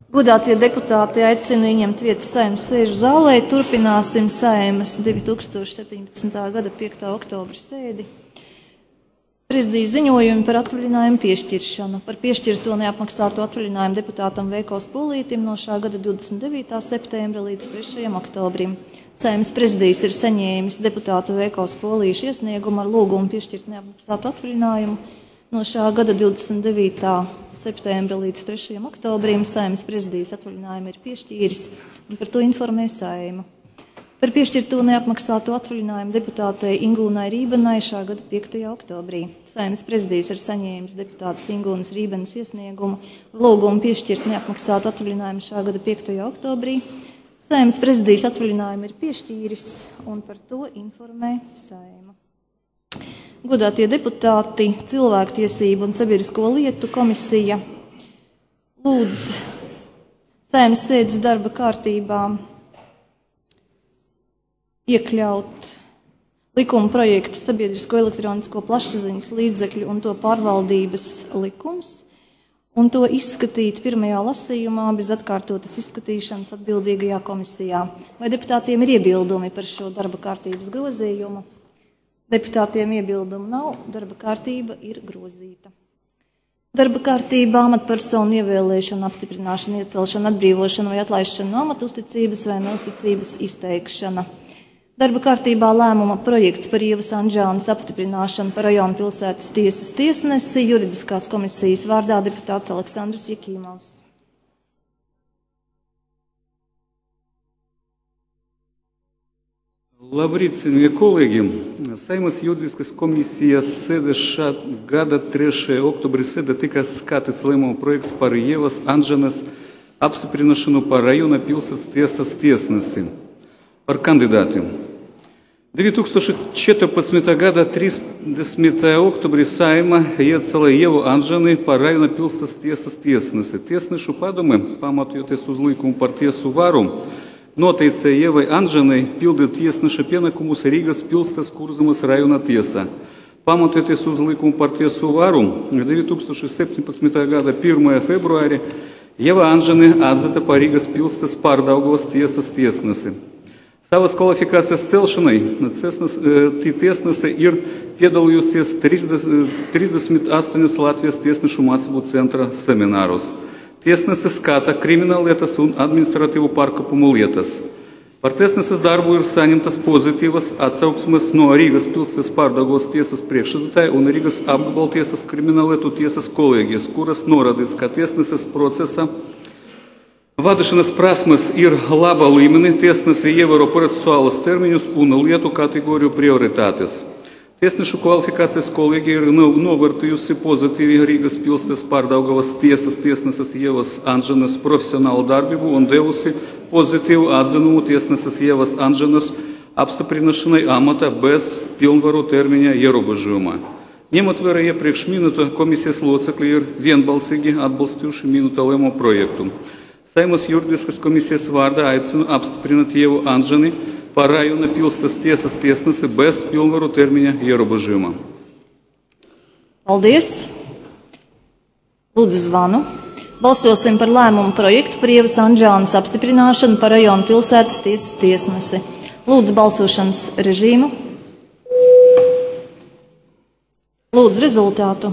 Godātie deputāti, aicinu ieņemt vietas Saeimas sēžu zālē. Turpināsim Saeimas 2017. gada 5. oktobra sēdi. Prezidija ziņojumi par atvaļinājumu piešķiršanu. Par piešķirto neapmaksāto atvaļinājumu deputātam Veiko Spolītim no šā gada 29. septembra līdz 3. oktobrim. Saeimas prezidijs ir saņēmis deputātu Veiko Spolīšu iesniegumu ar lūgumu piešķirt neapmaksātu atvaļinājumu. No šā gada 29. septembra līdz 3. oktobrim Saeimas prezidijas atvaļinājumu ir piešķīris un par to informē Saeimu. Par piešķirto neapmaksāto atvaļinājumu deputātei Ingūnai Rībenai šā gada 5. oktobrī. Saeimas prezidijas ir saņēmis deputātas Ingūnas Rībenas iesniegumu ar lūgumu piešķirt neapmaksātu atvaļinājumu šā gada 5. oktobrī. Saeimas prezidijas atvaļinājumu ir piešķīris un par to informē Saeimu. Godātie deputāti, Cilvēktiesību un sabiedrisko lietu komisija lūdz Saeimas sēdes darba kārtībā iekļaut likuma projektu sabiedrisko elektronisko plašsaziņas līdzekļu un to pārvaldības likums un to izskatīt pirmajā lasījumā bez atkārtotas izskatīšanas atbildīgajā komisijā. Vai deputātiem ir iebildumi par šo darba kārtības grozījumu? Deputātiem iebildumu nav, darba kārtība ir grozīta. Darba kārtībā amatpersonu ievēlēšana, apstiprināšana, iecelšana, atbrīvošana vai atlaišana no amata uzticības vai neuzticības izteikšana. Darba kārtībā lēmuma projekts par Ievas Anžānas apstiprināšanu par rajona pilsētas tiesas tiesnesi juridiskās komisijas vārdā deputāts Aleksandrs Jakīmovs. Labrīt, cienījamie kolēģi! Saeimas juridiskas komisijas sēde šā gada 3. oktobra sēde tika skatīts lēmuma projekts par Ievas Anžānas apstiprināšanu par rajona pilsētas tiesas tiesnesi. Par kandidātiem. 2014. gada 30. oktobrī Saeima iecēla Ievu Anžāni par rajona pilsētas tiesas tiesnesi. Tiesnešu padome, pamatojoties uz likumu par tiesu varu, noteica Ievai Anžānai pildīt tiesneša pienākumus Rīgas pilsētas Kurzemes rajona tiesā. Pamatojoties uz likumu par tiesu varu, 2017. gada 1. februārī Ieva Anžāni atzīta par Rīgas pilsētas Pārdaugavas tiesas tiesnesi. Savas kvalifikācijas celšanai tiesnese ir piedalījusies 38 Latvijas tiesnešu mācību centra seminārus. Tiesnese skata krimināllietas un administratīvu pārkāpumu lietas. Par tiesneses darbu ir saņemtas pozitīvas atsauksmes no Rīgas pilsētas Pārdaugavas tiesas priekšsēdētāja un Rīgas apgabala tiesas krimināllietu tiesas kolēģijas, kuras norādīts, ka tiesneses procesa vadīšanas prasmes ir laba līmenī, tiesnese ievēro procesuālus termiņus un lietu kategoriju prioritātes. Tiesnešu kvalifikācijas kolēģija ir novērtējusi pozitīvi Rīgas pilsētas Pārdaugavas tiesas tiesneses Ievas Anžānas profesionālu darbību un devusi pozitīvu atzinumu tiesneses Ievas Anžānas apstiprināšanai amata bez pilnvaru termiņa ierobežojuma. Ņemot vērā iepriekš minēto, komisijas locekļi ir vienbalsīgi atbalstījuši minēto lēmumu projektu. Saeimas juridiskas komisijas vārdā aicinu apstiprināt Ievu Anžāni par rajona pilsētas tiesas tiesnesi bez pilnvaru termiņa ierobežojuma. Paldies! Lūdzu zvanu. Balsosim par lēmumu projektu par Ievas Anžānas apstiprināšanu par rajona pilsētas tiesas tiesnesi. Lūdzu balsošanas režīmu. Lūdzu rezultātu.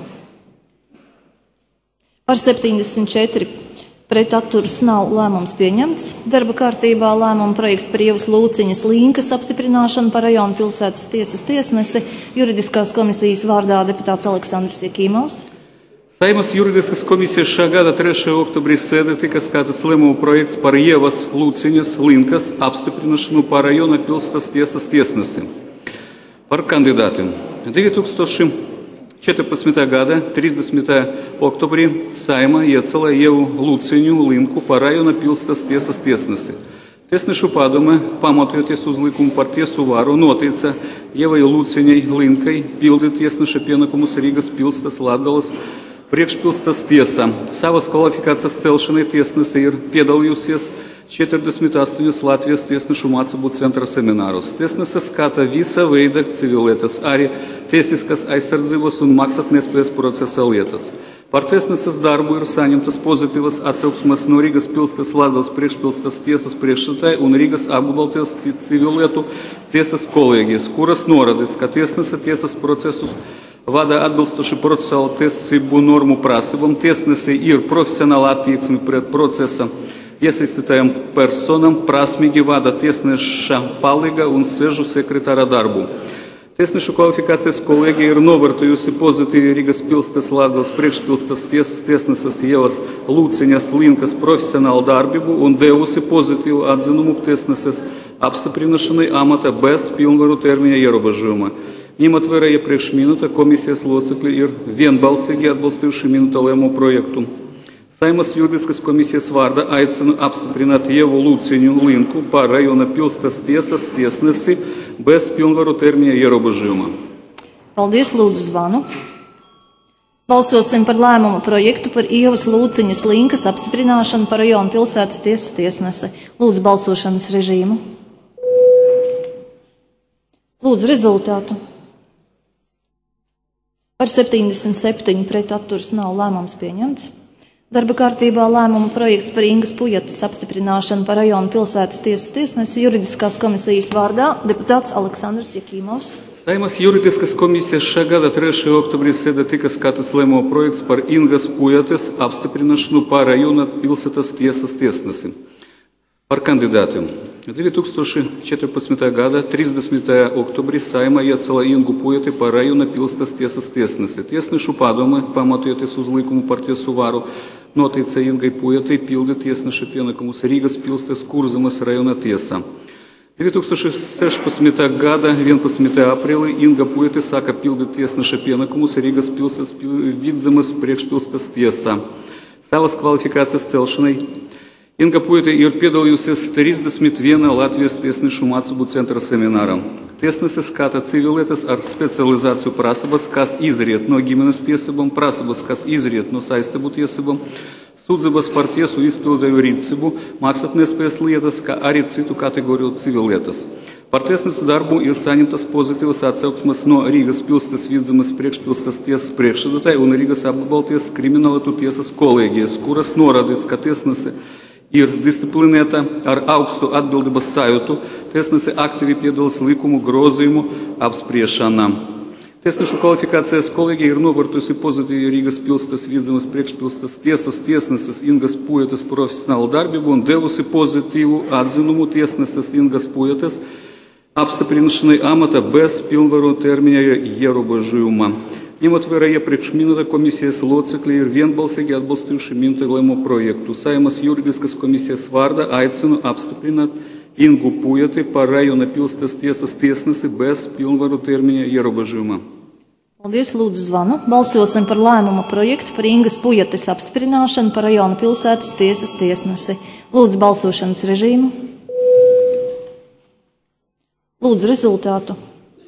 Par 74. Pret atturas nav, lēmums pieņemts. Darba kārtībā lēmuma projekts par Ievas Lūciņas Līnkas apstiprināšanu par rajona pilsētas tiesas tiesnesi juridiskās komisijas vārdā deputāts Aleksandrs Jakīmovs. Saeimas juridiskas komisijas šā gada 3. oktobrī sēde tika skatīts lēmuma projekts par Ievas Lūciņas Līnkas apstiprināšanu par rajona pilsētas tiesas tiesnesi. Par kandidātiem. 2014. gada 30. oktobrī Saeima iecēla Ievu Lūciņu Linku par rajona pilsētas tiesas tiesnesi. Tiesnešu padome, pamatojoties uz likumu par tiesu varu, noteica Ievai Lūciņai Linkai pildīt tiesneša pienākumus Rīgas pilsētas Latgales priekšpilsētas tiesā. Savas kvalifikācijas celšanai tiesnese ir piedalījusies 48 Latvijas tiesnešu mācību centra seminārus. Tiesnese skata visa veida civilietas, arī tiesiskas aizsardzības un maksātnespējas procesa lietas. Par tiesneses darbu ir saņemtas pozitīvas atsauksmes no Rīgas pilsētas Latgales priekšpilsētas tiesas priekšsēdētāja un Rīgas apgabaltiesas civilietu tiesas kolēģijas, kuras norādīts, ka tiesnese tiesas procesus vada atbilstoši procesuālu tiesību normu prasībām, tiesnesi ir profesionāla attieksme pret procesa iesaistītajām personām, prasmīgi vada tiesneša palīga un sēžu sekretāra darbu. Tiesnešu kvalifikācijas kolēģija ir novērtējusi pozitīvi Rīgas pilsētas Latgales priekšpilsētas tiesas tiesneses Ievas Lūciņas Linkas profesionālu darbību un devusi pozitīvu atzinumu tiesneses apstiprināšanai amata bez pilnvaru termiņa ierobežojuma. Ņemot vērā iepriekš minēto, komisijas locekļi ir vienbalsīgi atbalstījuši minēto lēmumu projektu. Saeimas juridiskas komisijas vārdā aicinu apstiprināt Ievu Lūciņu Linku par rajona pilsētas tiesas tiesnesi bez pilnvaru termiņa ierobežojuma. Paldies, lūdzu zvanu. Balsosim par lēmumu projektu par Ievas Lūciņas Linkas apstiprināšanu par rajona pilsētas tiesas tiesnesi. Lūdzu balsošanas režīmu. Lūdzu rezultātu. Par 77 pret atturas nav lēmums pieņemts. Darba kārtībā lēmuma projekts par Ingas Pujatas apstiprināšanu par rajona pilsētas tiesas tiesnesi juridiskās komisijas vārdā deputāts Aleksandrs Jakīmovs. Saeimas juridiskas komisijas šā gada 3. oktobrī sēdē tika skatīts lēmuma projekts par Ingas Pujatas apstiprināšanu par rajona pilsētas tiesas tiesnesi. Par kandidātiem. 2014. gada 30. oktobrī Saeima iecēla Ingu Pujati par rajona pilsētas tiesas tiesnesi. Tiesnešu padome, pamatojoties uz likumu par tiesu varu, noteica Ingai Pujatai pildīt tiesneša pienākumus Rīgas pilsētas Kurzemes rajona tiesā. 2016. gada 11. aprīlī Inga Pujati sāka pildīt tiesneša pienākumus Rīgas pilsētas Vidzemes priekšpilsētas tiesā. Savas kvalifikācijas celšanai Inga Pujati ir piedalījusies 31 Latvijas tiesnešu mācību centra seminārā. Tiesnese skata civilietas ar specializāciju prasības, kas izriet no ģimenes tiesībām, prasības, kas izriet no saistību tiesībām, sūdzības par tiesu izpildēju rīcību, maksātnespējas lietas, kā arī citu kategoriju civilietas. Par tiesneses darbu ir saņemtas pozitīvas atsauksmes no Rīgas pilsētas Vidzemes priekšpilsētas tiesas priekšsēdētāja un Rīgas apgabaltiesas kriminālietu tiesas kolēģijas, kuras norādīts, ka tiesnese ir disciplinēta ar augstu atbildības sajūtu, tiesnese aktīvi piedalās likumu grozījumu apspriešanā. Tiesnešu kvalifikācijas kolēģija ir novērtējusi pozitīvi Rīgas pilsētas Vidzemes priekšpilsētas tiesas tiesneses Ingas Pujatas profesionālu darbību un devusi pozitīvu atzinumu tiesneses Ingas Pujatas apstiprināšanai amata bez pilnvaru termiņa ierobežojuma. Ņemot vērā iepriekš minēto, komisijas locekļi ir vienbalsīgi atbalstījuši minēto lēmumu projektu. Saeimas juridiskas komisijas vārdā aicinu apstiprināt Ingu Pujati par rajona pilsētas tiesas tiesnesi bez pilnvaru termiņa ierobežojuma. Paldies, lūdzu zvanu. Balsosim par lēmumu projektu par Ingas Pujatas apstiprināšanu par rajona pilsētas tiesas tiesnesi. Lūdzu balsošanas režīmu. Lūdzu rezultātu.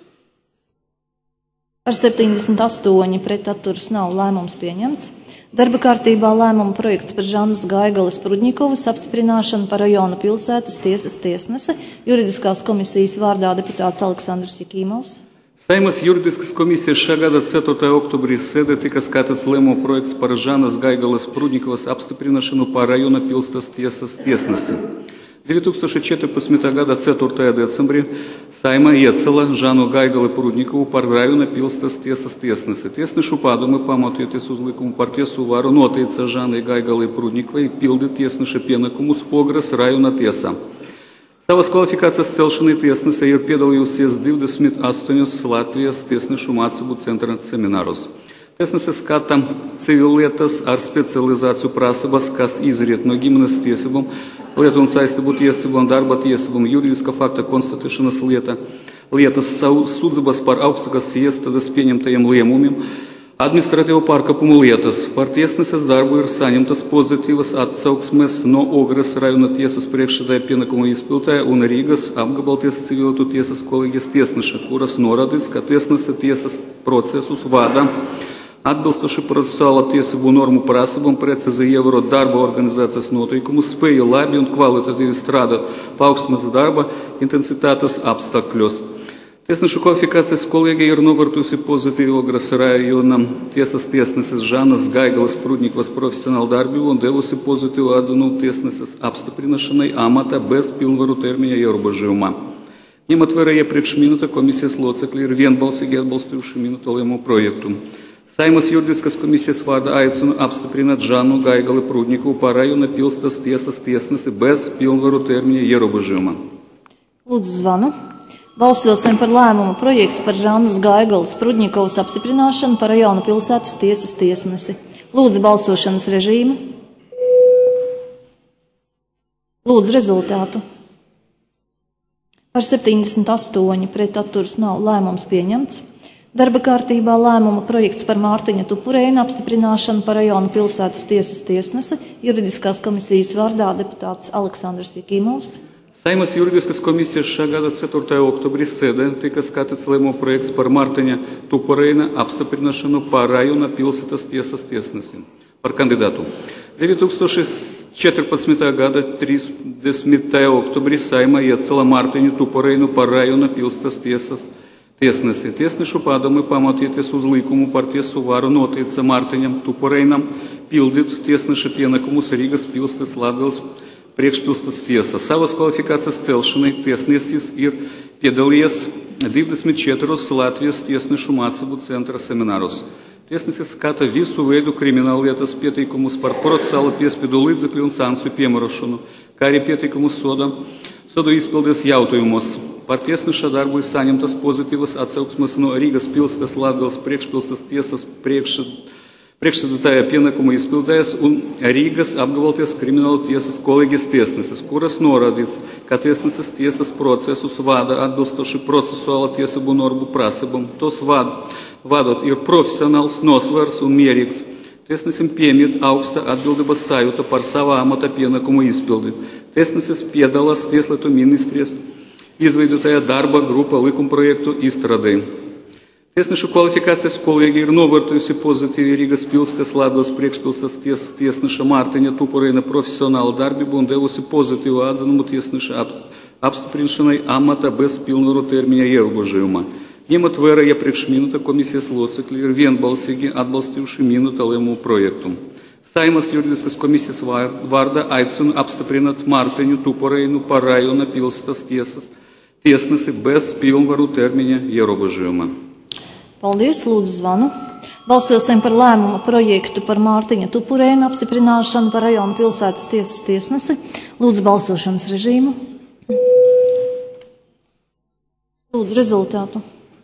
Par 78 pret atturas nav lēmums pieņemts. Darba kārtībā lēmuma projekts par Žanas Gaigalas Prudņikovas apstiprināšanu par rajona pilsētas tiesas tiesnese. Juridiskās komisijas vārdā deputāts Aleksandrs Jakīmovs. Saeimas juridiskas komisijas šā gada 4. oktobrī sēdē tika skatīts lēmuma projekts par Žanas Gaigalas Prudņikovas apstiprināšanu par rajona pilsētas tiesas tiesnesi. 2014. gada 4. decembrī Saeima iecēla Žanu Gaigali Prudņikovu par rajona pilsētas tiesas tiesnesi. Tiesnešu padome, pamatojoties uz likumu par tiesu varu, noteica Žanai Gaigalai Prudņikovai pildīt tiesneša pienākumus Ogres rajona tiesā. Savas kvalifikācijas celšanai tiesnese ir piedalījusies 28 Latvijas tiesnešu mācību centra seminārus. Tiesnese skata civilietas ar specializāciju prasības, kas izriet no ģimenes tiesībām, lietu un saistību tiesībām, darba tiesībām, juridiskā fakta konstatēšanas lietas, sūdzības par augstākās iestādes pieņemtajiem lēmumiem, administratīvo pārkāpumu lietas. Par tiesneses darbu ir saņemtas pozitīvas atsauksmes no Ogres rajona tiesas priekšsēdētāja pienākumu izpildētāja un Rīgas apgabaltiesas civilietu tiesas kolēģijas tiesneša, kuras norādīts, ka tiesnese tiesas procesus vada atbilstoši procesuāla tiesību normu prasībām, precīzi ievērot darba organizācijas noteikumus, spēja labi un kvalitatīvi strādāt paaugstinātas darba intensitātes apstākļos. Tiesnešu kvalifikācijas kolēģija ir novērtusi pozitīvi Ogres rajona tiesas tiesneses Žanas Gaigalas Prudnikovas profesionālu darbību un devusi pozitīvu atzinumu tiesneses apstiprināšanai amata bez pilnvaru termiņa ierobežojuma. Ņemot vērā iepriekš minēto, komisijas locekļi ir vienbalsīgi atbalstījuši minēto lēmumu projektu. Saeimas juridiskas komisijas vārdā aicinu apstiprināt Žanu Gaigali Prudnikovu par rajona pilsētas tiesas tiesnesi bez pilnvaru termiņa ierobežojuma. Lūdzu zvanu. Balsosim par lēmumu projektu par Žanas Gaigalas Prudnikovas apstiprināšanu par rajona pilsētas tiesas tiesnesi. Lūdzu balsošanas režīmu. Lūdzu rezultātu. Par 78 pret atturas nav, lēmums pieņemts. Darba kārtībā lēmuma projekts par Mārtiņa Tupureina apstiprināšanu par rajona pilsētas tiesas tiesnesi. Juridiskās komisijas vārdā deputāts Aleksandrs Jakīmovs. Saeimas juridiskas komisijas šā gada 4. oktobrī sēdē tika skatīts lēmuma projekts par Mārtiņa Tupureina apstiprināšanu par rajona pilsētas tiesas tiesnesi. Par kandidātu. 2014. gada 30. oktobrī Saeima iecēla Mārtiņu Tupureinu par rajona pilsētas tiesas tiesnesi. Tiesnešu padomi pamatojoties uz likumu par tiesu varu noteica Mārtiņam Tupureinam pildīt tiesneša pienākumus Rīgas pilsētas Latgales priekšpilsētas tiesā. Savas kvalifikācijas celšanai tiesnesis ir piedalījies 24 Latvijas tiesnešu mācību centra semināros. Tiesnesis skata visu veidu krimināllietas pieteikumus par procesālu piespiedu līdzekļu un sankciju piemērošanu, kā arī pieteikumus sodu izpildes jautājumos. Par tiesneša darbu ir saņemtas pozitīvas atsauksmes no Rīgas pilsētas Latgales priekšpilsētas tiesas priekšsēdētāja pienākumu izpildējas un Rīgas apgabalties kriminālu tiesas kolēģijas tiesneses, kuras norādīts, ka tiesneses tiesas procesus vada atbilstoši procesuāla tiesību normu prasībām. Tos vadot ir profesionāls, nosvars un mierīgs. Tiesnesim piemīt augsta atbildības sajūta par savā amata pienākumu izpildi. Tiesnesis piedalās Tieslietu ministrijas izveidotajā darba grupa likumprojektu izstrādē. Tiesnešu kvalifikācijas kolēģija ir novērtējusi pozitīvi Rīgas pilsētas Latgales priekšpilsētas tiesas tiesneša Mārtiņa Tupureina profesionālu darbību un devusi pozitīvu atzinumu tiesneša apstiprināšanai amata bez pilnvaru termiņa ierobežojuma. Ņemot vērā iepriekš minēto, komisijas locekļi ir vienbalsīgi atbalstījuši minēto lēmumu projektu. Saeimas juridiskas komisijas vārdā aicinu apstiprināt Mārtiņu Tupureinu par rajona pilsētas tiesas tiesnesi bez pilnvaru termiņa ierobežojuma. Paldies, lūdzu zvanu. Balsosim par lēmumu projektu par Mārtiņa Tupureina apstiprināšanu par rajona pilsētas tiesas tiesnesi. Lūdzu balsošanas režīmu. Lūdzu rezultātu.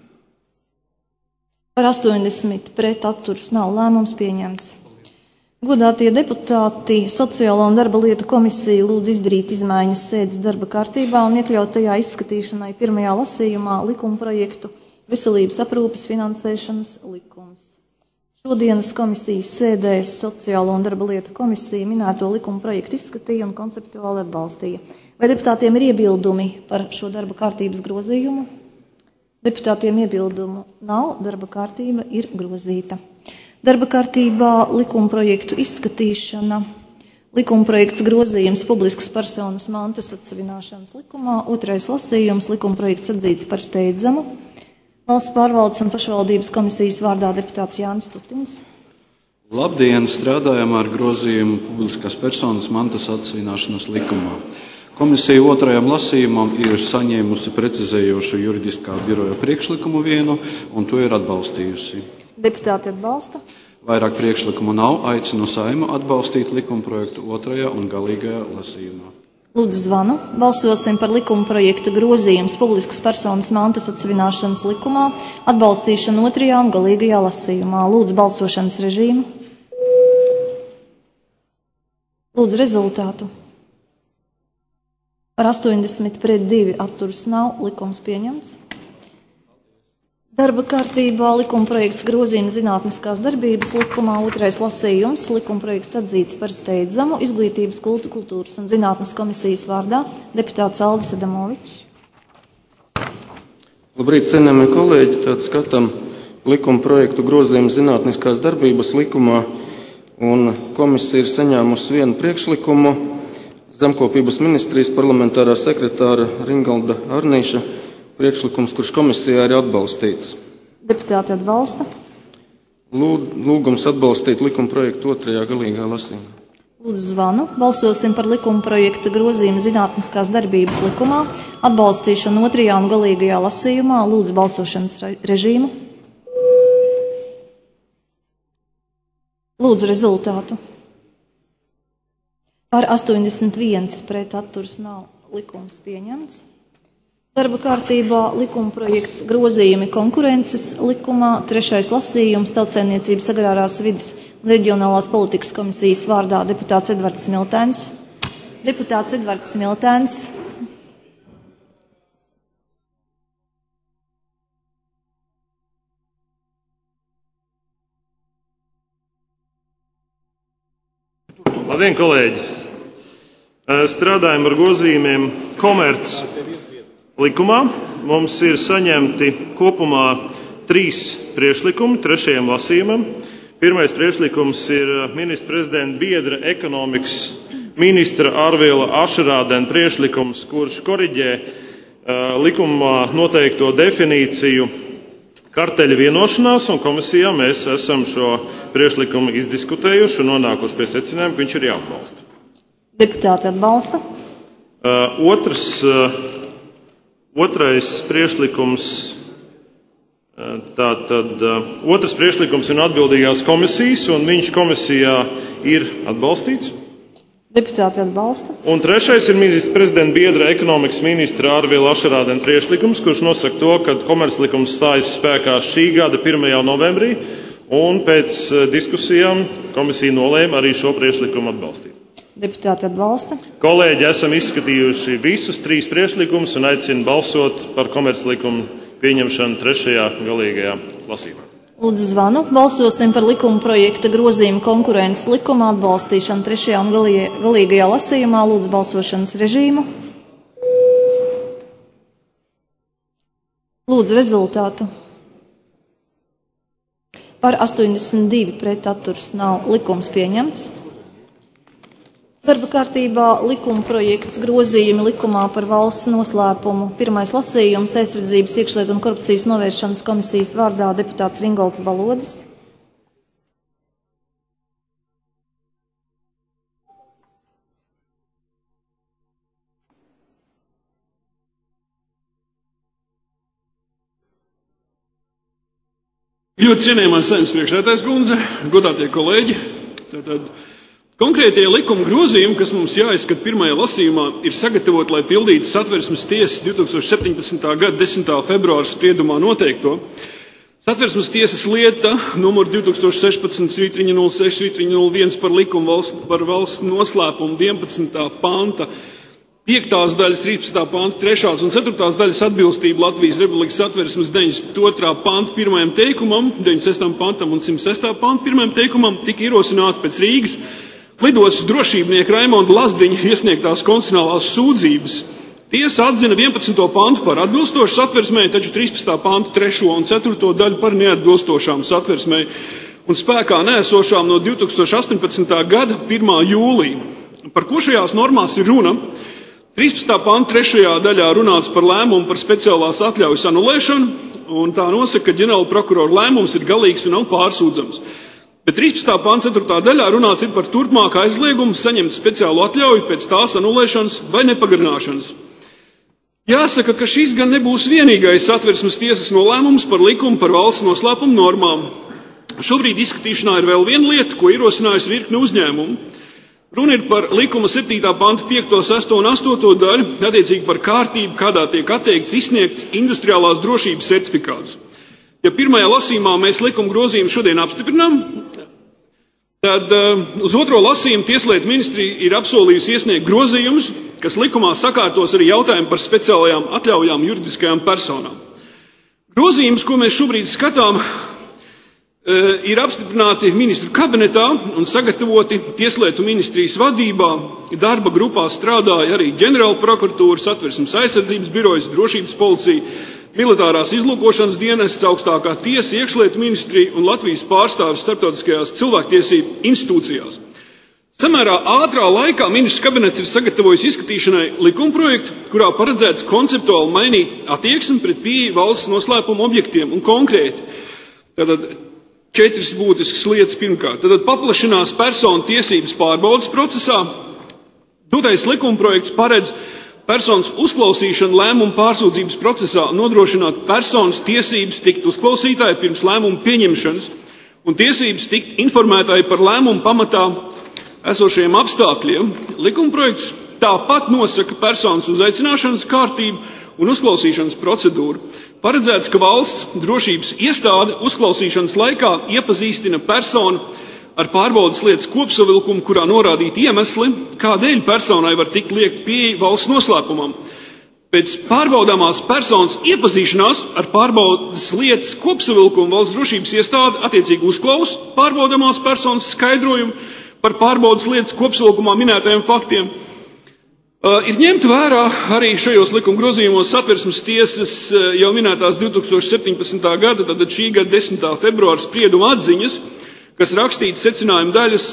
Par 80 pret atturas nav, lēmums pieņemts. Godātie deputāti, Sociālo un darba lietu komisija lūdz izdarīt izmaiņas sēdes darba kārtībā un iekļaut tajā izskatīšanai pirmajā lasījumā likuma projektu Veselības aprūpes finansēšanas likums. Šodienas komisijas sēdēs Sociālo un darba lietu komisija minēto likuma projektu izskatīja un konceptuāli atbalstīja. Vai deputātiem ir iebildumi par šo darba kārtības grozījumu? Deputātiem iebildumu nav, darba kārtība ir grozīta. Darba kārtībā likuma projektu izskatīšana. Likuma projekts grozījums publiskas personas mantas atsevināšanas likumā. Otrais lasījums, likuma projekts atzīts par steidzamu. Valsts pārvaldes un pašvaldības komisijas vārdā deputāts Jānis Tutins. Labdien, strādājam ar grozījumu publiskās personas mantas atsevināšanas likumā. Komisija otrajam lasījumam ir saņēmusi precizējošu juridiskā biroja priekšlikumu vienu, un to ir atbalstījusi. Deputāti atbalsta. Vairāk priekšlikumu nav, aicinu Saeimu atbalstīt likumprojektu otrajā un galīgajā lasījumā. Lūdzu zvanu. Balsosim par likuma projektu grozījums publiskas personas mantas atsevināšanas likumā, atbalstīšanu otrajā un galīgajā lasījumā. Lūdzu balsošanas režīmu. Lūdzu rezultātu. Par 80 pret 2 atturas nav, likums pieņemts. Darba kārtībā likuma projekts grozījums zinātniskās darbības likumā, otrais lasījums, likuma projekts atzīts par steidzamu, izglītības, kultūras un zinātnes komisijas vārdā, deputāts Aldis Adamovičs. Labrīt, cienījamie kolēģi, tad skatām likuma projektu grozījumu zinātniskās darbības likumā, un komisija ir saņēmusi vienu priekšlikumu. Zemkopības ministrijas parlamentārā sekretāra Ringalda Arnīša priekšlikums, kurš komisijā ir atbalstīts. Deputāti atbalsta. Lūgums atbalstīt likuma projektu 2. galīgā lasījumā. Lūdzu zvanu. Balsosim par likuma projekta grozījumu zinātniskās darbības likumā. Atbalstīšanu 2. un galīgajā lasījumā. Lūdzu balsošanas režīmu. Lūdzu rezultātu. Par 81 pret atturas nav, likums pieņemts. Darba kārtībā likuma projekts grozījumi konkurences likumā, 3. lasījums Tautsaimniecības agrārās vides un reģionālās politikas komisijas vārdā deputāts Edvards Smiltēns. Deputāts Edvards Smiltēns. Labdien, kolēģi! Strādājam ar grozījumiem komerc likumā. Mums ir saņemti kopumā 3 priekšlikumi 3. lasījumam. Pirmais priekšlikums ir ministra prezidenta biedra ekonomikas ministra Arvila Ašerādena priekšlikums, kurš koriģē likumā noteikto definīciju karteļa vienošanās, un komisijā mēs esam šo priekšlikumu izdiskutējuši un nonākuši pie secinājuma, ka viņš ir jāatbalsta. Deputāti atbalsta. Otrais priekšlikums, otrs priekšlikums ir no atbildīgās komisijas, un viņš komisijā ir atbalstīts. Deputāti atbalsta. Un trešais ir ministra prezidenta biedra ekonomikas ministra Arvila Ašerādena priekšlikums, kurš nosaka to, ka komerclikums stājas spēkā šī gada 1. novembrī, un pēc diskusijām komisija nolēma arī šo priekšlikumu atbalstīt. Deputāti atbalsta. Kolēģi, esam izskatījuši visus 3 priekšlikumus un aicinu balsot par komerclikumu pieņemšanu 3. galīgajā lasījumā. Lūdzu zvanu. Balsosim par likuma projekta grozījumu konkurences likumā atbalstīšanu 3. un galīgajā lasījumā. Lūdzu balsošanas režīmu. Lūdzu rezultātu. Par 82 pret atturas nav, likums pieņemts. Darba kārtībā likuma projekts grozījumi likumā par valsts noslēpumu. 1. lasījums Aizsardzības, iekšlietu un korupcijas novēršanas komisijas vārdā deputāts Ringolds Balodis. Ļoti cienījamā Saeimas priekšsēdētājas kundze, godātie kolēģi. Konkrētie likuma grozījumi, kas mums jāizskata 1. lasījumā, ir sagatavoti, lai pildītu Satversmes tiesas 2017. gada 10. februāra spriedumā noteikto. Satversmes tiesas lieta numur 2016/06/01 par likumu par valsts noslēpumu 11. panta 5. daļas, 13. panta 3. un 4. daļas atbilstību Latvijas Republikas Satversmes 92. panta 1. teikumam, 96. pantam un 106. panta 1. teikumam tika ierosināti pēc Rīgas lidostas drošībnieka Raimonda Lazdiņa iesniegtās konstitucionālās sūdzības. Tiesa atzina 11. pantu par atbilstošu satversmei, taču 13. pantu 3. un 4. daļu par neatbilstošām satversmei un spēkā neesošām no 2018. gada 1. jūlija. Par ko šajās normās ir runa? 13. pantu 3. daļā runāts par lēmumu par speciālās atļaujas anulēšanu, un tā nosaka, ka ģenerāla prokurora lēmums ir galīgs un nav pārsūdzams. Bet 13. panta 4. daļā runāts ir par turpmāku aizliegumu saņemt speciālu atļauju pēc tās anulēšanas vai nepagarināšanas. Jāsaka, ka šis gan nebūs vienīgais Satversmes tiesas nolēmums par likumu par valsts noslēpumu normām. Šobrīd izskatīšanā ir vēl viena lieta, ko ierosinājusi virkne uzņēmumu. Runa ir par likuma 7. panta 5., 6. un 8. daļu, attiecīgi par kārtību, kādā tiek atteikts izsniegts industriālās drošības certifikāts. Ja 1. lasījumā mēs likuma grozījumu šodien apstiprinām, tad uz 2. lasījumu Tieslietu ministrija ir apsolījusi iesniegt grozījumus, kas likumā sakārtos arī jautājumu par speciālajām atļaujām juridiskajām personām. Grozījums, ko mēs šobrīd skatām, ir apstiprināti ministru kabinetā un sagatavoti Tieslietu ministrijas vadībā. Darba grupā strādāja arī ģenerāla prokuratūra, Satversmes aizsardzības birojas, drošības policija, militārās izlūkošanas dienests, augstākā tiesa, iekšlietu ministrija un Latvijas pārstāvis starptautiskajās cilvēktiesību institūcijās. Samērā ātrā laikā ministrs kabinets ir sagatavojis izskatīšanai likumprojektu, kurā paredzēts konceptuāli mainīt attieksmi pret pieeju valsts noslēpuma objektiem un konkrēti. Tātad 4 būtiskas lietas pirmkārt. Tātad paplašinās personu tiesības pārbaudas procesā. Dotais likumprojekts paredz personas uzklausīšanu lēmumu pārsūdzības procesā, nodrošināt personas tiesības tikt uzklausītāji pirms lēmumu pieņemšanas un tiesības tikt informētāji par lēmumu pamatā esošajiem apstākļiem. Likumprojekts tāpat nosaka personas uzaicināšanas kārtību un uzklausīšanas procedūru. Paredzēts, ka valsts drošības iestāde uzklausīšanas laikā iepazīstina personu ar pārbaudas lietas kopsavilkumu, kurā norādīti iemesli, kādēļ personai var tikt liekt pieeja valsts noslēpumam. Pēc pārbaudāmās personas iepazīšanās ar pārbaudas lietas kopsavilkumu valsts drošības iestāde attiecīgi uzklaus pārbaudāmās personas skaidrojumu par pārbaudas lietas kopsavilkumā minētajiem faktiem. Ir ņemta vērā arī šajos likuma grozījumos Satversmes tiesas jau minētās 2017. gada, tad šī gada 10. februāra sprieduma atziņas, kas rakstīts secinājuma daļas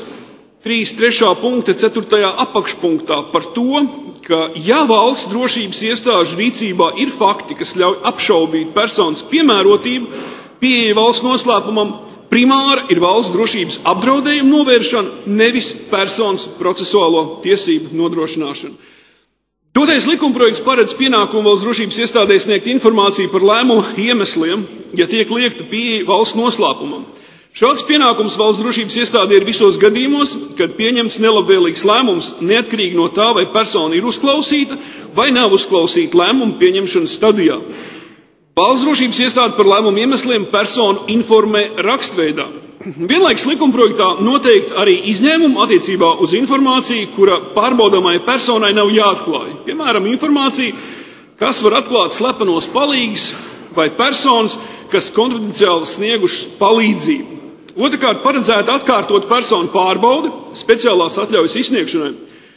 3.3. punkta 4. apakšpunktā par to, ka ja valsts drošības iestāžu rīcībā ir fakti, kas ļauj apšaubīt personas piemērotību, pieeja valsts noslēpumam, primāra ir valsts drošības apdraudējuma novēršana, nevis personas procesuālo tiesību nodrošināšana. Dotais likumprojekts paredz pienākumu valsts drošības iestādē sniegt informāciju par lēmumu iemesliem, ja tiek liekta pieeja valsts noslēpumam. Šāds pienākums valsts drošības iestādē ir visos gadījumos, kad pieņemts nelabvēlīgs lēmums, neatkarīgi no tā, vai persona ir uzklausīta vai nav uzklausīta lēmumu pieņemšanas stadijā. Valsts drošības iestāde par lēmumu iemesliem personu informē rakstveidā. Vienlaikus likumprojektā noteikti arī izņēmumu attiecībā uz informāciju, kura pārbaudāmai personai nav jāatklāj. Piemēram, informācija, kas var atklāt slepenos palīgus vai personas, kas konfidenciāli sniegušas palīdzību. Otrkārt, paredzēta atkārtot personu pārbaude speciālās atļaujas izsniegšanai.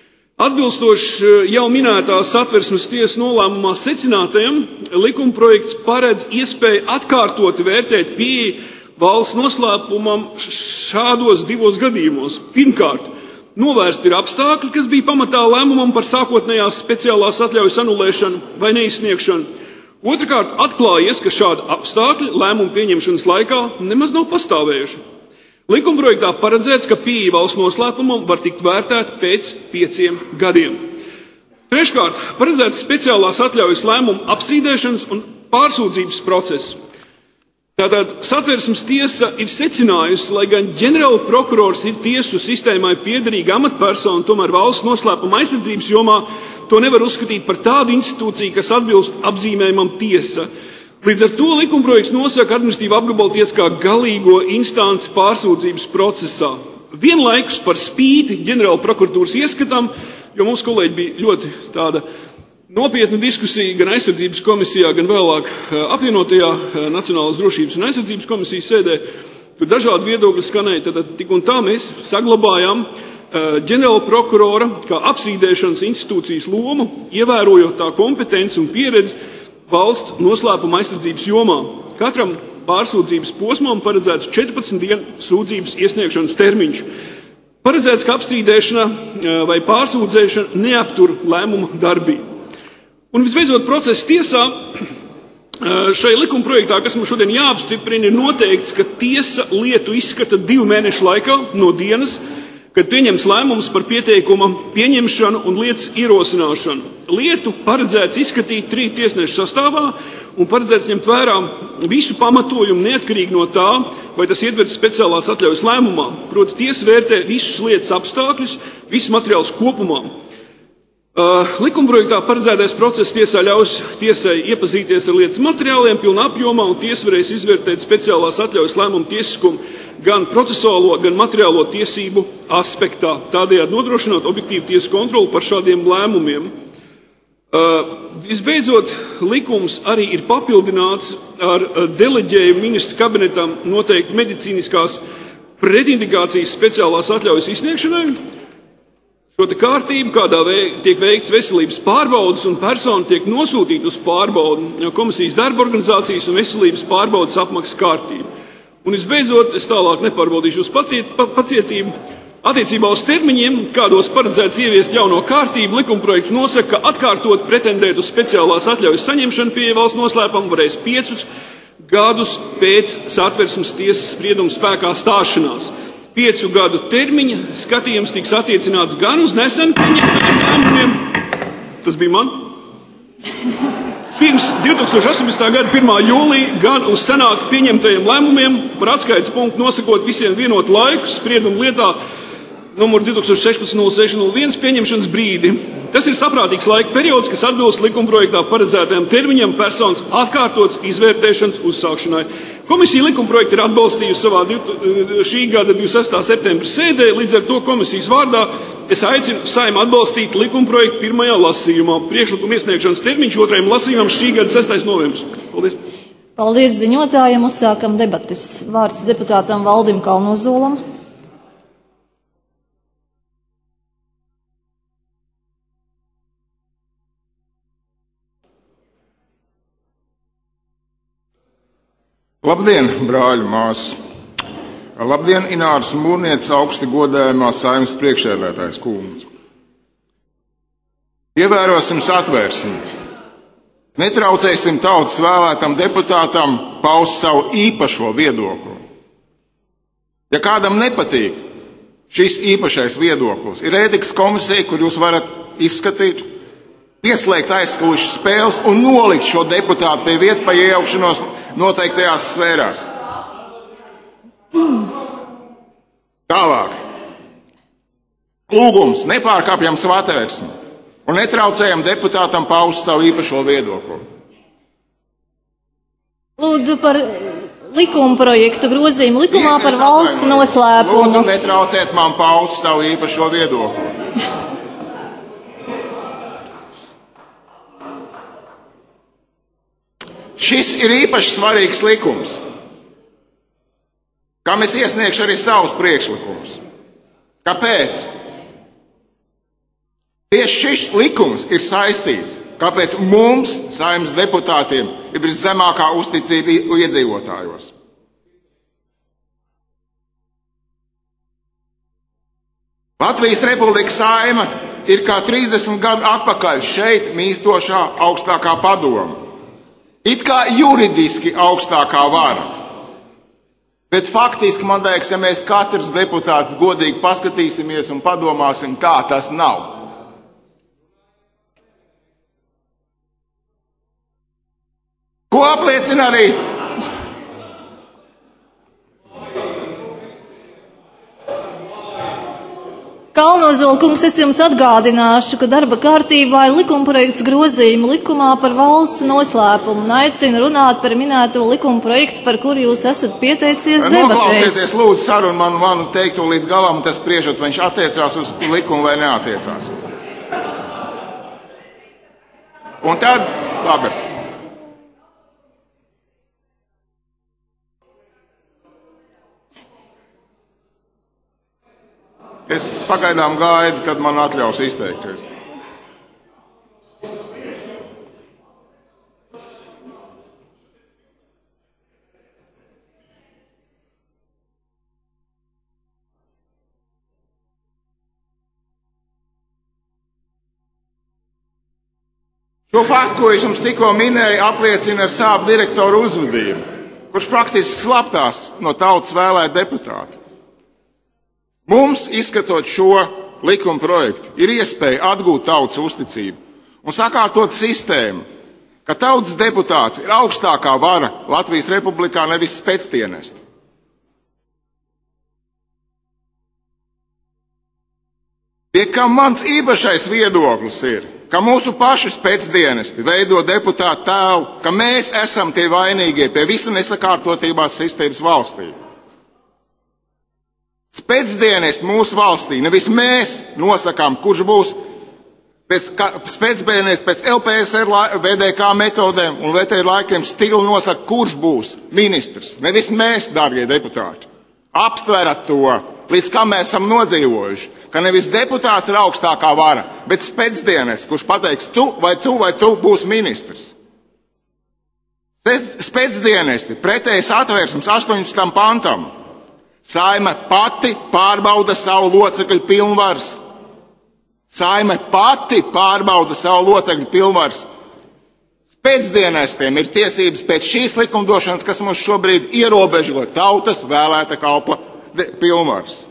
Atbilstoši jau minētās Satversmes tiesas nolēmumā secinātajam, likumprojekts paredz iespēju atkārtoti vērtēt pieeju valsts noslēpumam šādos 2 gadījumos. Pirmkārt, novērst ir apstākļi, kas bija pamatā lēmumam par sākotnējās speciālās atļaujas anulēšanu vai neizsniegšanu. Otrakārt, atklājies, ka šādi apstākļi lēmumu pieņemšanas laikā nemaz nav pastāvējuši. Likumprojektā paredzēts, ka pieeja valsts noslēpumam var tikt vērtēta pēc 5 gadiem. Treškārt, paredzēts speciālās atļaujas lēmumu apstrīdēšanas un pārsūdzības process. Tātad Satversmes tiesa ir secinājusi, lai gan ģenerāla prokurors ir tiesu sistēmai piederīga amatpersona, tomēr valsts noslēpuma aizsardzības jomā to nevar uzskatīt par tādu institūciju, kas atbilst apzīmējumam tiesa. Līdz ar to likumprojekts nosaka administratīvu apgabaltiesu kā galīgo instanci pārsūdzības procesā. Vienlaikus par spīti ģenerāla prokuratūras ieskatam, jo mums kolēģi bija ļoti tāda nopietna diskusija gan aizsardzības komisijā, gan vēlāk apvienotajā Nacionālās drošības un aizsardzības komisijas sēdē, kur dažādi viedokļi skanēja, tad tik un tā mēs saglabājām ģenerāla prokurora kā apstrīdēšanas institūcijas lomu, ievērojot tā kompetenci un pieredzi valsts noslēpuma aizsardzības jomā. Katram pārsūdzības posmam paredzēts 14 dienu sūdzības iesniegšanas termiņš. Paredzēts, ka apstrīdēšana vai pārsūdzēšana neaptur lēmuma darbību. Un visbeidzot, procesa tiesā šai likumprojektā, kas mums šodien jāapstiprina, ir noteikts, ka tiesa lietu izskata 2 mēnešu laikā no dienas, kad pieņems lēmums par pieteikuma pieņemšanu un lietas ierosināšanu. Lietu paredzēts izskatīt 3 tiesnešu sastāvā un paredzēts ņemt vērā visu pamatojumu neatkarīgi no tā, vai tas ietverts speciālās atļaujas lēmumā. Proti tiesa vērtē visus lietas apstākļus, visus materiālus kopumā. Likumprojektā paredzētais process tiesā ļaus tiesai iepazīties ar lietas materiāliem pilnā apjomā, un tiesa varēs izvērtēt speciālās atļaujas lēmumu tiesiskumu gan procesuālo, gan materiālo tiesību aspektā, tādējādi nodrošinot objektīvu tiesu kontroli par šādiem lēmumiem. Visbeidzot, likums arī ir papildināts ar deleģējumu ministra kabinetam noteikti medicīniskās pretindikācijas speciālās atļaujas izsniegšanai. Šo te kārtību, kādā tiek veikts veselības pārbaudas un persona tiek nosūtīta uz pārbaudu, komisijas darba organizācijas un veselības pārbaudas apmaksas kārtību. Un visbeidzot, es tālāk nepārbaudīšu uz pacietību, Attiecībā uz termiņiem, kādos paredzēts ieviest jauno kārtību, likumprojekts nosaka, ka atkārtot pretendēt uz speciālās atļaujas saņemšanu pie valsts noslēpuma varēs 5 gadus pēc Satversmes tiesas sprieduma spēkā stāšanās. 5 gadu termiņa skatījums tiks attiecināts gan uz nesen pieņemtajiem lēmumiem, tas bija man, pirms 2018. gada 1. jūlija, gan uz senāk pieņemtajiem lēmumiem par atskaites punktu nosakot visiem vienotu laiku spriedumu lietā numur 2016-06-01 pieņemšanas brīdi. Tas ir saprātīgs laika periods, kas atbilst likumprojektā paredzētajam termiņam personas atkārtotas izvērtēšanas uzsākšanai. Komisija likumprojektu ir atbalstījusi savā šī gada 26. septembra sēdē, līdz ar to komisijas vārdā es aicinu Saeimu atbalstīt likumprojektu pirmajā lasījumā. Priekšlikuma iesniegšanas termiņš otrajam lasījumam šī gada 6. novembris. Paldies! Paldies ziņotājiem, uzsākam debates. Vārds deputātam Valdim Kalnozolam. Labdien, brāļi, māsas! Labdien, Ināras Mūrnieces augsti godājumā Saeimas priekšsēdētājas kundze! Ievērosim Satversmi. Netraucēsim tautas vēlētam deputātam paust savu īpašo viedokli. Ja kādam nepatīk šis īpašais viedoklis, ir ētikas komisija, kur jūs varat izskatīt, pieslēgt aizskulišas spēles un nolikt šo deputātu pie vietas pa iejaukšanos noteiktajās sfērās. Tālāk. Lūgums, nepārkāpjam Satversmi un netraucējam deputātam paust savu īpašo viedokli. Lūdzu par likumprojektu grozījumu likumā par valsts noslēpumu. Lūdzu netraucēt man paust savu īpašo viedokli. Šis ir īpaši svarīgs likums, kam es iesniegšu arī savus priekšlikumus. Kāpēc? Tieši šis likums ir saistīts, kāpēc mums, Saeimas deputātiem, ir viszemākā uzticība iedzīvotājos. Latvijas Republikas Saeima ir kā 30 gadu atpakaļ šeit mīstošā augstākā padoma. It kā juridiski augstākā vara. Bet faktiski, man liekas, ja mēs katrs deputāts godīgi paskatīsimies un padomāsim, tā tas nav. Ko apliecina arī Kalnozola kungs, es jums atgādināšu, ka darba kārtībā ir likumprojekts grozījuma likumā par valsts noslēpumu un aicinu runāt par minēto likumprojektu, par kuru jūs esat pieteicies debatēs. Noklausieties, lūdzu, sarunu manu teikto līdz galam, un tas spriežot, vai viņš attiecās uz likumu vai neattiecās. Un tad, labi. Es pagaidām gaidu, kad man atļaus izteikties. Šo faktu, ko es jums tikko minēju, apliecina ar sāp direktoru uzvedību, kurš praktiski slaptās no tautas vēlēt deputātu. Mums, izskatot šo likuma projektu, ir iespēja atgūt tautas uzticību un sakārtot sistēmu, ka tautas deputāts ir augstākā vara Latvijas Republikā, nevis specdienesti. Pie kam mans īpašais viedoklis ir, ka mūsu pašu specdienesti veido deputātu tēlu, ka mēs esam tie vainīgie pie visa nesakārtotībās sistēmas valstī. Specdienesti mūsu valstī, nevis mēs nosakām, kurš būs specdienesti pēc LPSR VDK metodēm un VT laikiem stilu nosaka, kurš būs ministrs. Nevis mēs, dārgie deputāti. Aptverat to, līdz kam mēs esam nodzīvojuši, ka nevis deputāts ir augstākā vara, bet specdienesti, kurš pateiks, tu vai tu būs ministrs. Specdienesti pretēji Satversmes 18. pantam Saime pati pārbauda savu locekļu pilnvaras. Saime pati pārbauda savu locekļu pilnvaras. Pēcdienestiem ir tiesības pēc šīs likumdošanas, kas mums šobrīd ierobežo tautas vēlēta kalpa pilnvaras.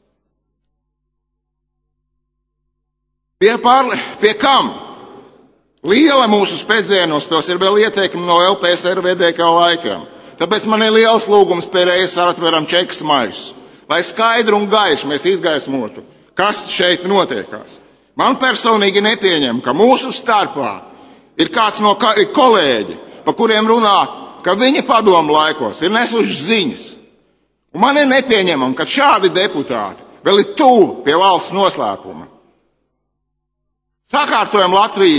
Pie kam? Liela mūsu pēcdienostos ir vēl ieteikumi no LPSR VDK laikiem. Tāpēc man ir liels lūgums pēreiz atveram čekas maisus, lai skaidru un gaišu mēs izgaismotu, kas šeit notiekās. Man personīgi nepieņem, ka mūsu starpā ir kāds no kolēģi, pa kuriem runā, ka viņi padomu laikos ir nesuši ziņas. Un man ir nepieņemam, ka šādi deputāti vēl ir tuvu pie valsts noslēpuma. Sakārtojam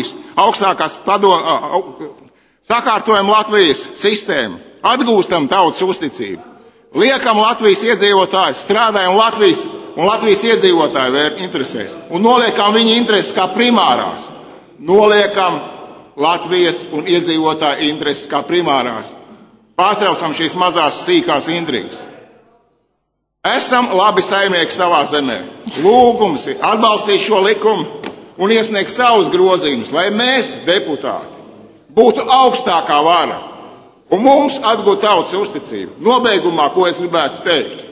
Latvijas sistēmu, atgūstam tautas uzticību, liekam Latvijas iedzīvotājus, strādājam Latvijas iedzīvotāju interesēs un noliekam viņa intereses kā primārās. Noliekam Latvijas un iedzīvotāju intereses kā primārās. Pārtraucam šīs mazās sīkās intrigas. Esam labi saimnieki savā zemē. Lūgums ir atbalstīt šo likumu un iesniegt savus grozījumus, lai mēs, deputāti, būtu augstākā vara un mums atgūt tautas uzticību. Nobeigumā, ko es gribētu teikt?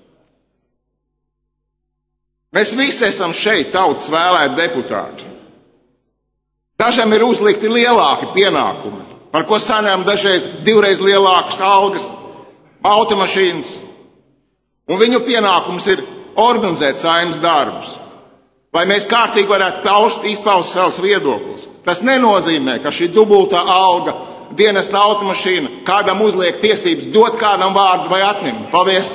Mēs visi esam šeit tautas vēlēti deputāti. Dažam ir uzlikti lielāki pienākumi, par ko saņem dažreiz 2 lielākas algas, automašīnas, un viņu pienākums ir organizēt saimnes darbus, lai mēs kārtīgi varētu izpaust savus viedokļus. Tas nenozīmē, ka šī dubultā alga, dienesta automašīna kādam uzliek tiesības dot kādam vārdu vai atņemt. Paldies!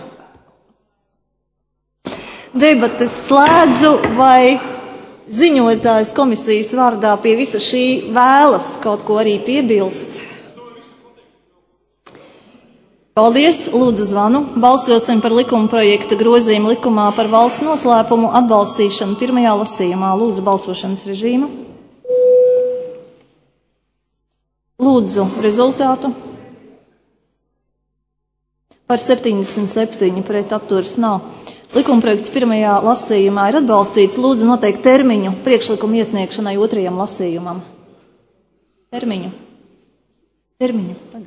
Debates slēdzu, vai ziņotājs komisijas vārdā pie visa šī vēlas kaut ko arī piebilst? Paldies, lūdzu zvanu. Balsosim par likuma projekta grozījumu likumā par valsts noslēpumu atbalstīšanu pirmajā lasījumā. Lūdzu balsošanas režīmu. Lūdzu rezultātu. Par 77 pret atturas nav. Likumprojekts pirmajā lasījumā ir atbalstīts. Lūdzu noteikt termiņu priekšlikumu iesniegšanai otrajam lasījumam. Termiņu. Tagad.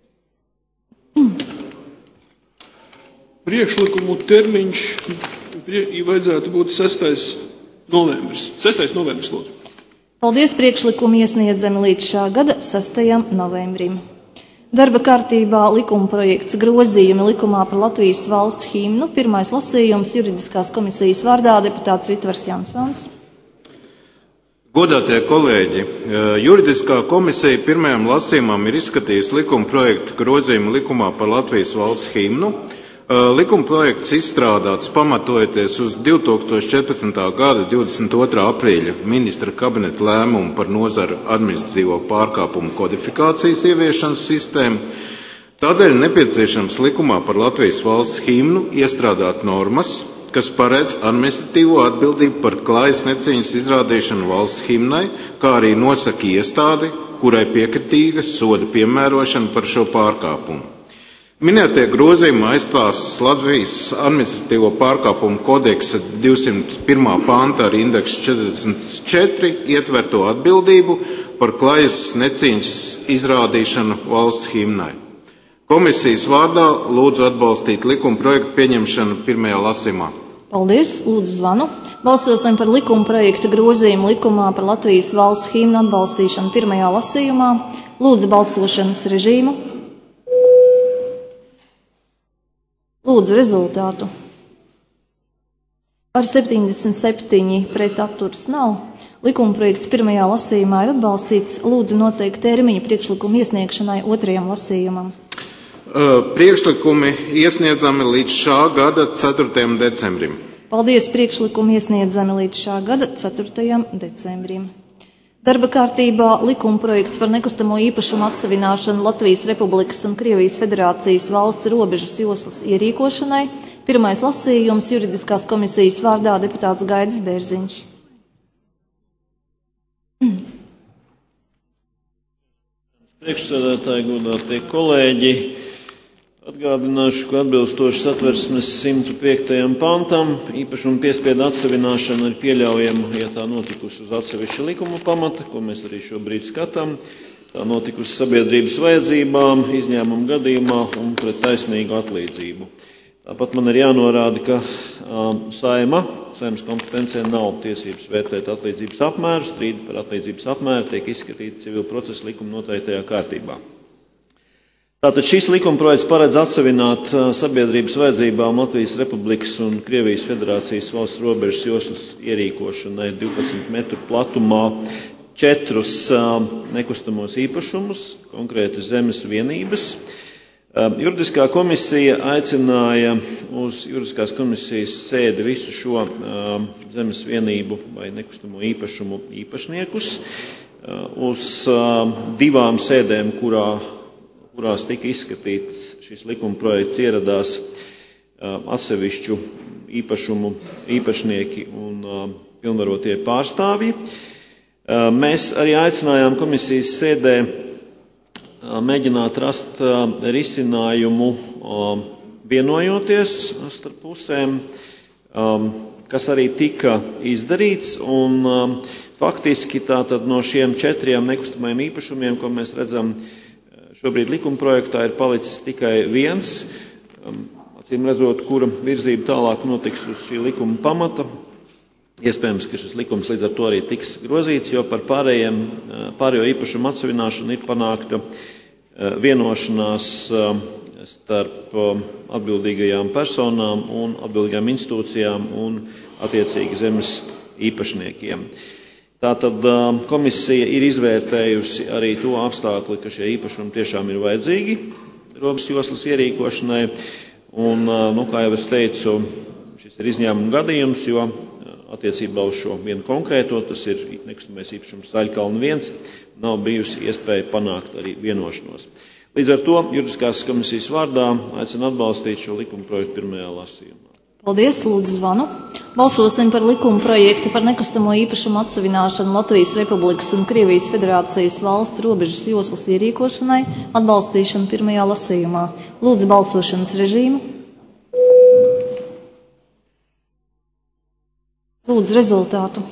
Priekšlikumu termiņš vajadzētu būt 6. novembris. 6. novembris, lūdzu. Paldies, priekšlikumu iesniedzami līdz šā gada 6. novembrim. Darba kārtībā likuma projekts grozījumi likumā par Latvijas valsts himnu. Pirmais lasījums juridiskās komisijas vārdā deputāts Ritvars Jansons. Godātie kolēģi, juridiskā komisija pirmajam lasījumam ir izskatījusi likuma projektu grozījumu likumā par Latvijas valsts himnu. Likuma projekts izstrādāts pamatojoties uz 2014. gada 22. aprīļa ministra kabineta lēmumu par nozaru administratīvo pārkāpumu kodifikācijas ieviešanas sistēmu. Tādēļ nepieciešams likumā par Latvijas valsts himnu iestrādāt normas, kas paredz administratīvo atbildību par klājas necieņas izrādīšanu valsts himnai, kā arī nosaka iestādi, kurai piekritīga soda piemērošana par šo pārkāpumu. Minētie grozījumi aizstās Latvijas administratīvo pārkāpumu kodeksa 201. panta ar indeksu 44 ietverto atbildību par klājas necieņas izrādīšanu valsts himnai. Komisijas vārdā lūdzu atbalstīt likuma projektu pieņemšanu pirmajā lasījumā. Paldies, lūdzu zvanu. Balsosim par likuma projekta grozījumu likumā par Latvijas valsts himnu atbalstīšanu pirmajā lasījumā. Lūdzu balsošanas režīmu. Lūdzu rezultātu. Par 77 pret atturas nav. Likuma projekts pirmajā lasījumā ir atbalstīts. Lūdzu noteikt termiņu priekšlikumu iesniegšanai otrajam lasījumam. Priekšlikumi iesniedzami līdz šā gada 4. decembrim. Paldies, priekšlikumi iesniedzami līdz šā gada 4. decembrim. Darba kārtībā likuma projekts par nekustamo īpašumu atsavināšanu Latvijas Republikas un Krievijas Federācijas valsts robežas joslas ierīkošanai. Pirmais lasījums juridiskās komisijas vārdā deputāts Gaidis Bērziņš. Priekšsēdētāji, godātie kolēģi, Atgādināšu, ka atbilstoši Satversmes 105. pantam īpašuma piespiedu atsavināšana ir pieļaujama, ja tā notikusi uz atsevišķa likuma pamata, ko mēs arī šobrīd skatām. Tā notikusi sabiedrības vajadzībām, izņēmuma gadījumā un pret taisnīgu atlīdzību. Tāpat man ir jānorāda, ka Saeimas kompetencijā nav tiesības vērtēt atlīdzības apmēru. Strīdi par atlīdzības apmēru tiek izskatīti civila procesa likuma noteiktajā kārtībā. Tātad šis likumprojekts paredz atsevināt sabiedrības vajadzībām Latvijas Republikas un Krievijas Federācijas valsts robežas joslas ierīkošanai 12 metru platumā 4 nekustamos īpašumus, konkrēti zemes vienības. Juridiskā komisija aicināja uz juridiskās komisijas sēdi visu šo zemes vienību vai nekustamo īpašumu īpašniekus uz 2 sēdēm, kurās tika izskatīts šis likumprojekts, ieradās atsevišķu īpašumu īpašnieki un pilnvarotie pārstāvji. Mēs arī aicinājām komisijas sēdē mēģināt rast risinājumu vienojoties starp pusēm, kas arī tika izdarīts. Un faktiski tātad no šiem 4 nekustamajiem īpašumiem, ko mēs redzam, šobrīd likumprojektā ir palicis tikai 1, acīm redzot, kura virzība tālāk notiks uz šī likuma pamata. Iespējams, ka šis likums līdz ar to arī tiks grozīts, jo par pārējo īpašumu atsavināšanu ir panākta vienošanās starp atbildīgajām personām un atbildīgajām institūcijām un attiecīgi zemes īpašniekiem. Tātad komisija ir izvērtējusi arī to apstākli, ka šie īpašumi tiešām ir vajadzīgi robežas joslas ierīkošanai. Un, kā jau es teicu, šis ir izņēmuma gadījums, jo attiecībā uz šo vienu konkrēto, tas ir nekustamais īpašums Zaļkalna 1, nav bijusi iespēja panākt arī vienošanos. Līdz ar to juridiskās komisijas vārdā aicinu atbalstīt šo likumprojektu pirmajā lasījumā. Paldies, lūdzu zvanu. Balsosim par likuma projektu par nekustamo īpašumu atsavināšanu Latvijas Republikas un Krievijas Federācijas valsts robežas joslas ierīkošanai, atbalstīšanu pirmajā lasījumā. Lūdzu balsošanas režīmu. Lūdzu rezultātu.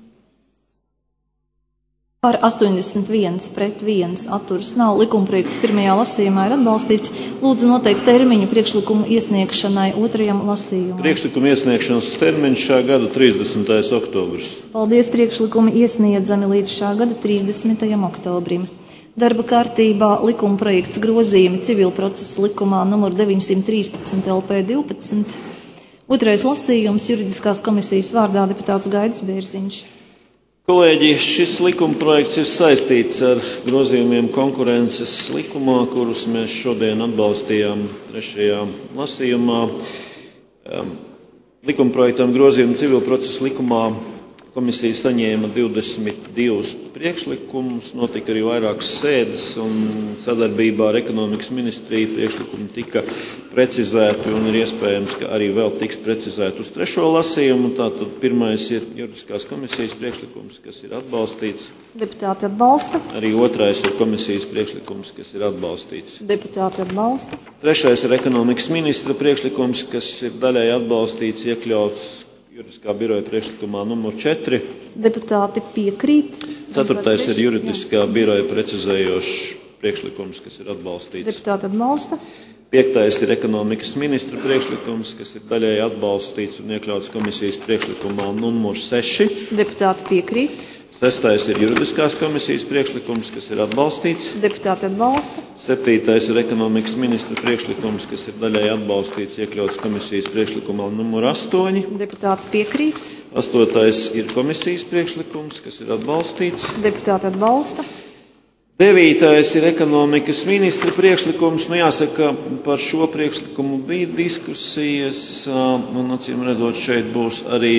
Par 81 pret 1 atturas nav. Likumprojekts pirmajā lasījumā ir atbalstīts. Lūdzu noteikt termiņu priekšlikumu iesniegšanai 2. lasījumā. Priekšlikuma iesniegšanas termiņš šā gada 30. oktobris. Paldies, priekšlikumi iesniedzami līdz šā gada 30. oktobrim. Darba kārtībā likumprojekts grozījumi civila procesa likumā numur 913 LP 12. 2. lasījums juridiskās komisijas vārdā deputāts Gaidis Bērziņš. Kolēģi, šis likumprojekts ir saistīts ar grozījumiem konkurences likumā, kurus mēs šodien atbalstījām 3. lasījumā. Likumprojektam grozījumu civila procesa likumā komisija saņēma 22 priekšlikumus, notika arī vairākas sēdes un sadarbībā ar ekonomikas ministriju priekšlikumi tika precizēti un ir iespējams, ka arī vēl tiks precizēti uz 3. lasījumu. Tātad pirmais ir juridiskās komisijas priekšlikums, kas ir atbalstīts. Deputāti atbalsta. Arī 2. ir komisijas priekšlikums, kas ir atbalstīts. Deputāti atbalsta. 3. ir ekonomikas ministra priekšlikums, kas ir daļai atbalstīts, iekļauts juridiskā biroja priekšlikumā numur 4. Deputāti piekrīt. 4. ir juridiskā biroja precizējošs priekšlikums, kas ir atbalstīts. Deputāti atbalsta. 5. ir ekonomikas ministra priekšlikums, kas ir daļai atbalstīts un iekļauts komisijas priekšlikumā numur 6. Deputāti piekrīt. 6. ir juridiskās komisijas priekšlikums, kas ir atbalstīts. Deputāti atbalsta. 7. ir ekonomikas ministra priekšlikums, kas ir daļai atbalstīts, iekļauts komisijas priekšlikumā numur 8. Deputāti piekrīt. 8. ir komisijas priekšlikums, kas ir atbalstīts. Deputāti atbalsta. 9. ir ekonomikas ministra priekšlikums. Jāsaka, par šo priekšlikumu bija diskusijas, un acīm redzot, šeit būs arī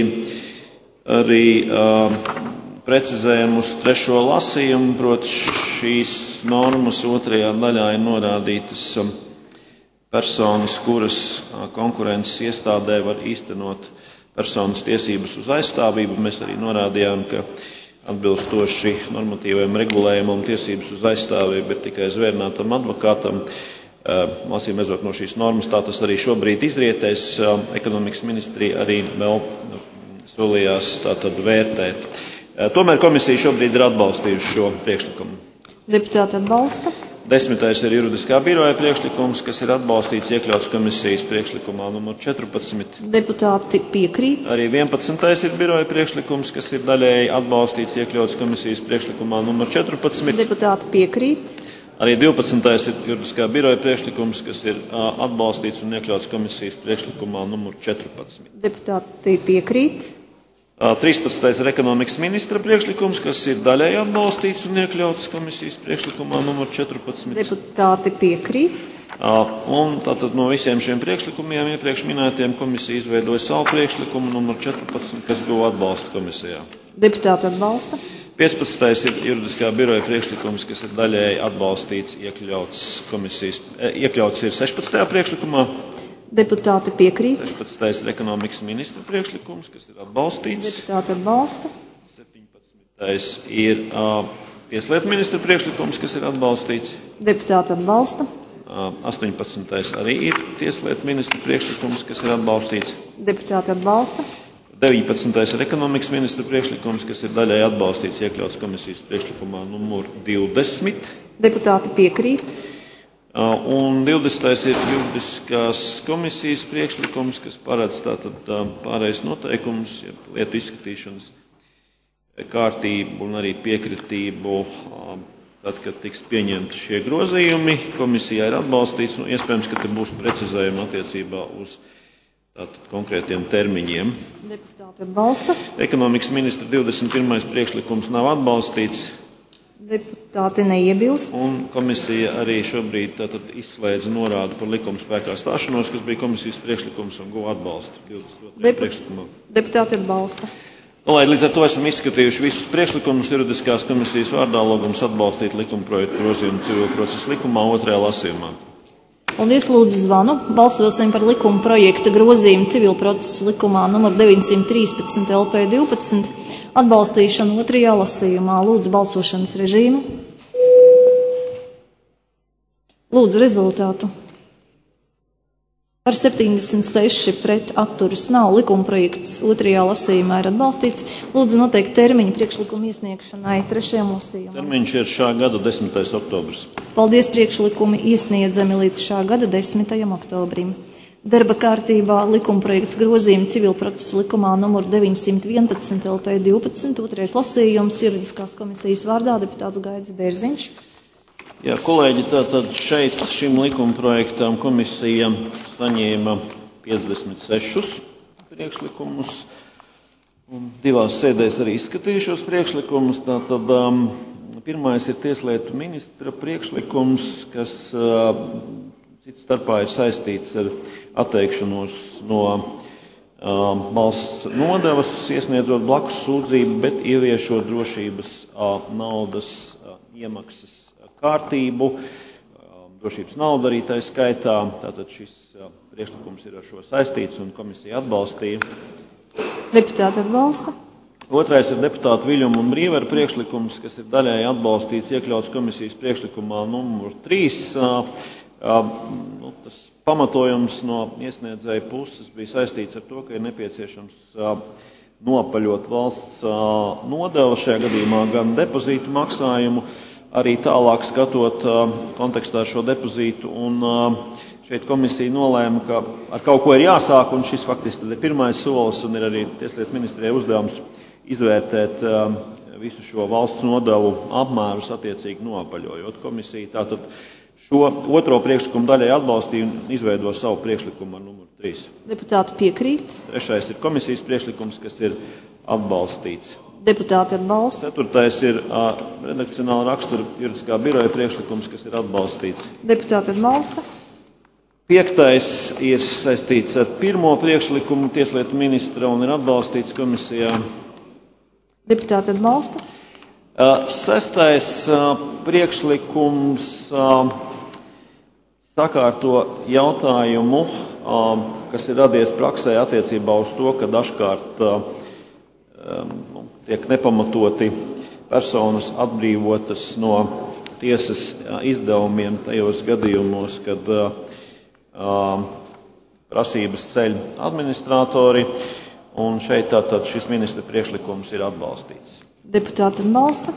precizējumu uz 3. lasījumu, proti šīs normas 2. daļā ir norādītas personas, kuras konkurences iestādē var īstenot personas tiesības uz aizstāvību. Mēs arī norādījām, ka atbilstoši normatīvajam regulējumam tiesības uz aizstāvību ir tikai zvērnātam advokātam. Acīm redzot no šīs normas, tā tas arī šobrīd izrietēs. Ekonomikas ministrija arī vēl solījās tātad vērtēt. Tomēr komisija šobrīd ir atbalstījusi šo priekšlikumu. Deputāti atbalsta. 10. ir juridiskā biroja priekšlikums, kas ir atbalstīts iekļauts komisijas priekšlikumā numur 14. Deputāti piekrīt. Arī 11. ir biroja priekšlikums, kas ir daļēji atbalstīts iekļauts komisijas priekšlikumā numur 14. Deputāti piekrīt. Arī 12. ir juridiskā biroja priekšlikums, kas ir atbalstīts un iekļauts komisijas priekšlikumā numur 14. Deputāti piekrīt. 13. ir ekonomikas ministra priekšlikums, kas ir daļēji atbalstīts un iekļauts komisijas priekšlikumā numur 14. Deputāti piekrīt. Un tātad no visiem šiem priekšlikumiem iepriekš minētiem komisija izveidoja savu priekšlikumu numur 14, kas guva atbalstu komisijā. Deputāti atbalsta. 15. ir juridiskā biroja priekšlikums, kas ir daļēji atbalstīts, iekļauts ir 16. priekšlikumā. Deputāti piekrīt. 16. ir ekonomikas ministra priekšlikums, kas ir atbalstīts. Deputāti atbalsta. 17. ir tieslietu ministra priekšlikums, kas ir atbalstīts. Deputāti atbalsta. 18. arī ir tieslietu ministra priekšlikums, kas ir atbalstīts. Deputāti atbalsta. 19. ir ekonomikas ministra priekšlikums, kas ir daļēji atbalstīts, iekļauts komisijas priekšlikumā numur 20. Deputāti piekrīt. Un 20. ir juridiskās komisijas priekšlikums, kas paredz tātad pārējais noteikumus, lietu izskatīšanas kārtību un arī piekritību. Tad, kad tiks pieņemti šie grozījumi, komisijā ir atbalstīts, un iespējams, ka te būs precizējumi attiecībā uz tātad konkrētiem termiņiem. Deputāti atbalsta. Ekonomikas ministra 21. priekšlikums nav atbalstīts. Deputāti neiebilst. Un komisija arī šobrīd tātad izslēdza norādu par likuma spēkā stāšanos, kas bija komisijas priekšlikums un guva atbalstu 22. priekšlikumā. Deputāti atbalsta. Lai līdz ar to esam izskatījuši visus priekšlikumus, juridiskās komisijas vārdā lūgums atbalstīt likuma projektu grozījumu civil procesa likumā 2. lasījumā. Paldies, lūdzu zvanu. Balsosim par likuma projekta grozījumu civil procesa likumā numur 913 LP 12 atbalstīšanu 2. lasījumā. Lūdzu balsošanas režīmu. Lūdzu rezultātu. Par 76 pret atturas nav. Likuma projekts 2. lasījumā ir atbalstīts. Lūdzu noteikt termiņu priekšlikumu iesniegšanai 3. lasījumā. Termiņš ir šā gada 10. oktobris. Paldies, priekšlikumi iesniedzami līdz šā gada 10. oktobrim. Darba kārtībā likuma projekts grozījumi civil procesa likumā numur 911 LP 12, 2. lasījums, juridiskās komisijas vārdā deputāts Gaidis Bērziņš. Jā, kolēģi, tātad šeit šim likuma projektam komisija saņēma 56 priekšlikumus un 2 sēdēs arī izskatījušos priekšlikumus. Tātad pirmais ir tieslietu ministra priekšlikums, kas cits starpā ir saistīts ar atteikšanos no valsts nodevas, iesniedzot blakus sūdzību, bet ieviešot drošības naudas iemaksas kārtību, drošības naudu arī tā skaitā. Tātad šis priekšlikums ir ar šo saistīts un komisija atbalstīja. Deputāti atbalsta. Otrais ir deputātu Viļuma un Brīvera priekšlikums, kas ir daļēji atbalstīts, iekļauts komisijas priekšlikumā numur 3. Tas pamatojums no iesniedzēja puses bija saistīts ar to, ka ir nepieciešams nopaļot valsts nodevu, šajā gadījumā gan depozītu maksājumu, arī tālāk skatot kontekstā ar šo depozītu. Un šeit komisija nolēma, ka ar kaut ko ir jāsāk, un šis faktiski ir pirmais solis, un ir arī tieslietu ministrijai uzdevums izvērtēt visu šo valsts nodevu apmērus attiecīgi noapaļojot. Komisija tātad šo otro priekšlikumu daļai atbalstīja un izveido savu priekšlikumu ar numuru 3. Deputāti piekrīt. Trešais ir komisijas priekšlikums, kas ir atbalstīts. Deputāti atbalsta. Ceturtais ir redakcionāla rakstura juridiskā biroja priekšlikums, kas ir atbalstīts. Deputāti atbalsta. 5. ir saistīts ar pirmo priekšlikumu tieslietu ministra un ir atbalstīts komisijā. Deputāti atbalsta. 6. priekšlikums sakārto jautājumu, kas ir radies praksē attiecībā uz to, ka dažkārt tiek nepamatoti personas atbrīvotas no tiesas izdevumiem tajos gadījumos, kad prasības ceļ administratori, un šeit tātad šis ministra priekšlikums ir atbalstīts. Deputāti atbalsta.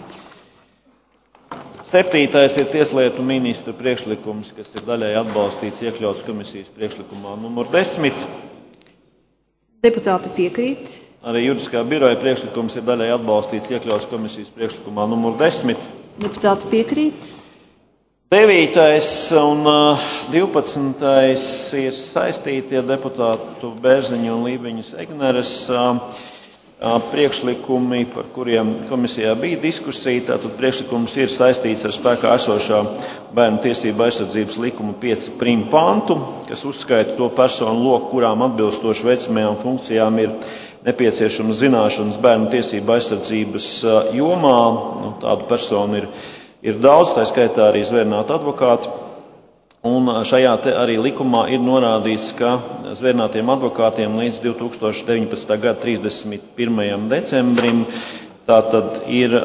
7. ir tieslietu ministra priekšlikums, kas ir daļai atbalstīts, iekļauts komisijas priekšlikumā numur 10. Deputāti piekrīt. Arī juridiskā biroja priekšlikums ir daļai atbalstīts, iekļauts komisijas priekšlikumā numur 10. Deputāti piekrīt. 9. un 12. ir saistīti ar deputātu Bērziņa un Lībiņas Egneres priekšlikumi, par kuriem komisijā bija diskusija. Tātad priekšlikums ir saistīts ar spēkā esošā Bērnu tiesību aizsardzības likuma 5 prim pantu, kas uzskaita to personu loku, kurām atbilstoši veicamajām funkcijām ir nepieciešamas zināšanas bērnu tiesību aizsardzības jomā. Tādu personu ir daudz, tā skaitā arī zvērināti advokāti. Un šajā arī likumā ir norādīts, ka zvērinātiem advokātiem līdz 2019. gada 31. decembrim tātad ir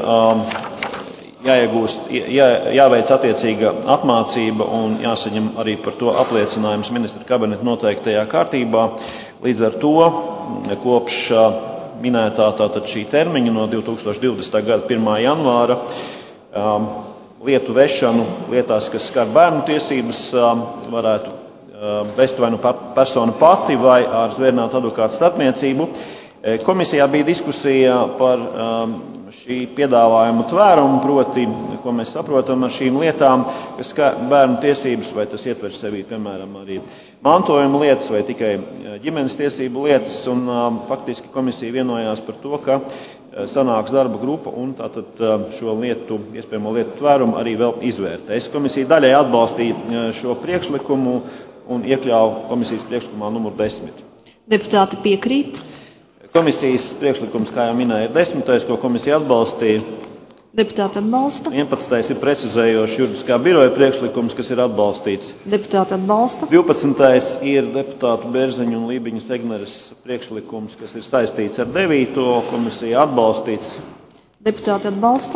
jāveic attiecīga apmācība un jāsaņem arī par to apliecinājums ministra kabineta noteiktajā kārtībā. Līdz ar to kopš minētā tātad šī termiņa no 2020. gada 1. janvāra lietu vešanu lietās, kas skar bērnu tiesības, varētu vest vai nu persona pati vai ar zvērinātu advokātu starpniecību. Komisijā bija diskusija par šī piedāvājuma tvērumu, proti, ko mēs saprotam ar šīm lietām, kas skar bērnu tiesības, vai tas ietver sevī, piemēram, arī mantojuma lietas vai tikai ģimenes tiesību lietas, un faktiski komisija vienojās par to, ka sanāks darba grupa un tātad šo lietu, iespējamo lietu tvērumu arī vēl izvērtēs. Komisija daļai atbalstīja šo priekšlikumu un iekļāva komisijas priekšlikumā numur 10. Deputāti piekrīt. Komisijas priekšlikums, kā jau minēja, ir 10. ko komisija atbalstīja. Deputāti atbalsta. 11. ir precizējošs juridiskā biroja priekšlikums, kas ir atbalstīts. Deputāti atbalsta. 12. ir deputātu Bērziņa un Lībiņas Egneres priekšlikums, kas ir saistīts ar 9. komisija atbalstīts. Deputāti atbalsta.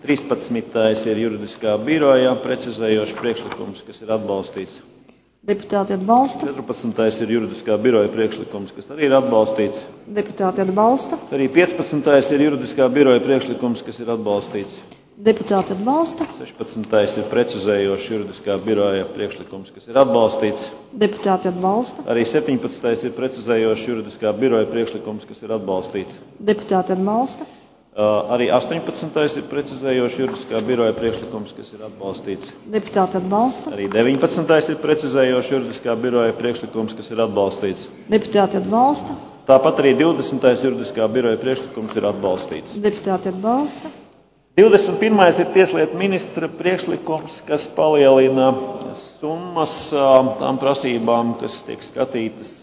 13. ir juridiskā biroja precizējošs priekšlikums, kas ir atbalstīts. Deputāti atbalsta. 14. ir juridiskā biroja priekšlikums, kas arī ir atbalstīts. Deputāti atbalsta. Arī 15. ir juridiskā biroja priekšlikums, kas ir atbalstīts. Deputāti atbalsta. 16. ir precizējošs juridiskā biroja priekšlikums, kas ir atbalstīts. Deputāti atbalsta. Arī 17. ir precizējošs juridiskā biroja priekšlikums, kas ir atbalstīts. Deputāti atbalsta. Arī 18. ir precizējošs juridiskā biroja priekšlikums, kas ir atbalstīts. Deputāti atbalsta. Arī 19. ir precizējošs juridiskā biroja priekšlikums, kas ir atbalstīts. Deputāti atbalsta. Tāpat arī 20. juridiskā biroja priekšlikums ir atbalstīts. Deputāti atbalsta. 21. ir tieslietu ministra priekšlikums, kas palielina summas tām prasībām, kas tiek skatītas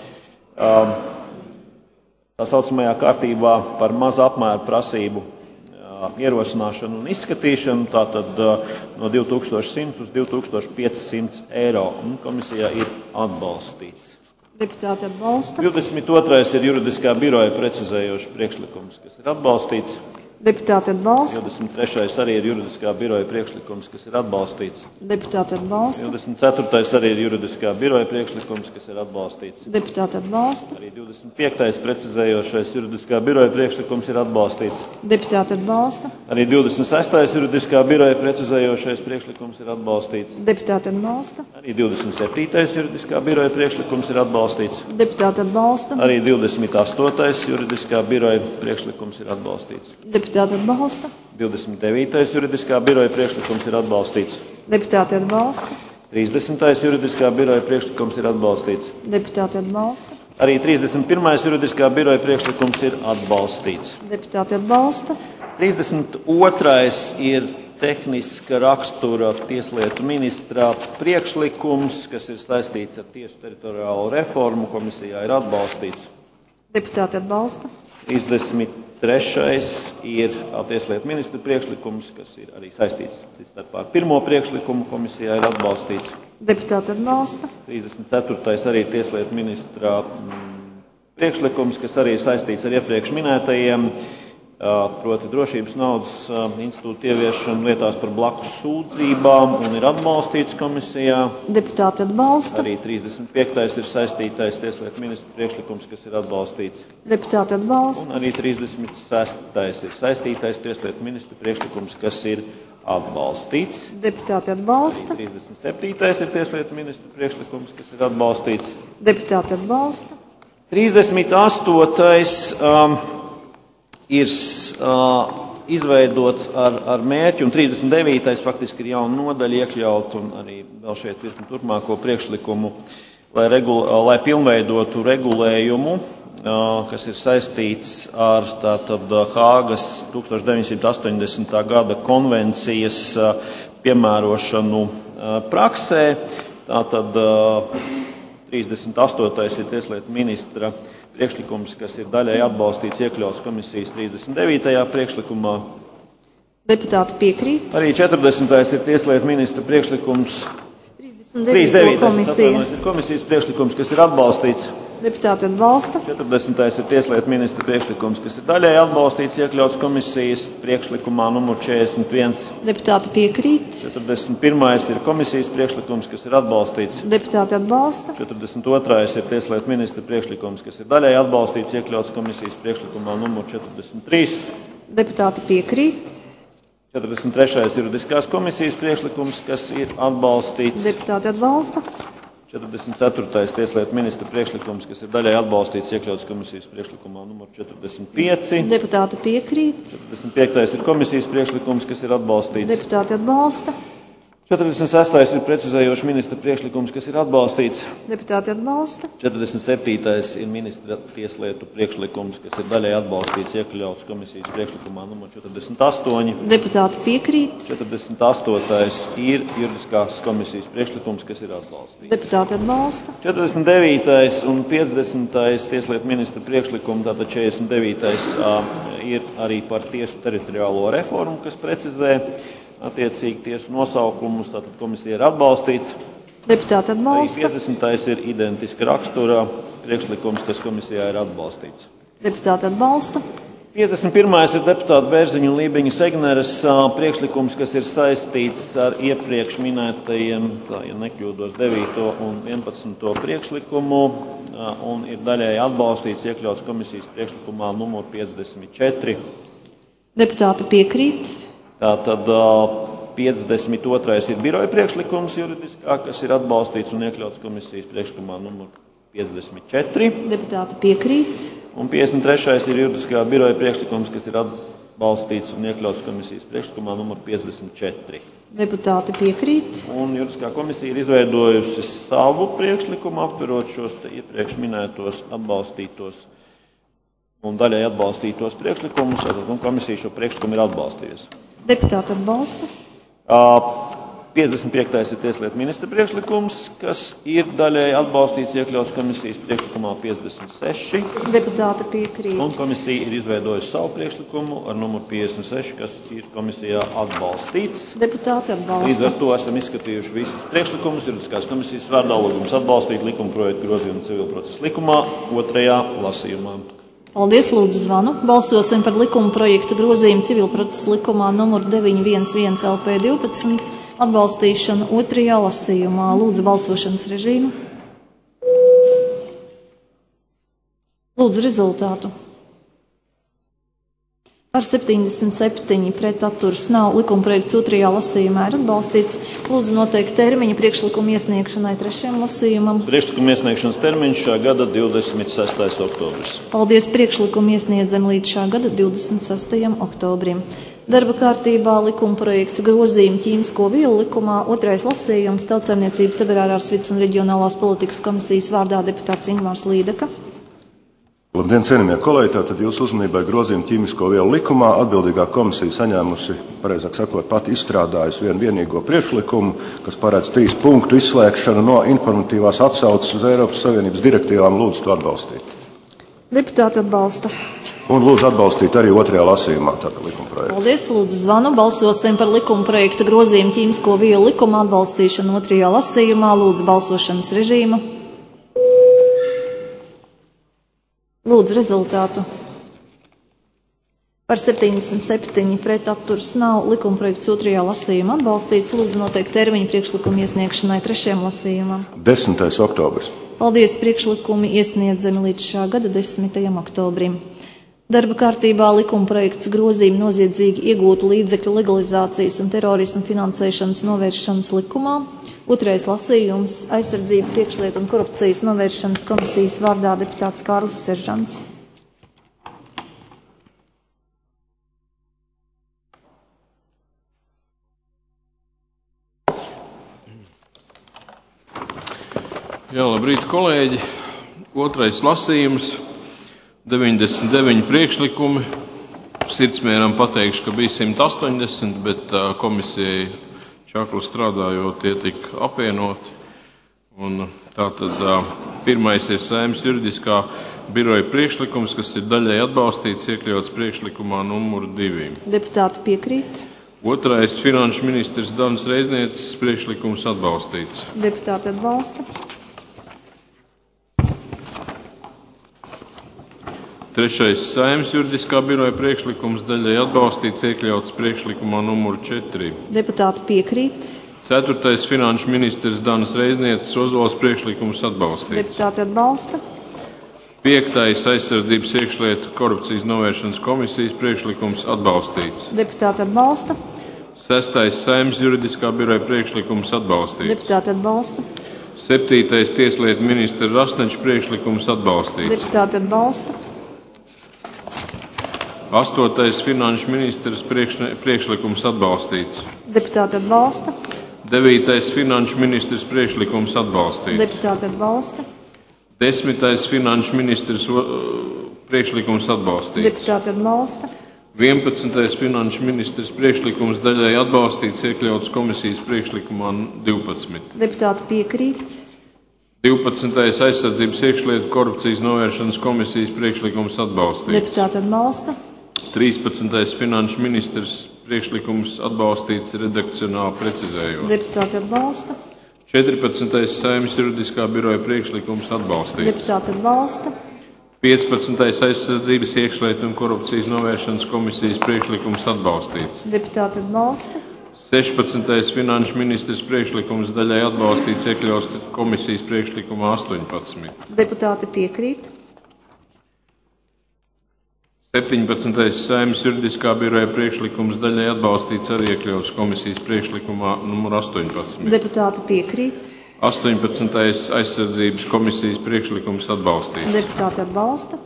tā saucamajā kārtībā par maza apmēra prasību ierosināšanu un izskatīšanu, tātad no 2100 uz 2500 eiro. Un komisijā ir atbalstīts. Deputāti atbalsta. 22. ir juridiskā biroja precizējošs priekšlikums, kas ir atbalstīts. Deputāti atbalsta. 23. arī ir juridiskā biroja priekšlikums, kas ir atbalstīts. Deputāti atbalsta. 24. arī ir juridiskā biroja priekšlikums, kas ir atbalstīts. Deputāti atbalsta. Arī 25. precizējošais juridiskā biroja priekšlikums ir atbalstīts. Deputāti atbalsta. Arī 26. juridiskā biroja precizējošais priekšlikums ir atbalstīts. Deputāti atbalsta. Arī 27. juridiskā biroja priekšlikums ir atbalstīts. Deputāti atbalsta. Arī 28. juridiskā biroja priekšlikums ir atbalstīts. Deputāti atbalsta. 29. juridiskā biroja priekšlikums ir atbalstīts. Deputāti atbalsta. 30. juridiskā biroja priekšlikums ir atbalstīts. Deputāti atbalsta. Arī 31. juridiskā biroja priekšlikums ir atbalstīts. Deputāti atbalsta. 32. ir tehniska rakstura tieslietu ministra priekšlikums, kas ir saistīts ar tiesu teritoriālo reformu, komisijā ir atbalstīts. Deputāti atbalsta. 33. ir tieslietu ministra priekšlikums, kas ir arī saistīts ar pirmo priekšlikumu, komisijā ir atbalstīts. Deputāti atbalsta. 34. arī tieslietu ministra priekšlikums, kas arī saistīts ar iepriekš minētajiem. proti drošības naudas institūta ieviešanu lietās par blakus sūdzībām un ir atbalstīts komisijā. Deputāti atbalsta. Arī 35. ir saistītais tieslietu ministra priekšlikums, kas ir atbalstīts. Deputāti atbalsta. Un arī 36. ir saistītais tieslietu ministra priekšlikums, kas ir atbalstīts. Deputāti atbalsta. 37. ir tieslietu ministra priekšlikums, kas ir atbalstīts. Deputāti atbalsta. 38. Ir izveidots ar mērķi, un 39. faktiski ir jauna nodaļa iekļaut, un arī vēl šeit virkni turpmāko priekšlikumu, lai pilnveidotu regulējumu, kas ir saistīts ar tātad Hāgas 1980. gada konvencijas piemērošanu praksē. Tātad 38. ir tieslietu ministra priekšlikums, kas ir daļai atbalstīts, iekļauts komisijas 39. priekšlikumā. Deputāti piekrīt. Arī 40. ir tieslietu ministra priekšlikums. 39. komisija. Ir komisijas priekšlikums, kas ir atbalstīts. Deputāti atbalsta. 40. ir tieslietu ministra priekšlikums, kas ir daļai atbalstīts, iekļauts komisijas priekšlikumā numur 41. Deputāti piekrīt. 41. ir komisijas priekšlikums, kas ir atbalstīts. Deputāti atbalsta. 42. ir tieslietu ministra priekšlikums, kas ir daļai atbalstīts, iekļauts komisijas priekšlikumā numur 43. Deputāti piekrīt. 43. juridiskās komisijas priekšlikums, kas ir atbalstīts. Deputāti atbalsta. 44. tieslietu ministra priekšlikums, kas ir daļai atbalstīts, iekļauts komisijas priekšlikumā numur 45. Deputāti piekrīt. 45. ir komisijas priekšlikums, kas ir atbalstīts. Deputāti atbalsta. 46. ir precizējošs ministra priekšlikums, kas ir atbalstīts. Deputāti atbalsta. 47. ir ministra tieslietu priekšlikums, kas ir daļai atbalstīts, iekļauts komisijas priekšlikumā numur 48. Deputāti piekrīt. 48. ir juridiskās komisijas priekšlikums, kas ir atbalstīts. Deputāti atbalsta. 49. un 50. tieslietu ministra priekšlikumu, tātad 49. ir arī par tiesu teritoriālo reformu, kas precizē attiecīgi tiesu nosaukumus, tātad komisija ir atbalstīts. Deputāti atbalsta. 50. ir identiska rakstura priekšlikums, kas komisijā ir atbalstīts. Deputāti atbalsta. 51. ir deputāta Bērziņa un Lībiņa Segneres priekšlikums, kas ir saistīts ar iepriekš minētajiem, ja nekļūdos, 9. un 11. priekšlikumu, un ir daļēji atbalstīts, iekļauts komisijas priekšlikumā numur 54. Deputāti piekrīt. Tātad 52. ir biroja priekšlikums juridiskā, kas ir atbalstīts un iekļauts komisijas priekšlikumā numur 54. Deputāti piekrīt. Un 53. ir juridiskā biroja priekšlikums, kas ir atbalstīts un iekļauts komisijas priekšlikumā numur 54. Deputāti piekrīt. Un juridiskā komisija ir izveidojusi savu priekšlikumu, aptverot šos iepriekš minētos atbalstītos un daļai atbalstītos priekšlikumus, un komisija šo priekšlikumu ir atbalstījusi. Deputāti atbalsta. 55. ir tieslietu ministra priekšlikums, kas ir daļai atbalstīts, iekļauts komisijas priekšlikumā 56. Deputāti piekrīt. Un komisija ir izveidojusi savu priekšlikumu ar numuru 56, kas ir komisijā atbalstīts. Deputāti atbalsta. Līdz ar to esam izskatījuši visus priekšlikumus. Juridiskās komisijas vārdā lūgums atbalstīt likuma projektu grozījumu civilprocesa likumā 2. lasījumā. Paldies, lūdzu zvanu. Balsosim par likuma projektu grozījumu civilprocesa likumā numur 911 LP 12 atbalstīšanu 2. lasījumā. Lūdzu balsošanas režīmu. Lūdzu rezultātu. Par 77 pret atturas nav. Likumprojekts 2. lasījumā ir atbalstīts. Lūdzu noteikt termiņu priekšlikumu iesniegšanai 3. lasījumam. Priekšlikumu iesniegšanas termiņš šā gada 26. oktobris. Paldies, priekšlikumu iesniedzam līdz šā gada 26. oktobrim. Darba kārtībā likumprojekts grozījumu ķīmisko vielu likumā 2. lasījums Tautsaimniecības Federālās vides un reģionālās politikas komisijas vārdā deputāts Ingmārs Līdaka. Labdien, cienījamie kolēģi! Tātad jūsu uzmanībai grozījumu ķīmisko vielu likumā atbildīgā komisija saņēmusi, pareizāk sakot, pati izstrādājusi vienīgo priekšlikumu, kas paredz 3 punktu izslēgšanu no informatīvās atsauces uz Eiropas Savienības direktīvām. Lūdzu to atbalstīt. Deputāti atbalsta. Un lūdzu atbalstīt arī 2. lasījumā tātad likumprojektu. Paldies, lūdzu zvanu. Balsosim par likumprojekta grozījumu ķīmisko vielu likuma atbalstīšanu 2. lasījumā. Lūdzu balsošanas režīmu. Lūdzu rezultātu. Par 77 pret atturas nav. Likumprojekts 2. lasījumā atbalstīts. Lūdzu noteikt termiņu priekšlikumu iesniegšanai 3. lasījumam. 10. oktobris. Paldies, priekšlikumi iesniedzami līdz šā gada 10. oktobrim. Darba kārtībā likumprojekts grozījumi noziedzīgi iegūtu līdzekļu legalizācijas un terorismu finansēšanas novēršanas likumā. 2. lasījums aizsardzības, iekšlietu un korupcijas novēršanas komisijas vārdā deputāts Kārlis Seržants. Jā, labrīt, kolēģi. 2. lasījums, 99 priekšlikumi. Sirdsmieram pateikšu, ka bija 180, bet komisijai čakli strādājot, tie tika apvienoti. Un tātad pirmais ir Saeimas juridiskā biroja priekšlikums, kas ir daļai atbalstīts, iekļauts priekšlikumā numuru 2. Deputāti piekrīt. 2. finanšu ministrs Danis Reizniecis priekšlikums atbalstīts. Deputāti atbalsta. 3. Saeimas juridiskā biroja priekšlikums daļai atbalstīts, iekļauts priekšlikumā numuru 4. Deputāti piekrīt. 4. finanšu ministrs Danis Reizniecis Ozols priekšlikums atbalstīts. Deputāti atbalsta. 5. aizsardzības, iekšlietu korupcijas novēršanas komisijas priekšlikums atbalstīts. Deputāti atbalsta. 6. Saeimas juridiskā biroja priekšlikums atbalstīts. Deputāti atbalsta. 7. tieslietu ministra Rasneča priekšlikums atbalstīts. Deputāti atbalsta. 8. finanšu ministrs priekšlikums atbalstīts. Deputāti atbalsta. 9. finanšu ministrs priekšlikums atbalstīts. Deputāti atbalsta. 10. finanšu ministrs priekšlikums atbalstīts. Deputāti atbalsta. 11. finanšu ministrs priekšlikums daļai atbalstīts, iekļauts komisijas priekšlikumā 12. Deputāti piekrīt. 12. aizsardzības, iekšlietu korupcijas novēršanas komisijas priekšlikums atbalstīts. Deputāti atbalsta. 13. finanšu ministrs priekšlikums atbalstīts, redakcionāli precizējot. Deputāti atbalsta. 14. Saeimas juridiskā biroja priekšlikums atbalstīts. Deputāti atbalsta. 15. aizsardzības, iekšlietu un korupcijas novēršanas komisijas priekšlikums atbalstīts. Deputāti atbalsta. 16. finanšu ministrs priekšlikums daļai atbalstīts, iekļauts komisijas priekšlikumā 18. Deputāti piekrīt. 17. Saeimas juridiskā biroja priekšlikums daļai atbalstīts, arī iekļauts komisijas priekšlikumā numur 18. Deputāti piekrīt. 18. aizsardzības komisijas priekšlikums atbalstīts. Deputāti atbalsta.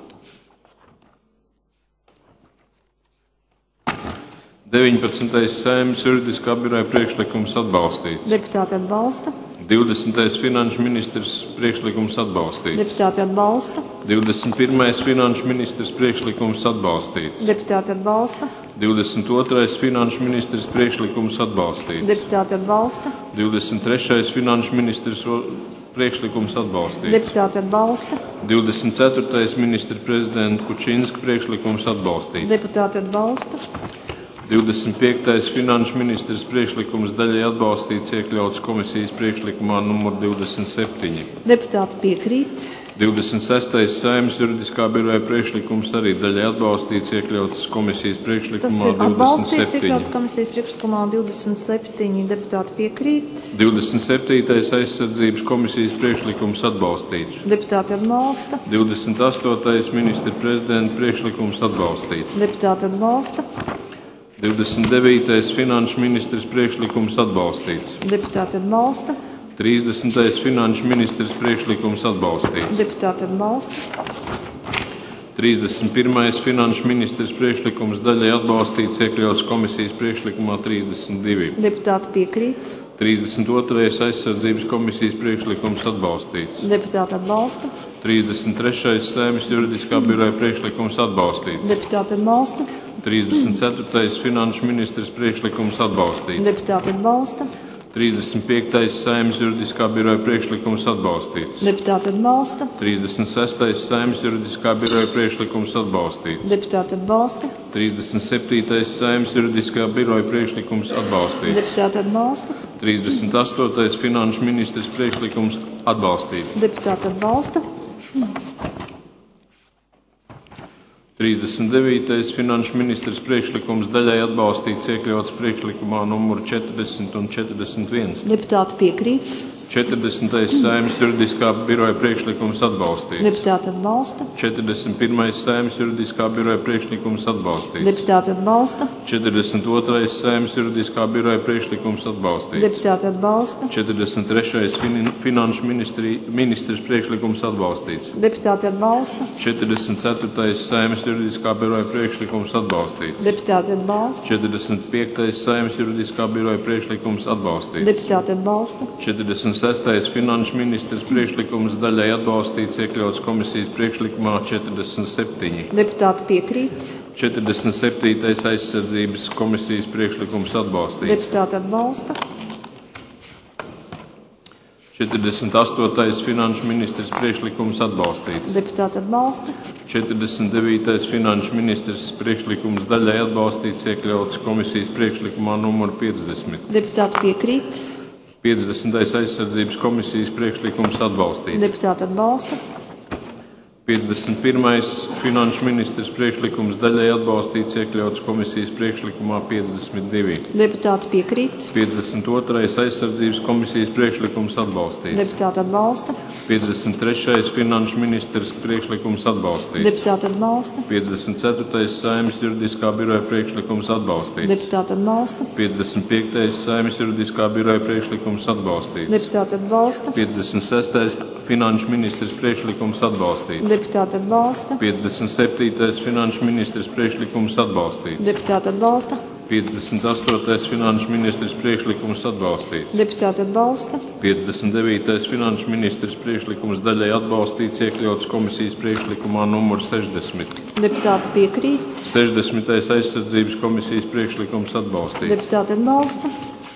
19. Saeimas juridiskā biroja priekšlikums atbalstīts. Deputāti atbalsta. 20. finanšu ministrs priekšlikums atbalstīts. Deputāti atbalsta. 21. finanšu ministrs priekšlikums atbalstīts. Deputāti atbalsta. 22. finanšu ministrs priekšlikums atbalstīts. Deputāti atbalsta. 23. finanšu ministrs priekšlikums atbalstīts. Deputāti atbalsta. 24. ministra prezidenta Kučinska priekšlikums atbalstīts. Deputāti atbalsta. 25. finanšu ministrs priekšlikums daļai atbalstīts, iekļauts komisijas priekšlikumā numur 27. Deputāti piekrīt. 26. Saeimas juridiskā biroja priekšlikums arī daļai atbalstīts, iekļauts komisijas priekšlikumā 27. Tas ir atbalstīts, iekļauts komisijas priekšlikumā 27. Deputāti piekrīt. 27. aizsardzības komisijas priekšlikums atbalstīts. Deputāti atbalsta. 28. ministra prezidenta priekšlikums atbalstīts. Deputāti atbalsta. 29. finanšu ministrs priekšlikums atbalstīts. Deputāti atbalsta. 30. finanšu ministrs priekšlikums atbalstīts. Deputāti atbalsta. 31. finanšu ministrs priekšlikums daļai atbalstīts, iekļauts komisijas priekšlikumā 32. Deputāti piekrīt. 32. aizsardzības komisijas priekšlikums atbalstīts. Deputāti atbalsta. 33. Saeimas juridiskā biroja priekšlikums atbalstīts. Deputāti atbalsta. 34. finanšu ministrs priekšlikums atbalstīts. Deputāti atbalsta. 35. Saeimas juridiskā biroja priekšlikums atbalstīts. Deputāti atbalsta. 36. Saeimas juridiskā biroja priekšlikums atbalstīts. Deputāti atbalsta. 37. Saeimas juridiskā biroja priekšlikums atbalstīts. Deputāti atbalsta. 38. finanšu ministrs priekšlikums atbalstīts. Deputāti atbalsta. 39. Finanšu ministrs priekšlikums daļai atbalstīts, iekļauts priekšlikumā numur 40 un 41. Deputāti piekrīt. 40. Saeimas juridiskā biroja priekšlikums atbalstīts. Deputāti atbalsta. 41. Saeimas juridiskā biroja priekšlikums atbalstīts. Deputāti atbalsta. 42. Saeimas juridiskā biroja priekšlikums atbalstīts. Deputāti atbalsta. 43. Finanšu ministrs priekšlikums atbalstīts. Deputāti atbalsta. 44. Saeimas juridiskā biroja priekšlikums atbalstīts. Deputāti atbalsta. 45. Saeimas juridiskā biroja priekšlikums atbalstīts. Deputāti atbalsta. 46. Finanšu ministrs priekšlikums daļai atbalstīts, iekļauts komisijas priekšlikumā 47. Deputāti piekrīt. 47. Aizsardzības komisijas priekšlikums atbalstīts. Deputāti atbalsta. 48. Finanšu ministrs priekšlikums atbalstīts. Deputāti atbalsta. 49. Finanšu ministrs priekšlikums daļai atbalstīts, iekļauts komisijas priekšlikumā numur 50. Deputāti piekrīt. 50. Aizsardzības komisijas priekšlikums atbalstīts. Deputāti atbalsta. 51. Finanšu ministrs priekšlikums daļai atbalstīts, iekļauts komisijas priekšlikumā 52. Deputāti piekrīt. 52. Aizsardzības komisijas priekšlikums atbalstīts. Deputāti atbalsta. 53. Finanšu ministrs priekšlikums atbalstīts. Deputāti atbalsta. 54. Saeimas juridiskā biroja priekšlikums atbalstīts. Deputāti atbalsta. 55. Saeimas juridiskā biroja priekšlikums atbalstīts. Deputāti atbalsta. 56. Finanšu ministrs priekšlikums atbalstīts. Deputāti atbalsta. 57. Finanšu ministrs priekšlikums atbalstīts. Deputāti atbalsta. 58. Finanšu ministrs priekšlikums atbalstīts. Deputāti atbalsta. 59. Finanšu ministrs priekšlikums daļai atbalstīts, iekļauts komisijas priekšlikumā numur 60. Deputāti piekrīt. 60. Aizsardzības komisijas priekšlikums atbalstīts. Deputāti atbalsta.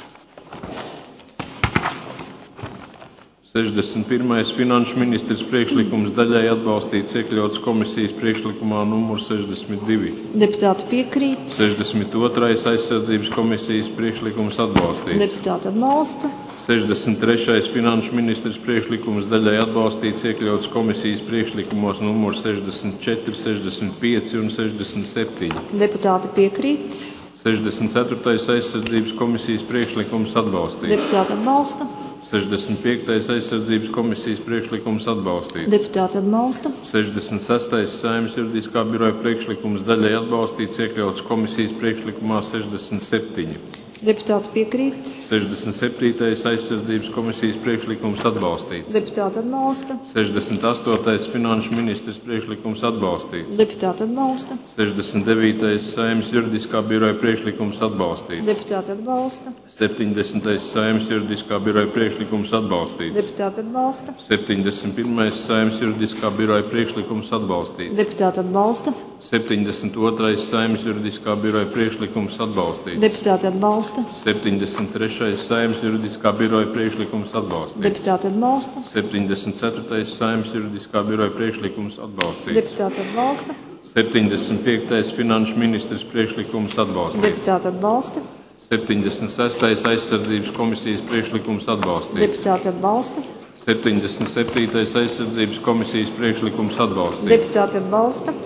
61. Finanšu ministrs priekšlikums daļai atbalstīts, iekļauts komisijas priekšlikumā numur 62. Deputāti piekrīt. 62. Aizsardzības komisijas priekšlikums atbalstīts. Deputāti atbalsta. 63. Finanšu ministrs priekšlikums daļai atbalstīts, iekļauts komisijas priekšlikumos numur 64, 65 un 67. Deputāti piekrīt. 64. Aizsardzības komisijas priekšlikums atbalstīts. Deputāti atbalsta. 65. Aizsardzības komisijas priekšlikums atbalstīts. Deputāti atbalsta. 66. Saeimas juridiskā biroja priekšlikums daļai atbalstīts, iekļauts komisijas priekšlikumā 67. Deputāti piekrīt. 67. Aizsardzības komisijas priekšlikums atbalstīts. Deputāti atbalsta. 68. Finanšu ministrs priekšlikums atbalstīts. Deputāti atbalsta. 69. Saeimas juridiskā biroja priekšlikums atbalstīts. Deputāti atbalsta. 70. Saeimas juridiskā biroja priekšlikums atbalstīts. Deputāti atbalsta. 71. Saeimas juridiskā biroja priekšlikums atbalstīts. Deputāti atbalsta. 72. Saeimas juridiskā biroja priekšlikums atbalstīts. Deputāti atbalsta. 73. Saeimas juridiskā biroja priekšlikums atbalstīts. Deputāti atbalsta. 74. Saeimas juridiskā biroja priekšlikums atbalstīts. Deputāti atbalsta. 75. Finanšu ministrs priekšlikums atbalstīts. Deputāti atbalsta. 76. Aizsardzības komisijas priekšlikums atbalstīts. Deputāti atbalsta. 77. Aizsardzības komisijas priekšlikums atbalstīts. Deputāti atbalsta.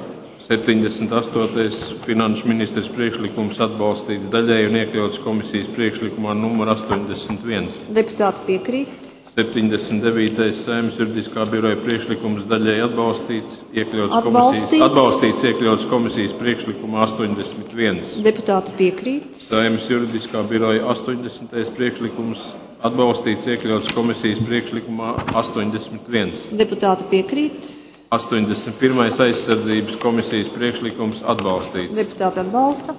78. Finanšu ministrs priekšlikums atbalstīts daļai un iekļauts komisijas priekšlikumā numur 81. Deputāti piekrīt. 79. Saeimas juridiskā biroja priekšlikums daļai atbalstīts, iekļauts komisijas priekšlikumā 81. Deputāti piekrīt. Saeimas juridiskā biroja 80. priekšlikums atbalstīts, iekļauts komisijas priekšlikumā 81. Deputāti piekrīt. 81. Aizsardzības komisijas priekšlikums atbalstīts. Deputāti atbalsta.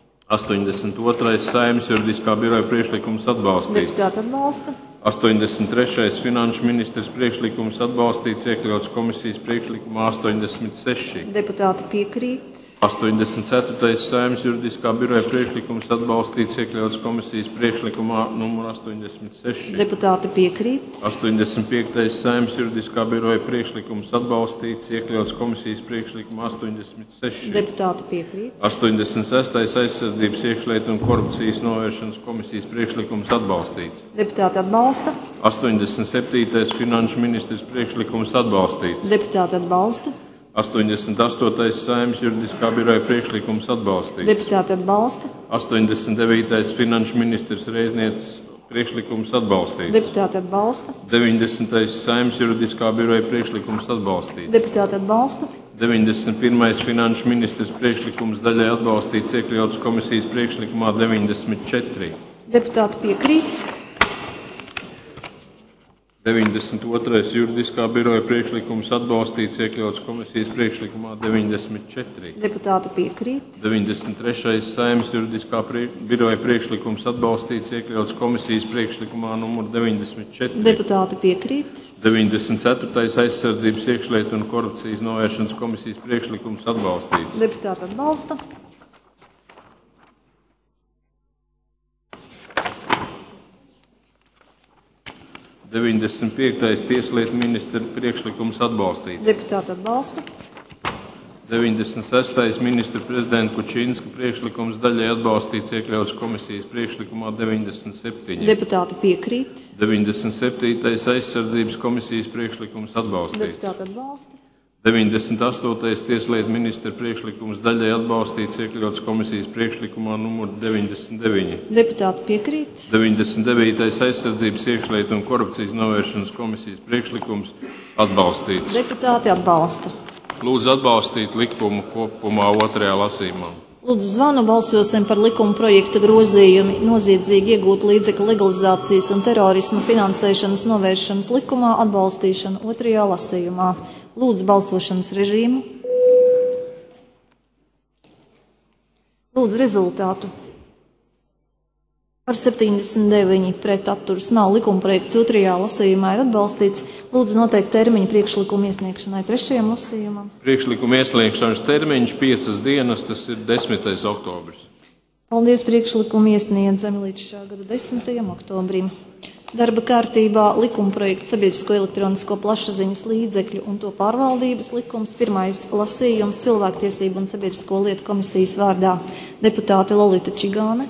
82. Saeimas juridiskā biroja priekšlikums atbalstīts. Deputāti atbalsta. 83. Finanšu ministrs priekšlikums atbalstīts, iekļauts komisijas priekšlikumā 86. Deputāti piekrīt. 84. Saeimas juridiskā biroja priekšlikums atbalstīts, iekļauts komisijas priekšlikumā numur 86. Deputāti piekrīt. 85. Saeimas juridiskā biroja priekšlikums atbalstīts, iekļauts komisijas priekšlikumā 86. Deputāti piekrīt. 86. Aizsardzības iekšlietu un korupcijas novēršanas komisijas priekšlikums atbalstīts. Deputāti atbalsta. 87. Finanšu ministrs priekšlikums atbalstīts. Deputāti atbalsta. 88. Saeimas juridiskā biroja priekšlikums atbalstīts. Deputāti atbalsta. 89. Finanšu ministrs Reiznieces priekšlikums atbalstīts. Deputāti atbalsta. 90. Saeimas juridiskā biroja priekšlikums atbalstīts. Deputāti atbalsta. 91. Finanšu ministrs priekšlikums daļai atbalstīts, iekļauts komisijas priekšlikumā 94. Deputāti piekrīt. 92. Juridiskā biroja priekšlikums atbalstīts, iekļauts komisijas priekšlikumā 94. Deputāti piekrīt. 93. Saeimas juridiskā biroja priekšlikums atbalstīts, iekļauts komisijas priekšlikumā numur 94. Deputāti piekrīt. 94. Aizsardzības iekšlietu un korupcijas novēršanas komisijas priekšlikums atbalstīts. Deputāti atbalsta. 95. Tieslietu ministra priekšlikums atbalstīts. Deputāti atbalsta. 96. Ministra prezidenta Kučinska priekšlikums daļai atbalstīts, iekļauts komisijas priekšlikumā 97. Deputāti piekrīt. 97. Aizsardzības komisijas priekšlikums atbalstīts. Deputāti atbalsta. 98. Tieslietu ministra priekšlikums daļai atbalstīts, iekļauts komisijas priekšlikumā numur 99. Deputāti piekrīt. 99. Aizsardzības iekšlietu un korupcijas novēršanas komisijas priekšlikums atbalstīts. Deputāti atbalsta. Lūdzu atbalstīt likumu kopumā otrajā lasījumā. Lūdzu zvanu, balsosim par likuma projekta grozījumi noziedzīgi iegūt līdzekļu legalizācijas un terorisma finansēšanas novēršanas likumā atbalstīšanu otrajā lasījumā. Lūdzu balsošanas režīmu. Lūdzu rezultātu. Par 79 pret atturas nav. Likumprojekts otrajā lasījumā ir atbalstīts. Lūdzu noteikt termiņu priekšlikumu iesniegšanai trešajam lasījumam. Priekšlikuma iesniegšanas termiņš 5 dienas, tas ir 10. oktobris. Paldies, priekšlikumu iesniedzami līdz šā gada 10. oktobrim. Darba kārtībā likumprojekts sabiedrisko elektronisko plašsaziņas līdzekļu un to pārvaldības likums. Pirmais lasījums cilvēktiesību un sabiedrisko lietu komisijas vārdā deputāte Lolita Čigāne.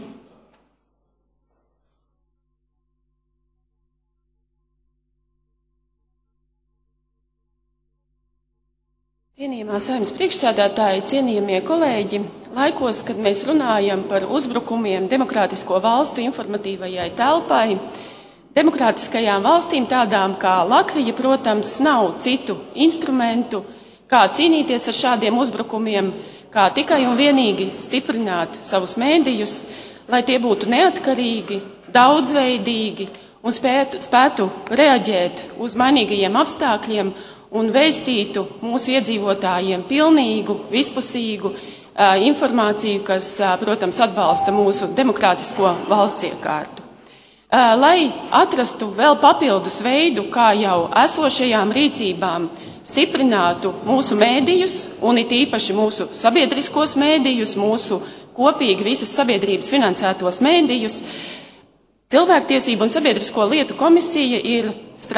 Cienījamā Saeimas priekšsēdētāji, cienījamie kolēģi, laikos, kad mēs runājam par uzbrukumiem demokrātisko valstu informatīvajai telpai, demokrātiskajām valstīm tādām kā Latvija, protams, nav citu instrumentu, kā cīnīties ar šādiem uzbrukumiem, kā tikai un vienīgi stiprināt savus mēdījus, lai tie būtu neatkarīgi, daudzveidīgi un spētu reaģēt uz mainīgajiem apstākļiem un vēstītu mūsu iedzīvotājiem pilnīgu, vispusīgu informāciju, kas, protams, atbalsta mūsu demokrātisko valsts iekārtu. Lai atrastu vēl papildus veidu, kā jau esošajām rīcībām stiprinātu mūsu mēdījus, un it īpaši mūsu sabiedriskos mēdījus, mūsu kopīgi visas sabiedrības finansētos mēdījus, Cilvēktiesību un sabiedrisko lietu komisija ir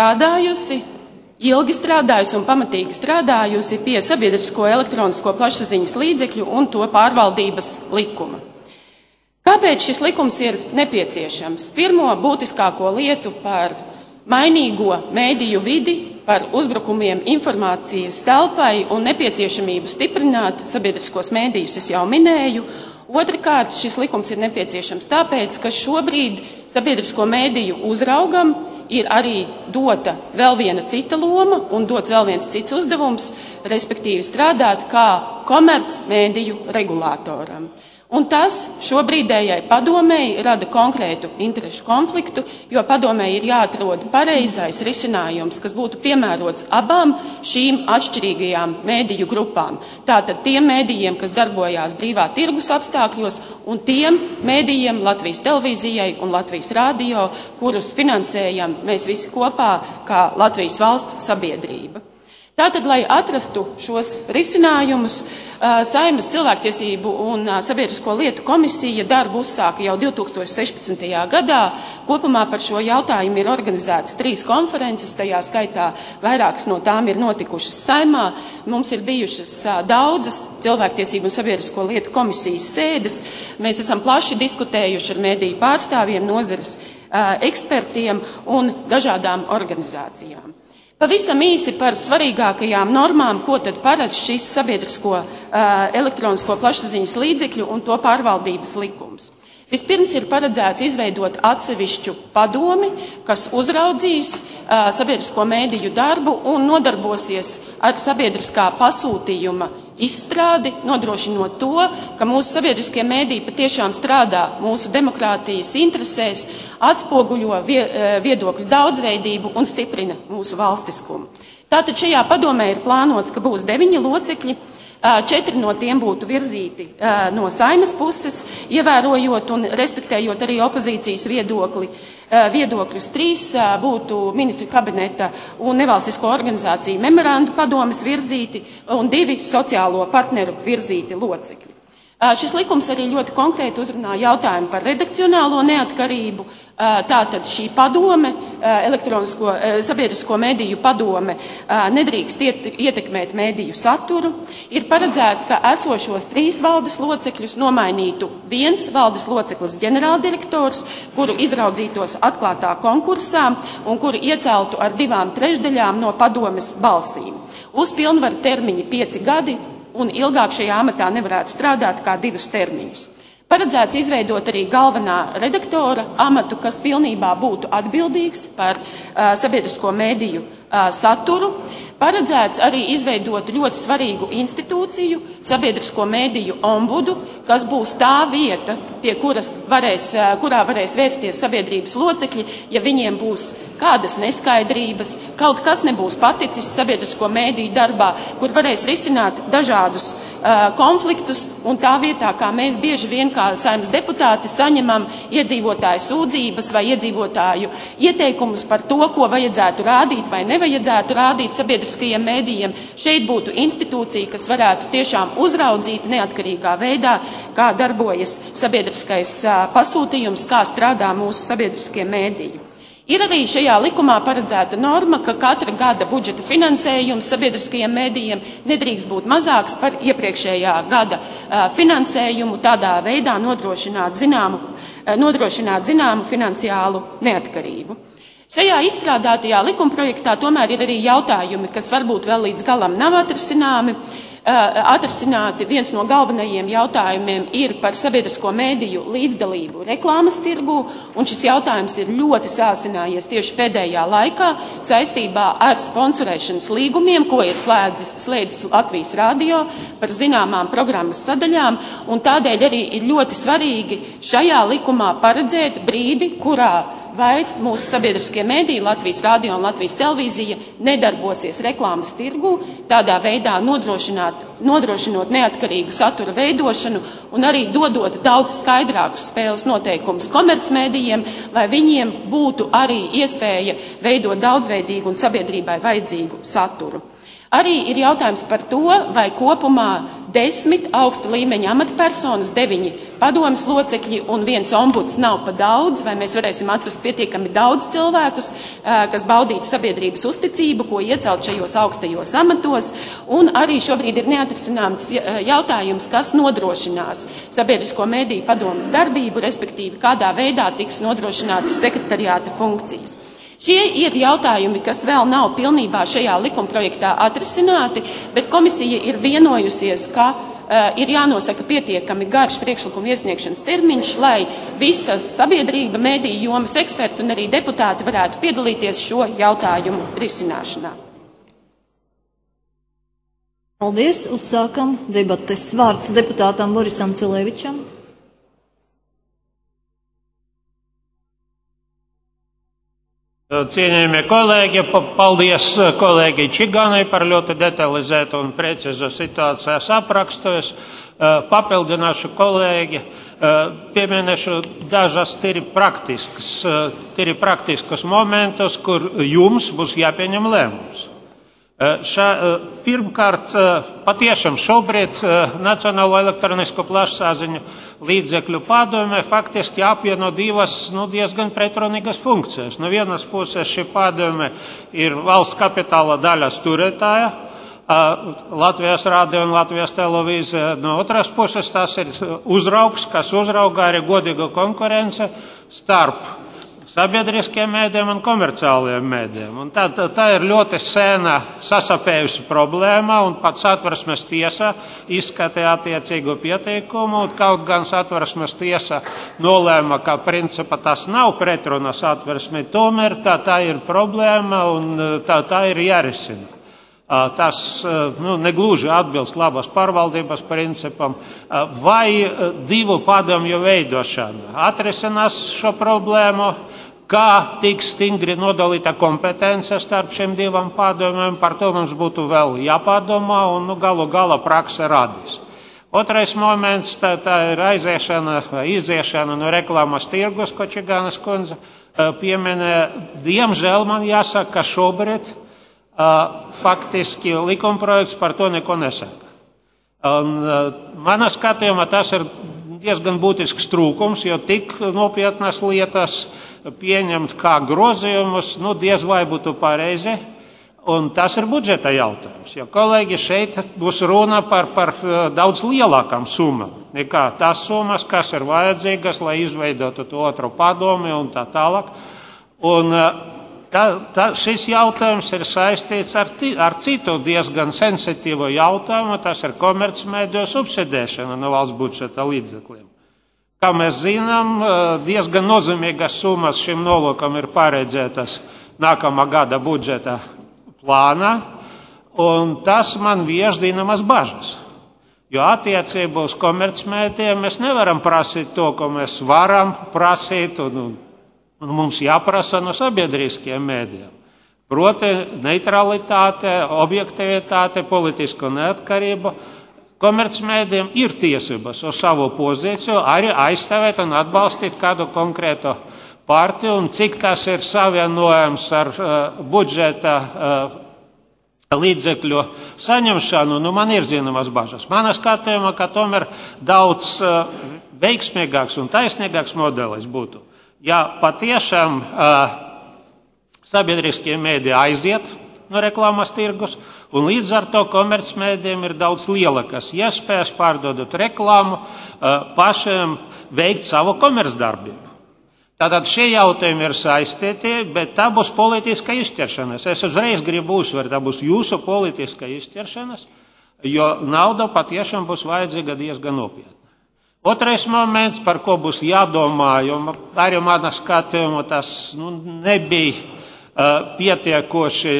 ilgi strādājusi un pamatīgi strādājusi pie sabiedrisko elektronisko plašsaziņas līdzekļu un to pārvaldības likuma. Kāpēc šis likums ir nepieciešams? Pirmo būtiskāko lietu par mainīgo mēdīju vidi, par uzbrukumiem informācijas telpai un nepieciešamību stiprināt sabiedriskos mēdījus es jau minēju. Otrkārt, šis likums ir nepieciešams tāpēc, ka šobrīd sabiedrisko mēdīju uzraugam ir arī dota vēl viena cita loma un dots vēl viens cits uzdevums, respektīvi strādāt kā komercmēdīju regulātoram. Un tas šobrīdējai padomei rada konkrētu interešu konfliktu, jo padomei ir jāatrod pareizais risinājums, kas būtu piemērots abām šīm atšķirīgajām mēdīju grupām. Tātad tiem mēdījiem, kas darbojās brīvā tirgus apstākļos, un tiem mēdījiem Latvijas televīzijai un Latvijas radio, kurus finansējam mēs visi kopā kā Latvijas valsts sabiedrība. Tātad, lai atrastu šos risinājumus, Saeimas cilvēktiesību un sabiedrisko lietu komisija darbu uzsāka jau 2016. gadā. Kopumā par šo jautājumu ir organizētas 3 konferences, tajā skaitā vairākas no tām ir notikušas Saeimā. Mums ir bijušas daudzas cilvēktiesību un sabiedrisko lietu komisijas sēdes. Mēs esam plaši diskutējuši ar mediju pārstāvjiem, nozares ekspertiem un dažādām organizācijām. Pavisam īsi par svarīgākajām normām, ko tad paredz šis sabiedrisko elektronisko plašsaziņas līdzekļu un to pārvaldības likums. Vispirms ir paredzēts izveidot atsevišķu padomi, kas uzraudzīs sabiedrisko mēdīju darbu un nodarbosies ar sabiedriskā pasūtījuma izstrādi, nodrošinot to, ka mūsu sabiedriskie mēdīji patiešām strādā mūsu demokrātijas interesēs, atspoguļo viedokļu daudzveidību un stiprina mūsu valstiskumu. Tātad šajā padomē ir plānots, ka būs 9 locekļi, 4 no tiem būtu virzīti no Saeimas puses, ievērojot un respektējot arī opozīcijas viedokļus. 3 būtu ministru kabineta un nevalstisko organizāciju memorandu padomes virzīti un 2 sociālo partneru virzīti locekļi. Šis likums arī ļoti konkrēti uzrunā jautājumu par redakcionālo neatkarību. Tātad šī padome, sabiedrisko mēdīju padome, nedrīkst ietekmēt mēdīju saturu. Ir paredzēts, ka esošos 3 valdes locekļus nomainītu 1 valdes loceklis ģenerāldirektors, kuru izraudzītos atklātā konkursā un kuru ieceltu ar 2/3 no padomes balsīm. Uz pilnvaru termiņi 5 gadi. Un ilgāk šajā amatā nevarētu strādāt kā 2 termiņus. Paredzēts izveidot arī galvenā redaktora amatu, kas pilnībā būtu atbildīgs par sabiedrisko mēdīju saturu. Paredzēts arī izveidot ļoti svarīgu institūciju, sabiedrisko mēdīju ombudu, kas būs tā vieta, pie kurā varēs vērsties sabiedrības locekļi, ja viņiem būs kādas neskaidrības, kaut kas nebūs paticis sabiedrisko mēdīju darbā, kur varēs risināt dažādus konfliktus, un tā vietā, kā mēs bieži vien kā Saeimas deputāti saņemam iedzīvotāju sūdzības vai iedzīvotāju ieteikumus par to, ko vajadzētu rādīt vai nevajadzētu rādīt sabiedriskajiem mēdījiem, šeit būtu institūcija, kas varētu tiešām uzraudzīt neatkarīgā veidā, kā darbojas sabiedriskais pasūtījums, kā strādā mūsu sabiedriskie mēdīji. Ir arī šajā likumā paredzēta norma, ka katra gada budžeta finansējums sabiedriskajiem mēdījiem nedrīkst būt mazāks par iepriekšējā gada finansējumu, tādā veidā nodrošināt zināmu finansiālu neatkarību. Šajā izstrādātajā likumprojektā tomēr ir arī jautājumi, kas varbūt vēl līdz galam nav atrisināti. Viens no galvenajiem jautājumiem ir par sabiedrisko mēdīju līdzdalību reklāmas tirgū, un šis jautājums ir ļoti sāsinājies tieši pēdējā laikā saistībā ar sponsorēšanas līgumiem, ko ir slēdzis Latvijas radio par zināmām programmas sadaļām, un tādēļ arī ir ļoti svarīgi šajā likumā paredzēt brīdi, kurā vairs mūsu sabiedriskie mēdīji, Latvijas radio un Latvijas televīzija nedarbosies reklāmas tirgu, tādā veidā nodrošinot neatkarīgu satura veidošanu un arī dodot daudz skaidrākus spēles noteikumus komercmēdījiem, lai viņiem būtu arī iespēja veidot daudzveidīgu un sabiedrībai vajadzīgu saturu. Arī ir jautājums par to, vai kopumā 10 augsta līmeņa amatpersonas, 9 padomes locekļi un 1 ombuds nav pa daudz, vai mēs varēsim atrast pietiekami daudz cilvēkus, kas baudītu sabiedrības uzticību, ko iecelt šajos augstajos amatos, un arī šobrīd ir neatrisināms jautājums, kas nodrošinās sabiedrisko mēdīju padomes darbību, respektīvi kādā veidā tiks nodrošinātas sekretariāta funkcijas. Šie ir jautājumi, kas vēl nav pilnībā šajā likumprojektā atrisināti, bet komisija ir vienojusies, ka ir jānosaka pietiekami garš priekšlikuma iesniegšanas termiņš, lai visa sabiedrība, mēdīju jomas eksperti un arī deputāti varētu piedalīties šo jautājumu risināšanā. Paldies, uzsākam debates. Vārds deputātam Borisam Cilēvičam. Cienījamie kolēģi, paldies kolēģi Čiganai par ļoti detalizētu un precizu situācijas aprakstu. Es papildināšu kolēģi, pieminēšu dažas tīri praktiskus momentus, kur jums būs jāpieņem lēmums. Pirmkārt, patiešām šobrīd Nacionālo elektronisko plašsaziņu līdzekļu padome faktiski apvieno divas diezgan pretrunīgas funkcijas. No vienas puses šī padome ir valsts kapitāla daļas turētāja, Latvijas radio un Latvijas televīzija. No otras puses tas ir uzraugs, kas uzrauga arī godīgu konkurence starp sabiedriskiem mēdiem un komerciāliem mēdiem. Un tā ir ļoti sena sasapējusi problēma, un pat Satversmes tiesa izskatīja attiecīgo pieteikumu, un kaut gan Satversmes tiesa nolēma, ka principā tas nav pretruna Satversmei, tomēr tā ir problēma un tā ir jārisina. Tas negluži atbilst labas pārvaldības principam, vai divu padomju veidošana atrisinās šo problēmu, kā tiks stingri nodalīta kompetence starp šiem divam padomiem, par to mums būtu vēl jāpadomā un galu gala prakse radīs. Otrais moments, tā ir aiziešana vai iziešana no reklāmas tirgus, ko Čigānas kundze pieminē. Diemžēl man jāsaka, ka šobrīd faktiski likumprojekts par to neko nesaka. Manā skatījumā tas ir diezgan būtisks trūkums, jo tik nopietnas lietas pieņemt kā grozījumus, diez vai būtu pareizi, un tas ir budžeta jautājums, jo kolēģi šeit būs runa par daudz lielākām summām nekā tās summas, kas ir vajadzīgas, lai izveidotu to otru padomi un tā tālāk. Un šis jautājums ir saistīts ar citu diezgan sensitīvu jautājumu, tas ir komercmediju subsidēšana no valsts budžeta līdzekļiem. Kā mēs zinām, diezgan nozīmīgas summas šim nolūkam ir paredzētas nākamā gada budžeta plānā, un tas man vieš zināmas bažas. Jo attiecībā uz komercmedijiem mēs nevaram prasīt to, ko mēs varam prasīt, un mums jāprasa no sabiedriskiem mēdiem. Proti neutralitāte, objektivitāte, politiska neatkarība. Komercmēdiem ir tiesības uz savu pozīciju arī aizstāvēt un atbalstīt kādu konkrētu partiju, un cik tas ir savienojams ar budžeta līdzekļu saņemšanu, man ir zināmas bažas. Manā skatījumā, ka tomēr daudz veiksmīgāks un taisnīgāks modelis būtu, ja patiešām sabiedriskie mēdī aiziet no reklāmas tirgus, un līdz ar to komercmēdiem ir daudz lielākas iespējas pārdodot reklāmu, pašiem veikt savu komercdarbību. Tātad šie jautājumi ir saistīti, bet tā būs politiska izķeršanās. Es uzreiz gribu uzsvērt, tā būs jūsu politiska izķeršanās, jo nauda patiešām būs vajadzīga diezgan nopietna. Otrais moments, par ko būs jādomā, jo arī manā skatījumā tas nebija pietiekoši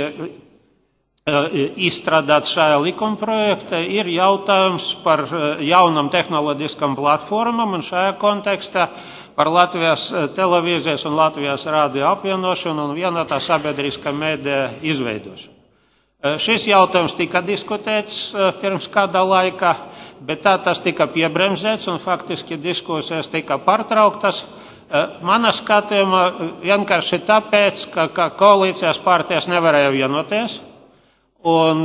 izstrādāts šajā likumprojektā, ir jautājums par jaunam tehnoloģiskam platformam, un šajā kontekstā par Latvijas televīzijas un Latvijas rādio apvienošanu un vienotā sabiedriskā mēdīja izveidošanu. Šis jautājums tika diskutēts pirms kāda laika, bet tas tika piebremzēts un faktiski diskusijas tika pārtrauktas. Manā skatījumā vienkārši tāpēc, ka koalīcijas partijas nevarēja vienoties, un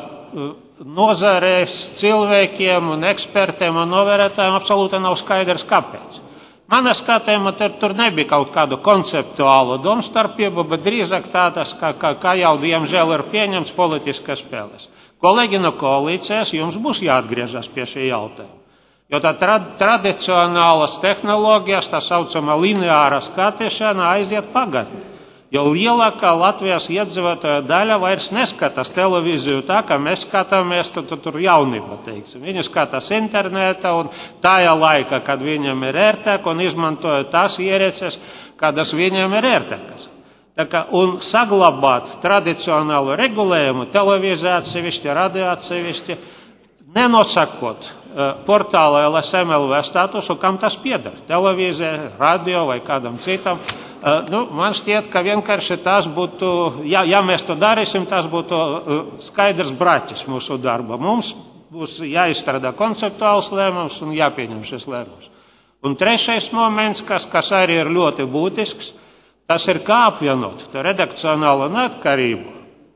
nozarēs cilvēkiem un ekspertiem un novērētājiem absolūti nav skaidrs, kāpēc. Manā skatījumā tur nebija kaut kādu konceptuālu domstarpību, bet drīzāk tādas, kā jau diemžēl ir pieņemts politiskas spēles. Kolēģi no koalīcijas, jums būs jāatgriežas pie šī jautājuma. Jo tā tradicionālas tehnoloģijas, tā saucamā lineāra skatīšana aiziet pagatni. Jo lielākā Latvijas iedzīvotāja daļa vairs neskatās televīziju tā, kā mēs skatāmies tur jaunībā, teiksim. Viņi skatās internetā un tajā laikā, kad viņam ir ērtāk, un izmantoja tās ierīces, kādas viņam ir ērtākas. Un saglabāt tradicionālu regulējumu, televīziju atsevišķi, radio atsevišķi, nenosakot portāla LSM-LV statusu, kam tas pieder, televīzija, radio vai kādam citam. Man šķiet, ka vienkārši tas būtu, ja mēs to darīsim, tas būtu skaidrs braķis mūsu darba. Mums būs jāizstrādā konceptuāls lēmums un jāpieņem šis lēmums. Un trešais moments, kas arī ir ļoti būtisks, tas ir kā apvienot redakcionālo neatkarību,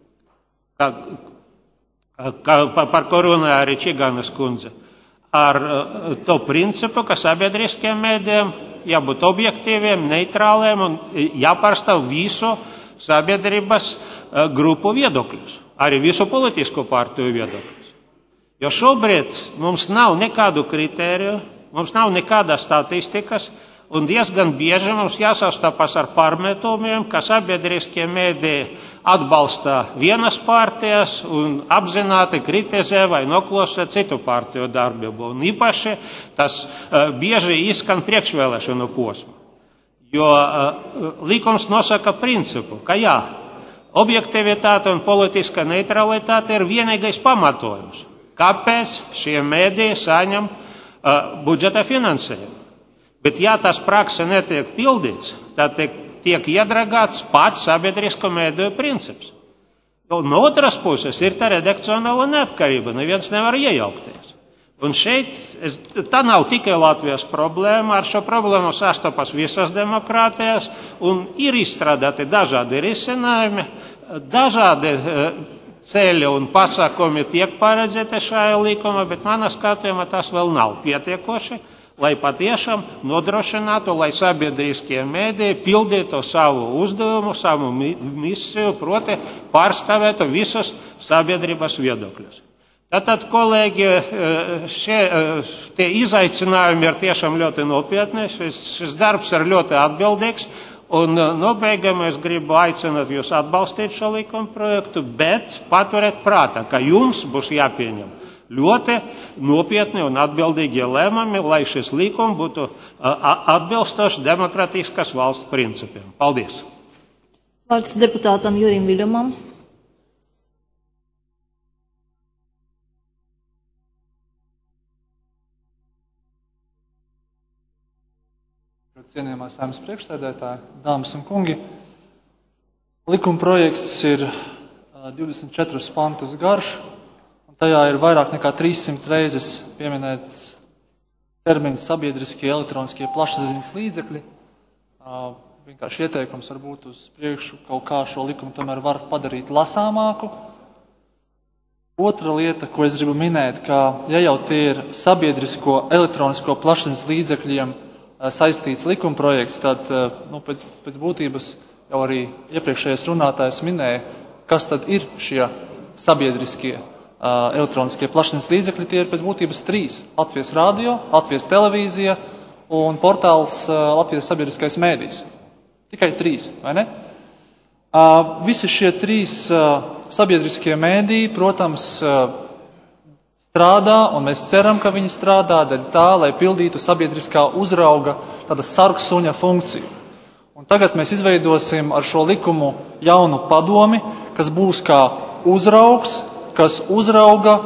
par ko runāja arī Čigānas kundze, ar to principu, ka sabiedriskiem mēdījiem jābūt objektīviem, neitrāliem un jāpārstāv visu sabiedrības grupu viedokļus, arī visu politisko partiju viedokļus. Jo šobrīd mums nav nekādu kritēriju, mums nav nekādas statistikas, Un diezgan bieži mums jāsastopas ar pārmetumiem, ka sabiedriskie mēdī atbalsta vienas partijas un apzināti kritizē vai noklosē citu partiju darbību. Un īpaši tas bieži izskan priekšvēlēšanu posmu. Jo likums nosaka principu, ka jā, objektivitāte un politiska neutralitāte ir vienīgais pamatojums. Kāpēc šie mēdī saņem budžeta finansējumu? Bet ja tas praksē netiek pildīts, tad tiek iedragāts pats sabiedrisko mēdīju princips. No otras puses ir tā redakcionāla neatkarība, neviens nevar iejaukties. Un šeit, tā nav tikai Latvijas problēma, ar šo problēmu sastopas visas demokrātijas, un ir izstrādāti dažādi risinājumi, dažādi ceļi un pasākumi tiek paredzēti šajā likumā, bet manā skatījumā tas vēl nav pietiekoši, lai patiešām nodrošinātu, lai sabiedriskie mēdī pildītu savu uzdevumu, savu misiju, proti pārstāvētu visus sabiedrības viedokļus. Tātad, kolēģi, tie izaicinājumi ir tiešām ļoti nopietni, šis darbs ir ļoti atbildīgs, un nobeigumā es gribu aicināt jūs atbalstīt šo likuma projektu, bet paturiet prātā, ka jums būs jāpieņem ļoti nopietni un atbildīgi lēmumi, lai šis likums būtu atbilstošs demokratiskas valsts principiem. Paldies! Vārds deputātam Jurim Viļamam. Cienījamā Saeimas priekšsēdētāja, dāmas un kungi, likuma projekts ir 24 pantus garš. Tajā ir vairāk nekā 300 reizes pieminēts termins sabiedriskie elektroniskie plašsaziņas līdzekļi. Vienkārši ieteikums varbūt uz priekšu kaut kā šo likumu tomēr var padarīt lasāmāku. Otra lieta, ko es gribu minēt, ka ja jau tie ir sabiedrisko elektronisko plašsaziņas līdzekļiem saistīts likuma projekts, tad pēc būtības jau arī iepriekšējais runātājs minēja, kas tad ir šie sabiedriskie elektroniskie plašsaziņas līdzekļi. Tie ir pēc būtības 3. Latvijas radio, Latvijas televīzija un portāls Latvijas sabiedriskais mēdījis. Tikai 3, vai ne? Visi šie 3 sabiedriskie mēdīji, protams, strādā, un mēs ceram, ka viņi strādā daļai tā, lai pildītu sabiedriskā uzrauga tāda sargsuņa funkciju. Un tagad mēs izveidosim ar šo likumu jaunu padomi, kas būs kā uzraugs, kas uzrauga.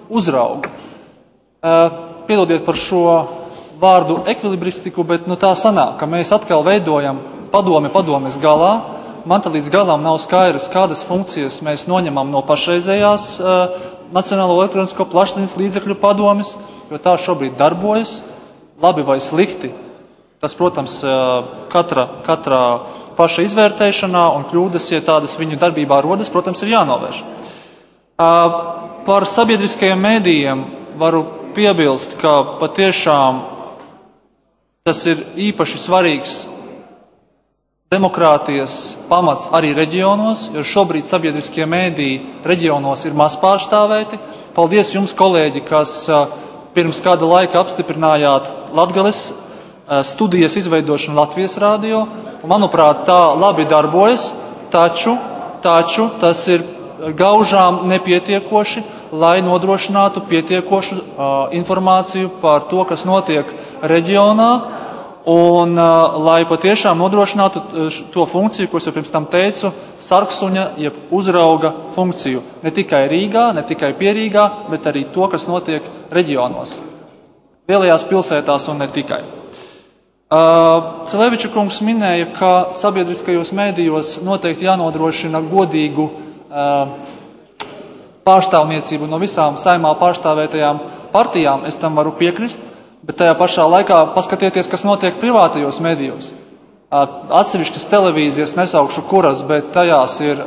Piedodiet par šo vārdu ekvilibristiku, bet tā sanāk, ka mēs atkal veidojam padomes galā. Man te līdz galam nav skaidrs, kādas funkcijas mēs noņemam no pašreizējās Nacionālo elektronisko plašsaziņas līdzekļu padomes, jo tā šobrīd darbojas, labi vai slikti. Tas, protams, katra paša izvērtēšanā un kļūdas, ja tādas viņu darbībā rodas, protams, ir jānovērš. Par sabiedriskajiem mēdījiem varu piebilst, ka patiešām tas ir īpaši svarīgs demokrātijas pamats arī reģionos, jo šobrīd sabiedriskie mēdīji reģionos ir maz pārstāvēti. Paldies jums, kolēģi, kas pirms kāda laika apstiprinājāt Latgales studijas izveidošanu Latvijas radio. Manuprāt, tā labi darbojas, taču tas ir gaužām nepietiekoši, lai nodrošinātu pietiekošu informāciju par to, kas notiek reģionā, un lai patiešām nodrošinātu to funkciju, ko es jau pirms tam teicu, sargsuņa, jeb uzrauga funkciju. Ne tikai Rīgā, ne tikai pie Rīgā, bet arī to, kas notiek reģionos, lielajās pilsētās un ne tikai. Celeviča kungs minēja, ka sabiedriskajos mēdījos noteikti jānodrošina godīgu pārstāvniecību no visām Saeimā pārstāvētajām partijām. Es tam varu piekrist, bet tajā pašā laikā paskatieties, kas notiek privātajos medijos. Atsevišķas televīzijas, nesaukšu kuras, bet tajās ir,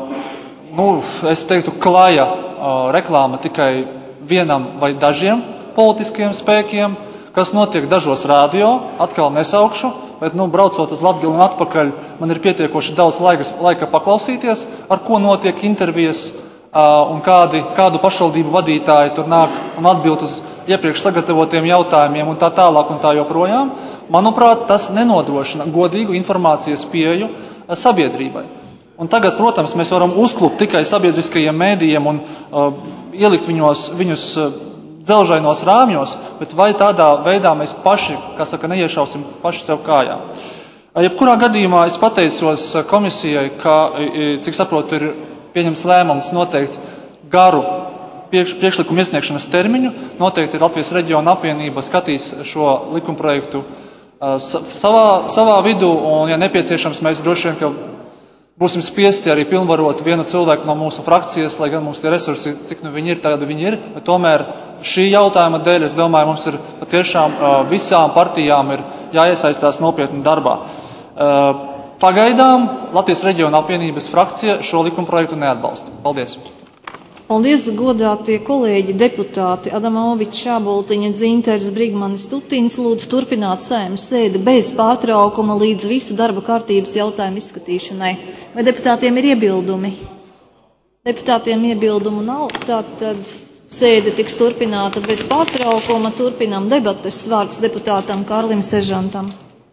es teiktu, klaja reklāma tikai vienam vai dažiem politiskiem spēkiem, kas notiek dažos radio, atkal nesaukšu, bet, braucot uz Latgali un atpakaļ, man ir pietiekoši daudz laika paklausīties, ar ko notiek intervijas un kādu pašvaldību vadītāji tur nāk un atbild uz iepriekš sagatavotiem jautājumiem un tā tālāk un tā joprojām. manuprāt, tas nenodrošina godīgu informācijas pieeju sabiedrībai. Un tagad, protams, mēs varam uzklupt tikai sabiedriskajiem mēdījiem un ielikt viņus dzelžainos rāmjos, bet vai tādā veidā mēs paši, neiešausim paši sev kājā. Jebkurā gadījumā es pateicos komisijai, ka, cik saprotu, ir pieņemts lēmums noteikti garu priekšlikumu iesniegšanas termiņu. Noteikti Latvijas reģiona apvienība skatīs šo likumprojektu savā vidū, un, ja nepieciešams, mēs droši vien, ka būsim spiesti arī pilnvarot vienu cilvēku no mūsu frakcijas, lai gan mums tie resursi, cik nu viņi ir, tādi viņi ir, bet tomēr šī jautājuma dēļ, es domāju, mums ir patiešām visām partijām ir jāiesaistās nopietni darbā. Pagaidām Latvijas reģiona apvienības frakcija šo likumprojektu neatbalsta. Paldies! Paldies, godātie kolēģi deputāti Adamovičs, Šāboltiņa, Dzinters, Brigmanis, Tutins. Lūdzu turpināt Saeimas sēdi bez pārtraukuma līdz visu darba kārtības jautājumu izskatīšanai. Vai deputātiem ir iebildumi? Deputātiem iebildumu nav, tātad sēde tiks turpināta bez pārtraukuma. Turpinām debates. Vārds deputātam Kārlim Sežantam.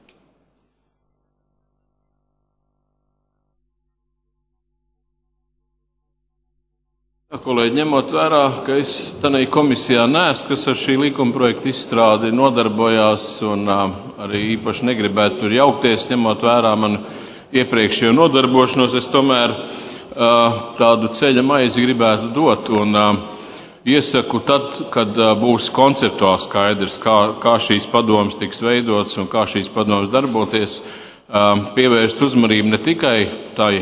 Kolēģi, ņemot vērā, ka es tanī komisijā neesmu, kas ar šī likuma projekta izstrādi nodarbojās un arī īpaši negribētu tur jaukties, ņemot vērā man iepriekšējo nodarbošanos, es tomēr tādu ceļa maizi gribētu dot un iesaku tad, kad būs konceptuāli skaidrs, kā šīs padomas tiks veidotas un kā šīs padomas darboties, pievērst uzmanību ne tikai tai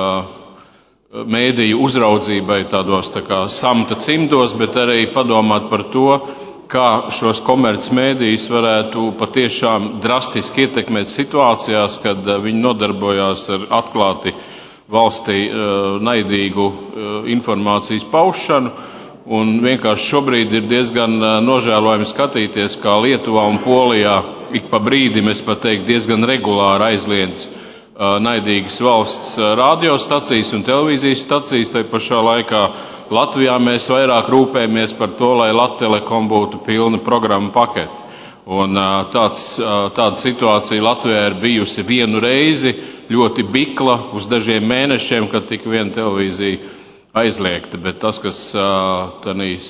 mēdīju uzraudzībai tādos tā kā samta cimdos, bet arī padomāt par to, kā šos komerc mēdījus varētu patiešām drastiski ietekmēt situācijās, kad viņi nodarbojās ar atklāti valstī naidīgu informācijas paušanu. Un vienkārši šobrīd ir diezgan nožēlojami skatīties, kā Lietuvā un Polijā ik pa brīdim, es pat teiktu, diezgan regulāri aizliedz naidīgas valsts radiostacijas un televīzijas stacijas. Tai pašā laikā Latvijā mēs vairāk rūpējamies par to, lai Lattelekom būtu pilna programma pakete. Un tāda situācija Latvijā ir bijusi vienu reizi, ļoti bikla uz dažiem mēnešiem, kad tika viena televīzija aizliegta. Bet tas, kas tanīs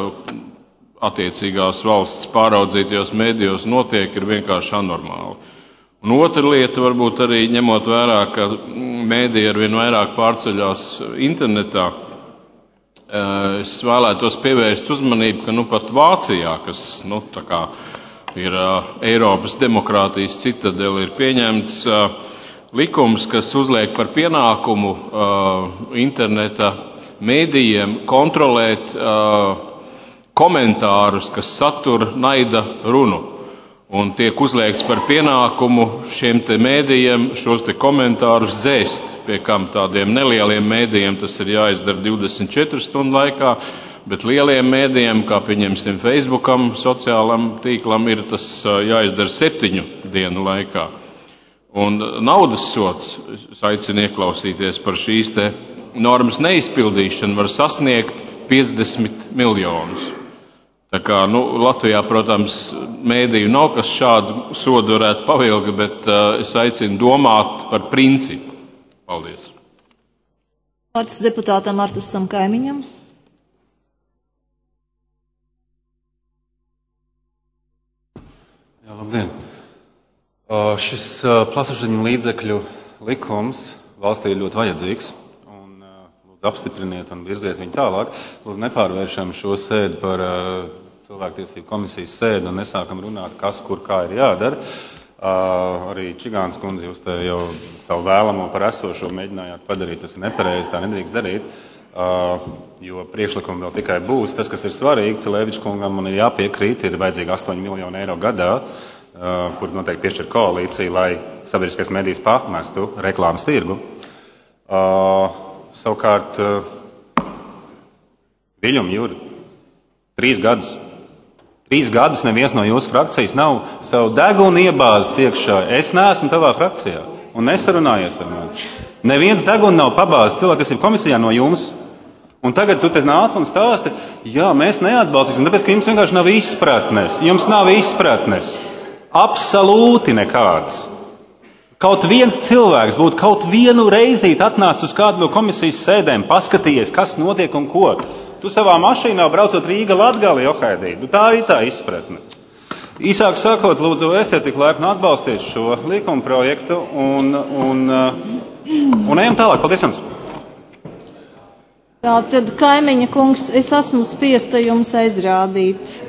attiecīgās valsts pāraudzītajos mēdījos notiek, ir vienkārši anormāli. Un otra lieta, varbūt arī ņemot vērā, ka mēdīja arvien vairāk pārceļās internetā, es vēlētos pievērst uzmanību, ka pat Vācijā, kas tā kā ir Eiropas demokrātijas citadele, ir pieņemts likums, kas uzliek par pienākumu interneta mēdījiem kontrolēt komentārus, kas satur naida runu. Un tiek uzliekts par pienākumu šiem te mēdījiem šos te komentārus dzēst, pie kam tādiem nelieliem mēdījiem tas ir jāizdara 24 stundu laikā, bet lieliem mēdījiem, kā pieņemsim Facebookam, sociālam tīklam, ir tas jāizdara 7 dienu laikā. Un naudas sods, es aicinu ieklausīties, par šīs te normas neizpildīšanu var sasniegt 50 miljonus. Tā kā, Latvijā, protams, mēdīju nav, kas šādu sodu varētu pavilkt, bet es aicinu domāt par principu. Paldies. Vārds deputātam Artusam Kaimiņam. Jā, labdien. Šis plašsaziņu līdzekļu likums valstī ir ļoti vajadzīgs. Apstipriniet un virziet viņu tālāk. Lūdzu, nepārvēršam šo sēdi par cilvēktiesību komisijas sēdi un nesākam runāt, kas, kur, kā ir jādara. Arī Čigāns kundze, jūs te jau savu vēlamo par esošo mēģinājāt padarīt. Tas ir nepareizi, tā nedrīkst darīt, jo priekšlikumi vēl tikai būs. Tas, kas ir svarīgi, Cilēviča kungam man ir jāpiekrīt, ir vajadzīgi 8 miljoni eiro gadā, kur noteikti piešķir koalīcija, lai sabiedriskais medijs pamestu reklāmas tirgu. Savukārt, Viļum, Juri, 3 gadus. 3 gadus neviens no jūsu frakcijas nav savu degunu iebāzis iekšā. Es neesmu tavā frakcijā un nesarunājies ar mani. Neviens degunu nav pabāzis cilvēktiesību komisijā no jums. Un tagad tu te nāc un stāsti, jā, mēs neatbalstīsim, tāpēc, ka jums vienkārši nav izpratnes. Jums nav izpratnes. Absolūti nekādas. Kaut viens cilvēks būtu kaut vienu reizīti atnācis uz kādu no komisijas sēdēm, paskatījies, kas notiek un ko. Tu savā mašīnā braucot Rīga Latgali, Johaidī. Tā ir tā izpratne. Īsāk sakot, lūdzu, esiet tik laipni atbalstīt šo likuma projektu un ejam tālāk. Paldies jums! Tātad, Kaimiņa kungs, es esmu spiesta jums aizrādīt.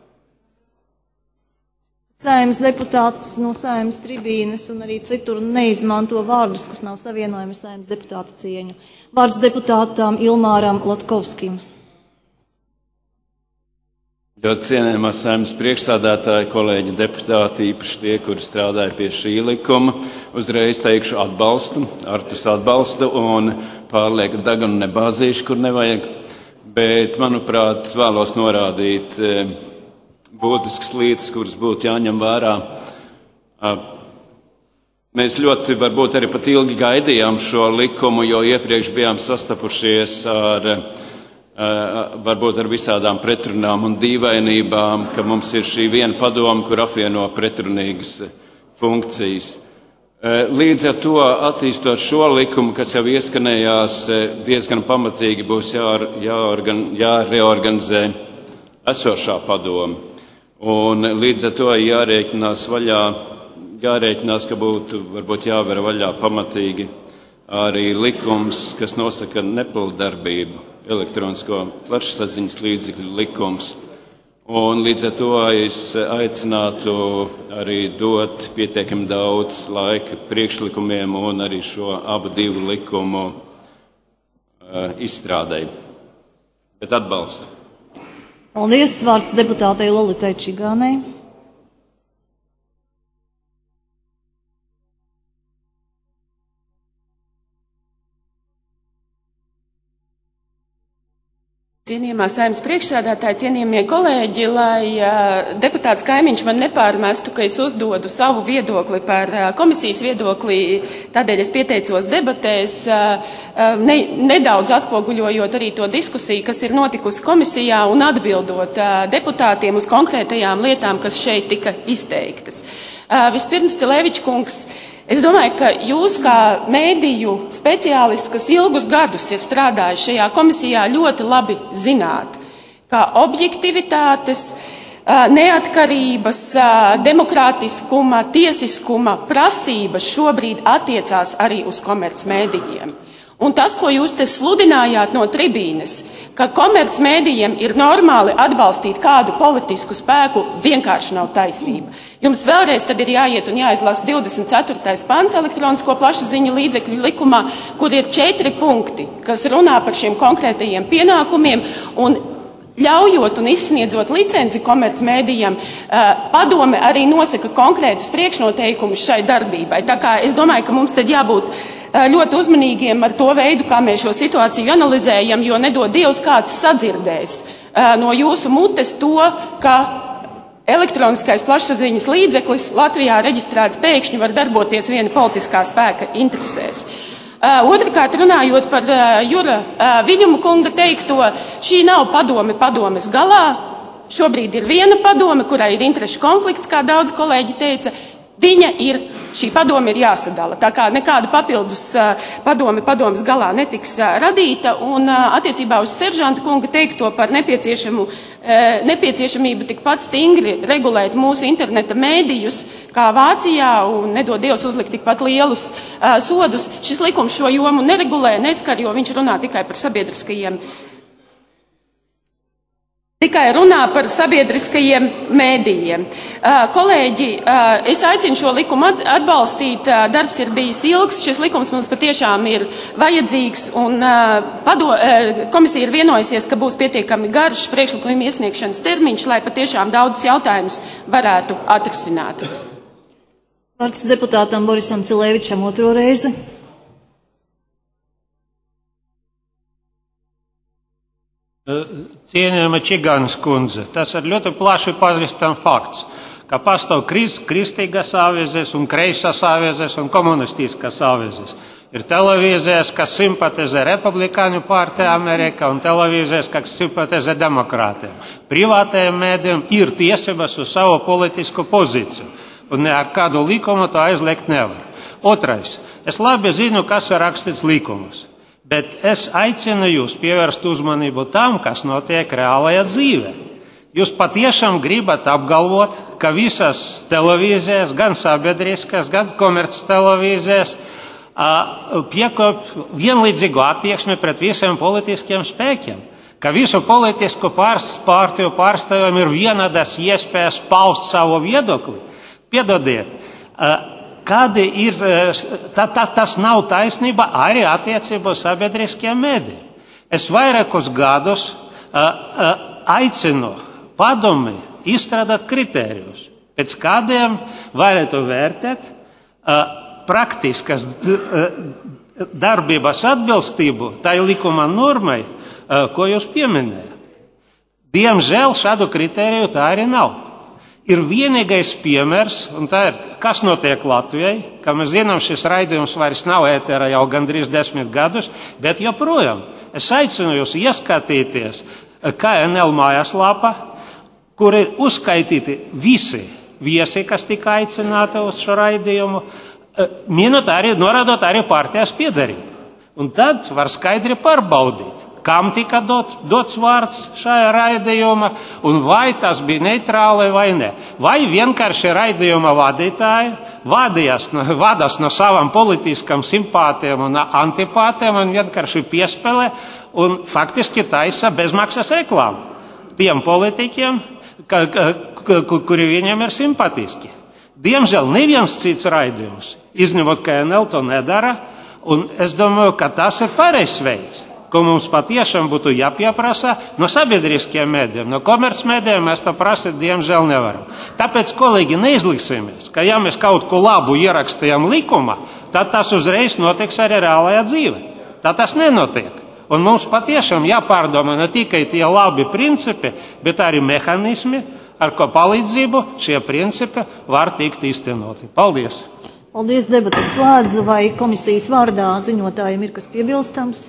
Saeimas deputāts no Saeimas tribīnes un arī citur neizmanto vārdus, kas nav savienojami ar Saeimas deputāta cieņu. Vārds deputātām Ilmāram Latkovskim. Ļoti cienējamā Saeimas priekšsādātāja, kolēģi deputāti, īpaši tie, kuri strādāja pie šī likuma, uzreiz teikšu atbalstu, Artus atbalstu un pārlieku degunu nebāzīšu, kur nevajag, bet, manuprāt, vēlos norādīt būtiskas lietas, kuras būtu jāņem vērā. Mēs ļoti, varbūt arī pat ilgi gaidījām šo likumu, jo iepriekš bijām sastapušies varbūt ar visādām pretrunām un dīvainībām, ka mums ir šī viena padoma, kur apvieno pretrunīgas funkcijas. Līdz ar to, attīstot šo likumu, kas jau ieskanējās, diezgan pamatīgi būs jāreorganizē esošā padoma. Un līdz ar to jārēķinās, ka būtu varbūt jāver vaļā pamatīgi arī likums, kas nosaka nepilndarbību, elektronisko plašsaziņas līdzekļu likums. Un līdz ar to es aicinātu arī dot pietiekami daudz laika priekšlikumiem un arī šo abu divu likumu izstrādēji. Bet atbalstu. Paldies, vārds deputātei Lolitai Čigānei. Cienījamā Saeimas priekšsēdētāji, cienījamie kolēģi, lai deputāts Kaimiņš man nepārmestu, ka es uzdodu savu viedokli par komisijas viedoklī, tādēļ es pieteicos debatēs, nedaudz atspoguļojot arī to diskusiju, kas ir notikusi komisijā un atbildot deputātiem uz konkrētajām lietām, kas šeit tika izteiktas. Vispirms, Cilevičs kungs, es domāju, ka jūs kā mēdīju speciālists, kas ilgus gadus ir strādājis šajā komisijā, ļoti labi zināt, ka objektivitātes, neatkarības, demokrātiskuma, tiesiskuma prasības šobrīd attiecās arī uz komercmēdījiem. Un tas, ko jūs te sludinājāt no tribīnes, ka komercmēdījiem ir normāli atbalstīt kādu politisku spēku, vienkārši nav taisnība. Jums vēlreiz tad ir jāiet un jāizlasa 24. pants elektronisko plašsaziņu līdzekļu likumā, kur ir 4 punkti, kas runā par šiem konkrētajiem pienākumiem un ļaujot un izsniedzot licenci komercmēdījiem, padome arī nosaka konkrētus priekšnoteikumus šai darbībai. Tā kā es domāju, ka mums tad jābūt ļoti uzmanīgiem ar to veidu, kā mēs šo situāciju analizējam, jo nedod Dievs kāds sadzirdēs no jūsu mutes to, ka elektroniskais plašsaziņas līdzeklis Latvijā reģistrēts pēkšņi var darboties viena politiskā spēka interesēs. Otrkārt, runājot par Jura Viļņuma kunga teikto, šī nav padomes galā. Šobrīd ir viena padome, kurai ir interešu konflikts, kā daudz kolēģi teica. Šī padome ir jāsadala. Tā kā nekāda papildus padomes galā netiks radīta. Un attiecībā uz seržanta kunga teikto par nepieciešamību tikpat stingri regulēt mūsu interneta mēdījus, kā Vācijā, un nedod Dievs uzlikt tikpat lielus sodus. Šis likums šo jomu neregulē, neskar, jo viņš runā tikai par sabiedriskajiem mēdījiem. Kolēģi, es aicinu šo likumu atbalstīt. Darbs ir bijis ilgs, šis likums mums patiešām ir vajadzīgs, un komisija ir vienojusies, ka būs pietiekami garš priekšlikumu iesniegšanas termiņš, lai patiešām daudzus jautājumus varētu atrisināt. Vārds deputātam Borisam Cilevičam otro reizi. Cienījama Čigānas kundze, tas ir ļoti plaši pazīstams fakts, ka pastāv kristīgas avīzes un kreisas avīzes un komunistiskas avīzes. Ir televīzijas, kas simpatizē republikāņu partiju Amerikā un televīzijas, kas simpatizē demokrātiem. Privātajiem mēdījiem ir tiesības uz savu politisku pozīciju. Un ne ar kādu likumu to aizliegt nevar. Otrais. Es labi zinu, kas ir rakstīts likumus, bet es aicinu jūs pievērst uzmanību tam, kas notiek reālajā dzīvē. Jūs patiešām gribat apgalvot, ka visas televīzijas, gan sabiedriskas, gan komerc televīzijas, piekop vienlīdzīgu attieksmi pret visiem politiskiem spēkiem, ka visu politisku partiju pārstāvjiem ir vienādas iespējas paust savu viedokli. Piedodiet, kādi ir, tas nav taisnība arī attiecībā uz sabiedriskiem medijiem. Es vairākus gadus aicinu padomi izstrādāt kritērijus, pēc kādiem varētu vērtēt praktiskas darbības atbilstību tai likuma normai, ko jūs pieminējat. Diemžēl šādu kritēriju tā arī nav. Ir vienīgais piemērs, un tā ir, kas notiek Latvijai, kā mēs zinām, šis raidījums vairs nav ēterā jau gandrīz 10 gadus, bet joprojām es aicinu jūs ieskatīties KNL mājaslapā, kur ir uzskaitīti visi viesi, kas tika aicināti uz šo raidījumu, norādot arī partijas piedarību. Un tad var skaidri pārbaudīt, kam tika dots vārds šajā raidījumā, un vai tas bija neitrāli vai ne. Vai vienkārši raidījuma vadītāji vadas no savām politiskām simpātiem un antipātiem un vienkārši piespēlē un faktiski taisa bezmaksas reklāmu tiem politiķiem, kuri viņiem ir simpātiski. Diemžēl neviens cits raidījums, izņemot KNL, to nedara, un es domāju, ka tas ir pareizs veids, ko mums patiešām būtu jāpieprasa no sabiedriskiem mēdiem, no komercmēdiem mēs to prasīt, diemžēl nevaram. Tāpēc, kolēģi, neizliksimies, ka ja mēs kaut ko labu ierakstījām likumā, tad tas uzreiz notiks arī reālajā dzīvē. Tad tas nenotiek. Un mums patiešām jāpārdomā ne tikai tie labi principi, bet arī mehānismi, ar ko palīdzību šie principi var tikt īstenoti. Paldies! Paldies, debatas slēdzu. Vai komisijas vārdā ziņotājiem ir kas piebilstams?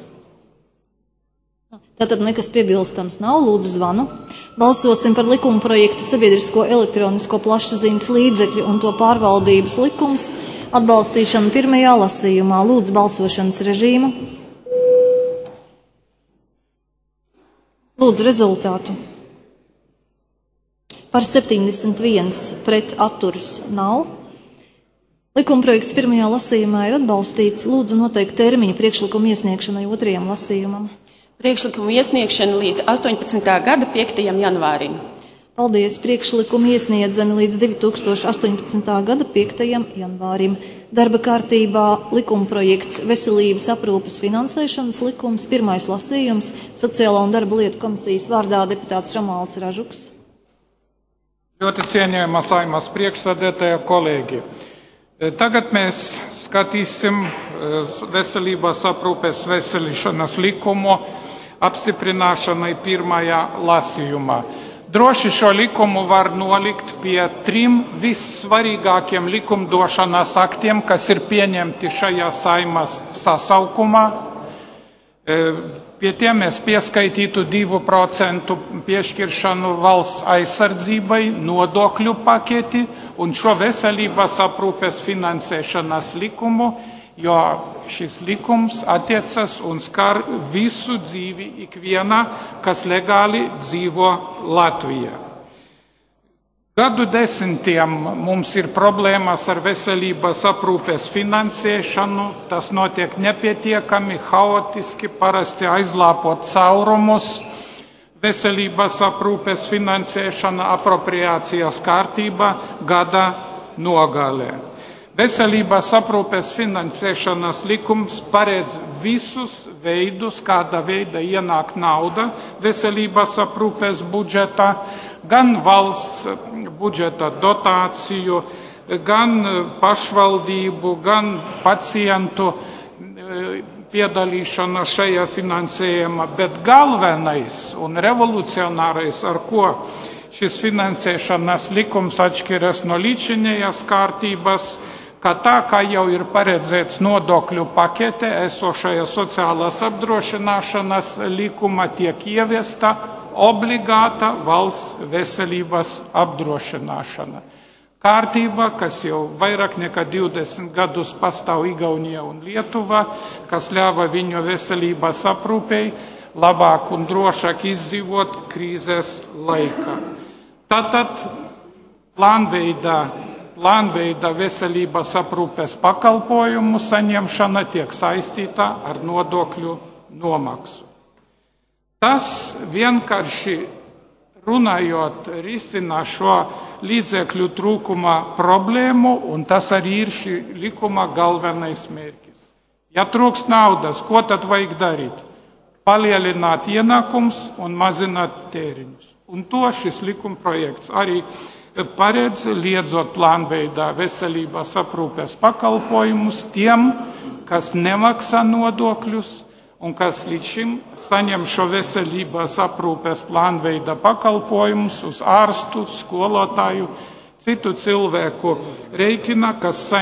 Tātad nekas piebilstams nav. Lūdzu zvanu. Balsosim par likuma projektu sabiedrisko elektronisko plašsaziņas līdzekļu un to pārvaldības likums atbalstīšanu pirmajā lasījumā. Lūdzu balsošanas režīmu. Lūdzu rezultātu. Par 71 pret atturas nav. Likumprojekts pirmajā lasījumā ir atbalstīts. Lūdzu noteikt termiņu priekšlikumu iesniegšanai otrajam lasījumam. Priekšlikumu iesniegšana līdz 18. gada 5. janvārim. Paldies. Priekšlikumi iesniedzami līdz 2018. gada 5. janvārim. Darba kārtībā likumprojekts veselības aprūpes finansēšanas likums, pirmais lasījums, Sociālā un darba lietu komisijas vārdā deputāts Romualds Ražuks. Ļoti cienījamā Saeimas priekšsēdētāja kolēģi. Tagad mēs skatīsim veselības aprūpes veselīšanas likumu apstiprināšanai pirmajā lasījumā. Droši šo likumu var nolikt pie 3 vissvarīgākiem likumdošanas aktiem, kas ir pieņemti šajā Saeimas sasaukumā. Pie tiem mēs pieskaitītu 2% piešķiršanu valsts aizsardzībai, nodokļu paketi un šo veselības aprūpes finansēšanas likumu, jo šis likums attiecas un skar visu dzīvi ikvienā, kas legāli dzīvo Latvijā. Gadu desmitiem mums ir problēmas ar veselības aprūpes finansēšanu, tas notiek nepietiekami, haotiski, parasti aizlāpot caurumus. Veselības aprūpes finansēšana, apropriācijas kārtība gada nogalē. Veselības aprūpes finansēšanas likums paredz visus veidus, kāda veida ienāk nauda veselības aprūpes budžetā, gan valsts budžeta dotāciju, gan pašvaldību, gan pacientu piedalīšana šajā finansējumā, bet galvenais un revolucionārais, ar ko šis finansēšanas likums atšķiras no līdzinējās kārtības, ka tā, kā jau ir paredzēts nodokļu pakete, esošajā sociālās apdrošināšanas likuma tiek ieviesta obligāta valsts veselības apdrošināšana. kārtība, kas jau vairāk nekā 20 gadus pastāv Igaunijā un Lietuvā, kas ļāva viņu veselības aprūpei labāk un drošāk izdzīvot krīzes laikā. Tātad plānveida veselības aprūpes pakalpojumu saņemšana tiek saistīta ar nodokļu nomaksu. Tas vienkārši runājot risina šo līdzekļu trūkuma problēmu, un tas arī ir šī likuma galvenais mērķis. Ja trūkst naudas, ko tad vajag darīt? Palielināt ienākums un mazināt tēriņus. Un to šis likuma projekts arī paredz, liedzot plānveidā veselības aprūpes pakalpojumus tiem, kas nemaksā nodokļus un kas līdz šim saņem šo veselības aprūpes plānveida pakalpojumus uz ārstu, skolotāju, citu cilvēku rēķina,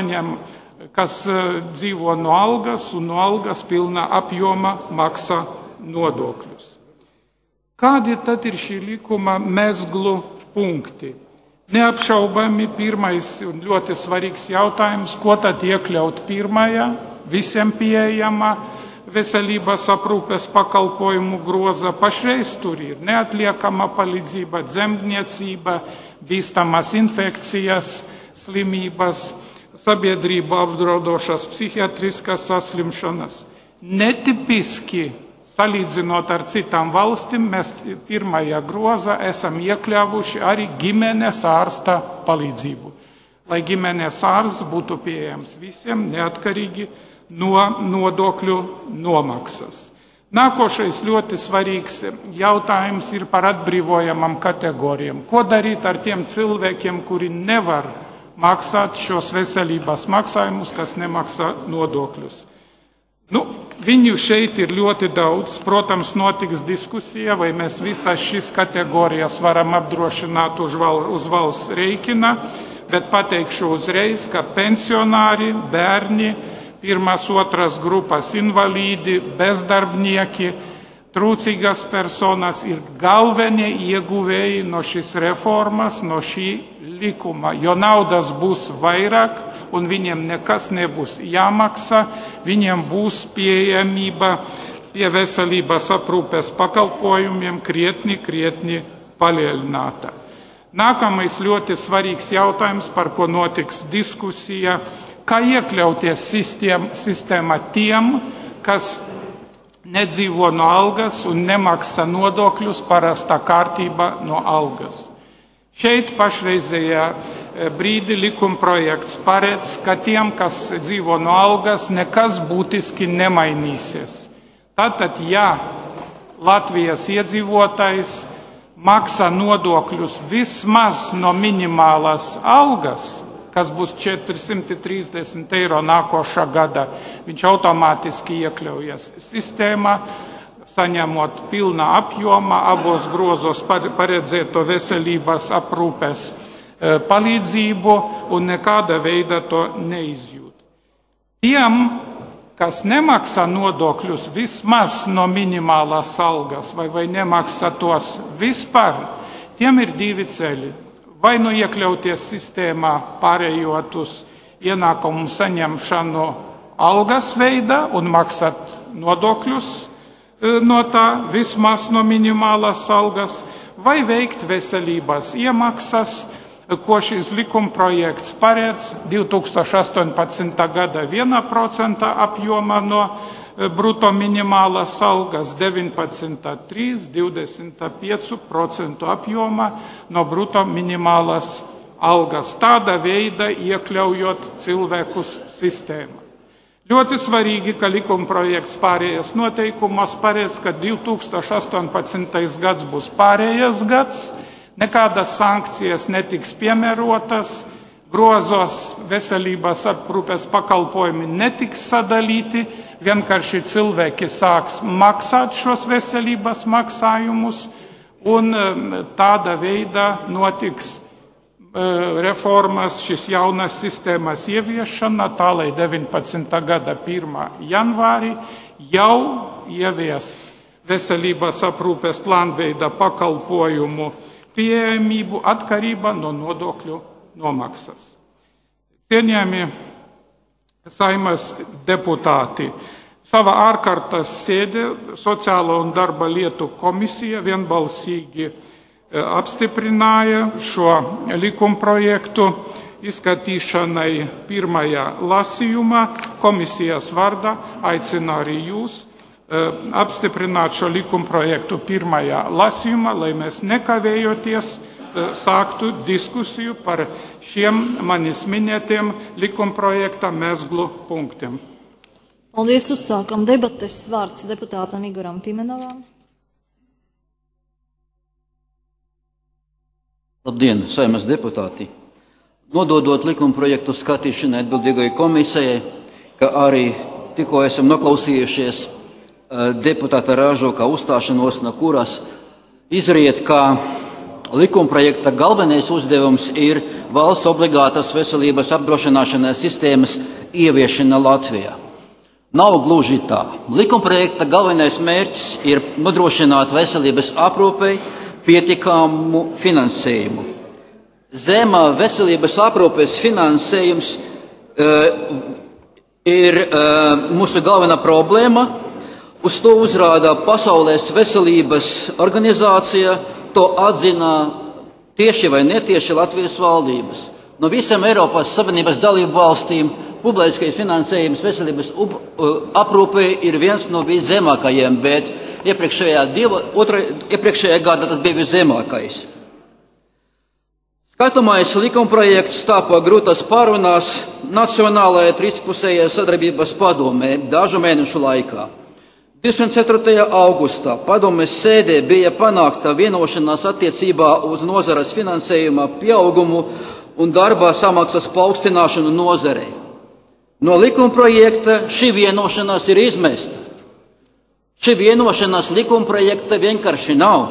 kas dzīvo no algas un no algas pilnā apjoma maksā nodokļus. Kādi tad ir šī likuma mezglu punkti? Neapšaubami pirmais un ļoti svarīgs jautājums, ko tad iekļaut pirmajā, visiem pieejamā veselības aprūpes pakalpojumu groza. Pašreiz tur ir neatliekama palīdzība, dzemdniecība, bīstamas infekcijas, slimības, sabiedrību apdraudošas psihiatriskas saslimšanas. Netipiski, salīdzinot ar citām valstīm, mēs pirmajā groza esam iekļāvuši arī ģimenes ārsta palīdzību, lai ģimenes ārsts būtu pieejams visiem, neatkarīgi no nodokļu nomaksas. Nākošais ļoti svarīgs jautājums ir par atbrīvojamām kategorijām. Ko darīt ar tiem cilvēkiem, kuri nevar maksāt šos veselības maksājumus, kas nemaksā nodokļus? Viņu šeit ir ļoti daudz. Protams, notiks diskusija, vai mēs visas šīs kategorijas varam apdrošināt uz valsts rēķina, bet pateikšu uzreiz, ka pensionāri, bērni, pirmās, otras grupas invalīdi, bezdarbnieki, trūcīgas personas ir galvenie ieguvēji no šīs reformas, no šī likuma, jo naudas būs vairāk un viņiem nekas nebūs jāmaksā, viņiem būs pieejamība pie veselības aprūpes pakalpojumiem krietni palielināta. Nākamais ļoti svarīgs jautājums, par ko notiks diskusija, kā iekļauties sistēmā tiem, kas nedzīvo no algas un nemaksā nodokļus parastā kārtībā no algas. Šeit pašreizējā brīdi likumprojekts paredz, ka tiem, kas dzīvo no algas, nekas būtiski nemainīsies. Tātad, ja Latvijas iedzīvotājs maksā nodokļus vismaz no minimālās algas, kas būs 430 eiro nākošā gada, viņš automātiski iekļaujas sistēmā, saņemot pilnā apjomā abos grozos paredzēto veselības aprūpes palīdzību un nekāda veida to neizjūt. Tiem, kas nemaksā nodokļus vismaz no minimālās algas vai nemaksā tos vispār, tiem ir divi ceļi. Vai nu iekļauties sistēmā, pārējot uz ienākumu saņemšanu algas veidā un maksāt nodokļus no tā vismaz no minimālās algas, vai veikt veselības iemaksas, ko šis likumprojekts paredz 2018. gada 1% apjomā no bruto minimālās algas, 19,3, 25% apjomā no bruto minimālās algas. Tāda veida iekļaujot cilvēkus sistēmā. Ļoti svarīgi, ka likumprojekts pārējais noteikumos paredz, ka 2018. gads būs pārējais gads, nekādas sankcijas netiks piemērotas, grozos veselības aprūpes pakalpojumi netiks sadalīti, vienkārši cilvēki sāks maksāt šos veselības maksājumus, un tāda veida notiks reformas, šis jaunas sistēmas ieviešana, tā lai 19. gada 1. janvārī jau ieviest veselības aprūpes plānveida pakalpojumu pieejamību atkarībā no nodokļu nomaksas. Cienījami Saeimas deputāti, savā ārkārtas sēdē Sociālo un darba lietu komisija vienbalsīgi apstiprināja šo likumprojektu izskatīšanai pirmajā lasījumā. Komisijas vārdā aicinu arī jūs apstiprināt šo likumprojektu pirmajā lasījumā, lai mēs nekavējoties sāktu diskusiju par šiem manis minētiem likumprojekta mezglu punktiem. Paldies, uzsākam debates. Vārds deputātam Igoram Pimenovam. Labdien, Saeimas deputāti! Nododot likumprojektu skatīšanai atbildīgajai komisijai, ka arī tikko esam noklausījušies deputāta Rāžoka uzstāšanos, no kuras izriet, ka likumprojekta galvenais uzdevums ir valsts obligātas veselības apdrošināšanas sistēmas ieviešana Latvijā. Nav gluži tā. Likumprojekta galvenais mērķis ir nodrošināt veselības aprūpei pietiekamu finansējumu. Zemā veselības aprūpes finansējums ir mūsu galvenā problēma. Uz to uzrāda Pasaules veselības organizācija, to atzina tieši vai netieši Latvijas valdības. No visām Eiropas Savienības dalību valstīm publiskais finansējums veselības aprūpei ir viens no viszemākajiem, bet iepriekšējā gadā tas bija viszemākais. Skatāmais likumprojekts tāpa grūtas pārunās Nacionālajā trīspusējā sadarbības padomē dažu mēnešu laikā. 24. augustā padomes sēdē bija panākta vienošanās attiecībā uz nozares finansējuma pieaugumu un darba samaksas paaugstināšanu nozarei. No likumprojekta šī vienošanās ir izmesta. Šī vienošanās likumprojekta vienkārši nav.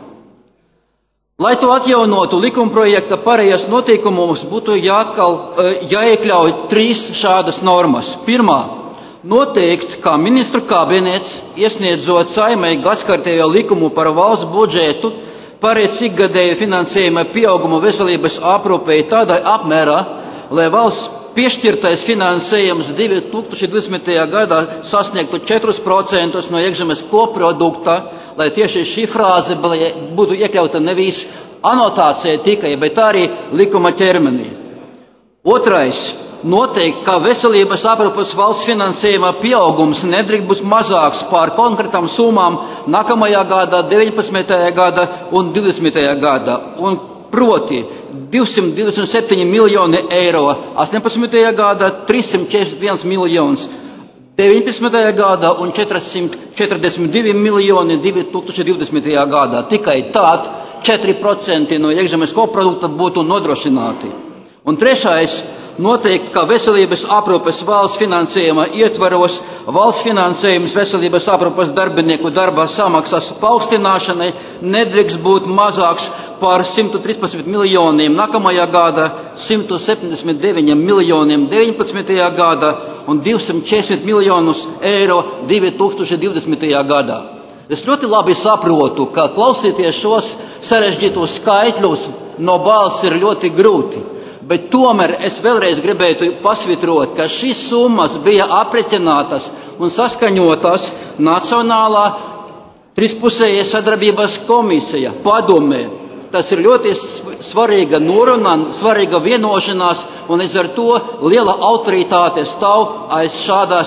Lai to atjaunotu, likumprojekta pārējās noteikumos būtu jāiekļauj 3 šādas normas. Pirmā, noteikt, ka ministru kabinets, iesniedzot Saeimai gadskārtējo likumu par valsts budžetu, paredz ikgadēju finansējuma pieaugumu veselības aprūpei tādā apmērā, lai valsts piešķirtais finansējums 2020. gadā sasniegtu 4% no iekšzemes koprodukta, lai tieši šī frāze būtu iekļauta nevis anotācijā tikai, bet arī likuma ķermenī. Otrais, noteikt, ka veselības aprūpes valsts finansējuma pieaugums nedrīkst būt mazāks par konkrētām summām nākamajā gadā, 19. gada un 20. gada. Un proti 227 miljoni eiro 18. gadā, 341 miljonus 19. gadā un 442 miljoni 2020. gadā. Tikai tād 4% no iekšzemes koprodukta būtu nodrošināti. Un trešais, noteikt, ka veselības aprūpes valsts finansējuma ietvaros valsts finansējums veselības aprūpes darbinieku darba samaksas paaugstināšanai nedrīkst būt mazāks par 113 miljoniem nākamajā gadā, 179 miljoniem 19. gadā un 240 miljonus eiro 2020. gadā. Es ļoti labi saprotu, ka klausīties šos sarežģītos skaitļus no balss ir ļoti grūti. Bet tomēr es vēlreiz gribētu pasvitrot, ka šīs summas bija apreķinātas un saskaņotas Nacionālā trīspusējā sadarbības komisija padomē. Tas ir ļoti svarīga noruna, svarīga vienošanās, un līdz ar to liela autoritāte stāv aiz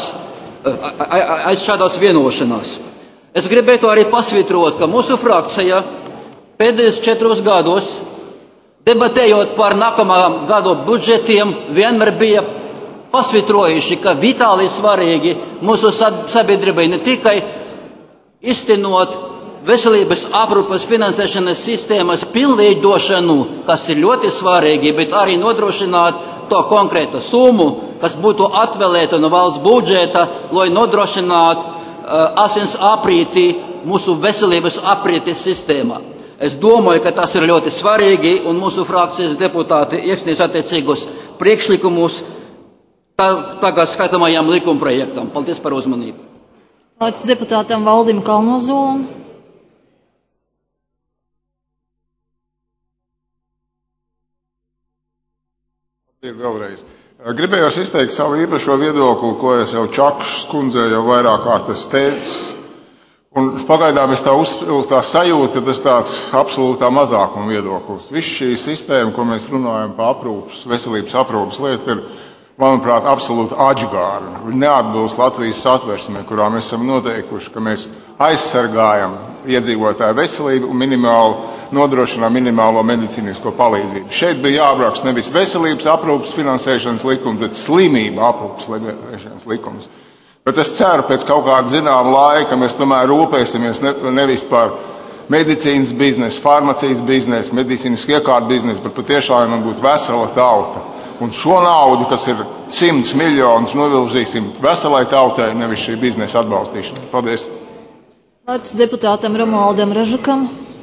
šādās vienošanās. Es gribētu arī pasvitrot, ka mūsu frakcija pēdējos 4 gados debatējot par nākamā gada budžetiem, vienmēr bija pasvitrojuši, ka vitāli svarīgi mūsu sabiedrībai ne tikai iztenot veselības aprūpes finansēšanas sistēmas pilnveidošanu, kas ir ļoti svarīgi, bet arī nodrošināt to konkrētu summu, kas būtu atvēlēta no valsts budžeta, lai nodrošinātu asins aprīti mūsu veselības aprītes sistēmā. Es domāju, ka tas ir ļoti svarīgi, un mūsu frakcijas deputāti iesniedz attiecīgos priekšlikumus tagad skatāmajam likumprojektam. Paldies par uzmanību. Vārds deputātam Valdim Kalnozolam. Vēlreiz. Gribējos izteikt savu īpašo viedokli, ko es jau Čakšas kundzei jau vairāk kārtas teicu. Un pagaidām es tā sajūtu, ka tas tāds absolūtā mazākuma viedoklis. Viss šī sistēma, ko mēs runājam par aprūpas, veselības aprūpas lietu, ir, manuprāt, absolūti atžgāra. Viņa neatbilst Latvijas satversmē, kurā mēs esam noteikuši, ka mēs aizsargājam iedzīvotāju veselību un nodrošinām minimālo medicīnisko palīdzību. Šeit bija jāapraksta nevis veselības aprūpas finansēšanas likums, bet slimība aprūpas finansēšanas likums. Bet es ceru, pēc kaut kāda zināma laika mēs tomēr rūpēsimies nevis par medicīnas biznesu, farmacijas biznesu, medicīnisku iekārtu biznesu, bet patiešām man būtu vesela tauta. Un šo naudu, kas ir 100 miljonus, novirzīsim veselai tautai, nevis šī biznesa atbalstīšanai. Paldies! Vārds deputātam Romualdam Ražukam.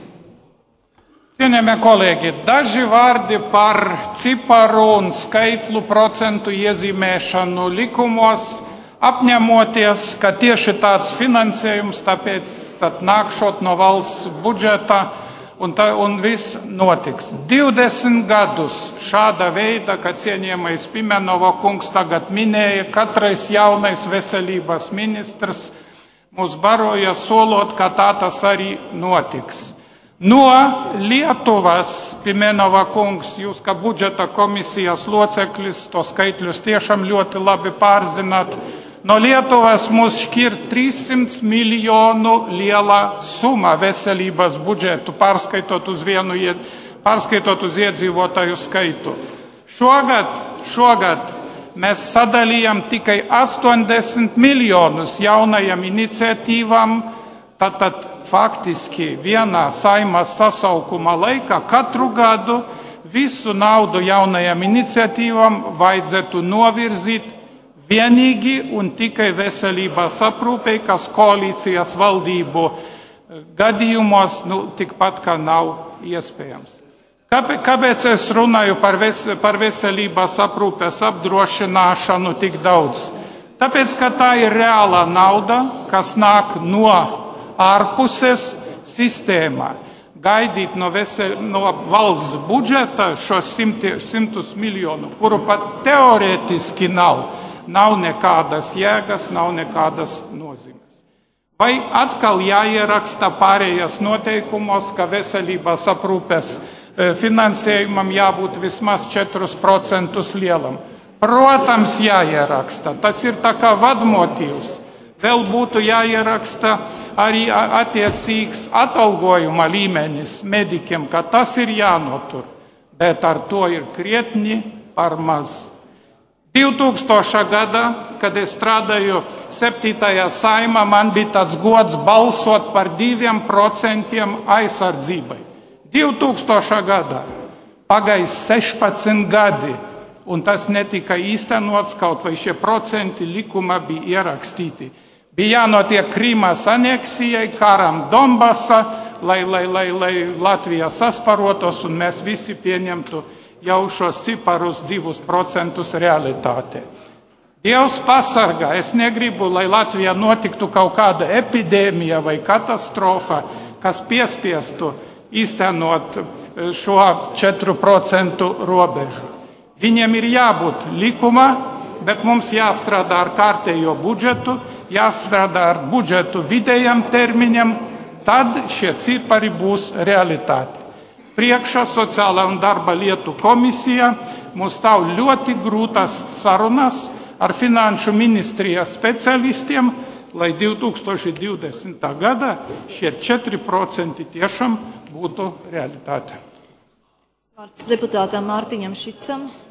Cienījamie kolēģi, daži vārdi par ciparu un skaitlu procentu iezīmēšanu likumos, apņemoties, ka tieši tāds finansējums tāpēc nākšot no valsts budžeta un viss notiks. 20 gadus šāda veida, kad cienījamais Pimenova kungs tagad minēja, katrais jaunais veselības ministrs mūs baroja solot, ka tā tas arī notiks. No Lietuvas, Pimenova kungs, jūs kā budžeta komisijas loceklis, to skaitļus tiešām ļoti labi pārzināt, no Lietuvas mums šķir 300 miljonu liela summa veselības budžetu, pārskaitot uz iedzīvotāju skaitu. Šogad mēs sadalījām tikai 80 miljonus jaunajām iniciatīvām, tad faktiski vienā Saimas sasaukuma laikā katru gadu visu naudu jaunajām iniciatīvām vajadzētu novirzīt vienīgi un tikai veselības aprūpei, kas koalīcijas valdību gadījumos tikpat kā nav iespējams. Kāpēc es runāju par veselības aprūpes apdrošināšanu tik daudz? Tāpēc, ka tā ir reāla nauda, kas nāk no ārpuses sistēmā. Gaidīt no valsts budžeta šos 100 miljonu, kuru pat teorētiski nav nekādas jēgas, nav nekādas nozīmes. Vai atkal jāieraksta pārējās noteikumos, ka veselības aprūpes finansējumam jābūt vismaz 4% lielam? Protams, jāieraksta. Tas ir tā kā vadmotīvs. Vēl būtu jāieraksta arī attiecīgs atalgojuma līmenis medikiem, ka tas ir jānotur. Bet ar to ir krietni par maz. 2000. Gada, kad es strādāju 7. Saimā, man bija tāds gods balsot par 2% aizsardzībai. 2000. Gadā pagājis 16 gadi, un tas netika īstenots, kaut vai šie procenti likuma bija ierakstīti. Bija jānotiek Krīmas aneksijai, karam Donbasa, lai Latvija sasparotos, un mēs visi pieņemtu jau šos ciparus 2% realitātē. Dievs pasargā, es negribu, lai Latvijā notiktu kaut kāda epidēmija vai katastrofa, kas piespiestu īstenot šo 4% robežu. Viņiem ir jābūt likuma, bet mums jāstrādā ar kārtējo budžetu, jāstrādā ar budžetu vidējam termiņam, tad šie cipari būs realitāte. Priekšā Sociālā un darba lietu komisija mums stāv ļoti grūtas sarunas ar Finanšu ministrijas specialistiem, lai 2020. Gada šie 4% tiešām būtu realitāte. Vārds deputātam Mārtiņam Šicam.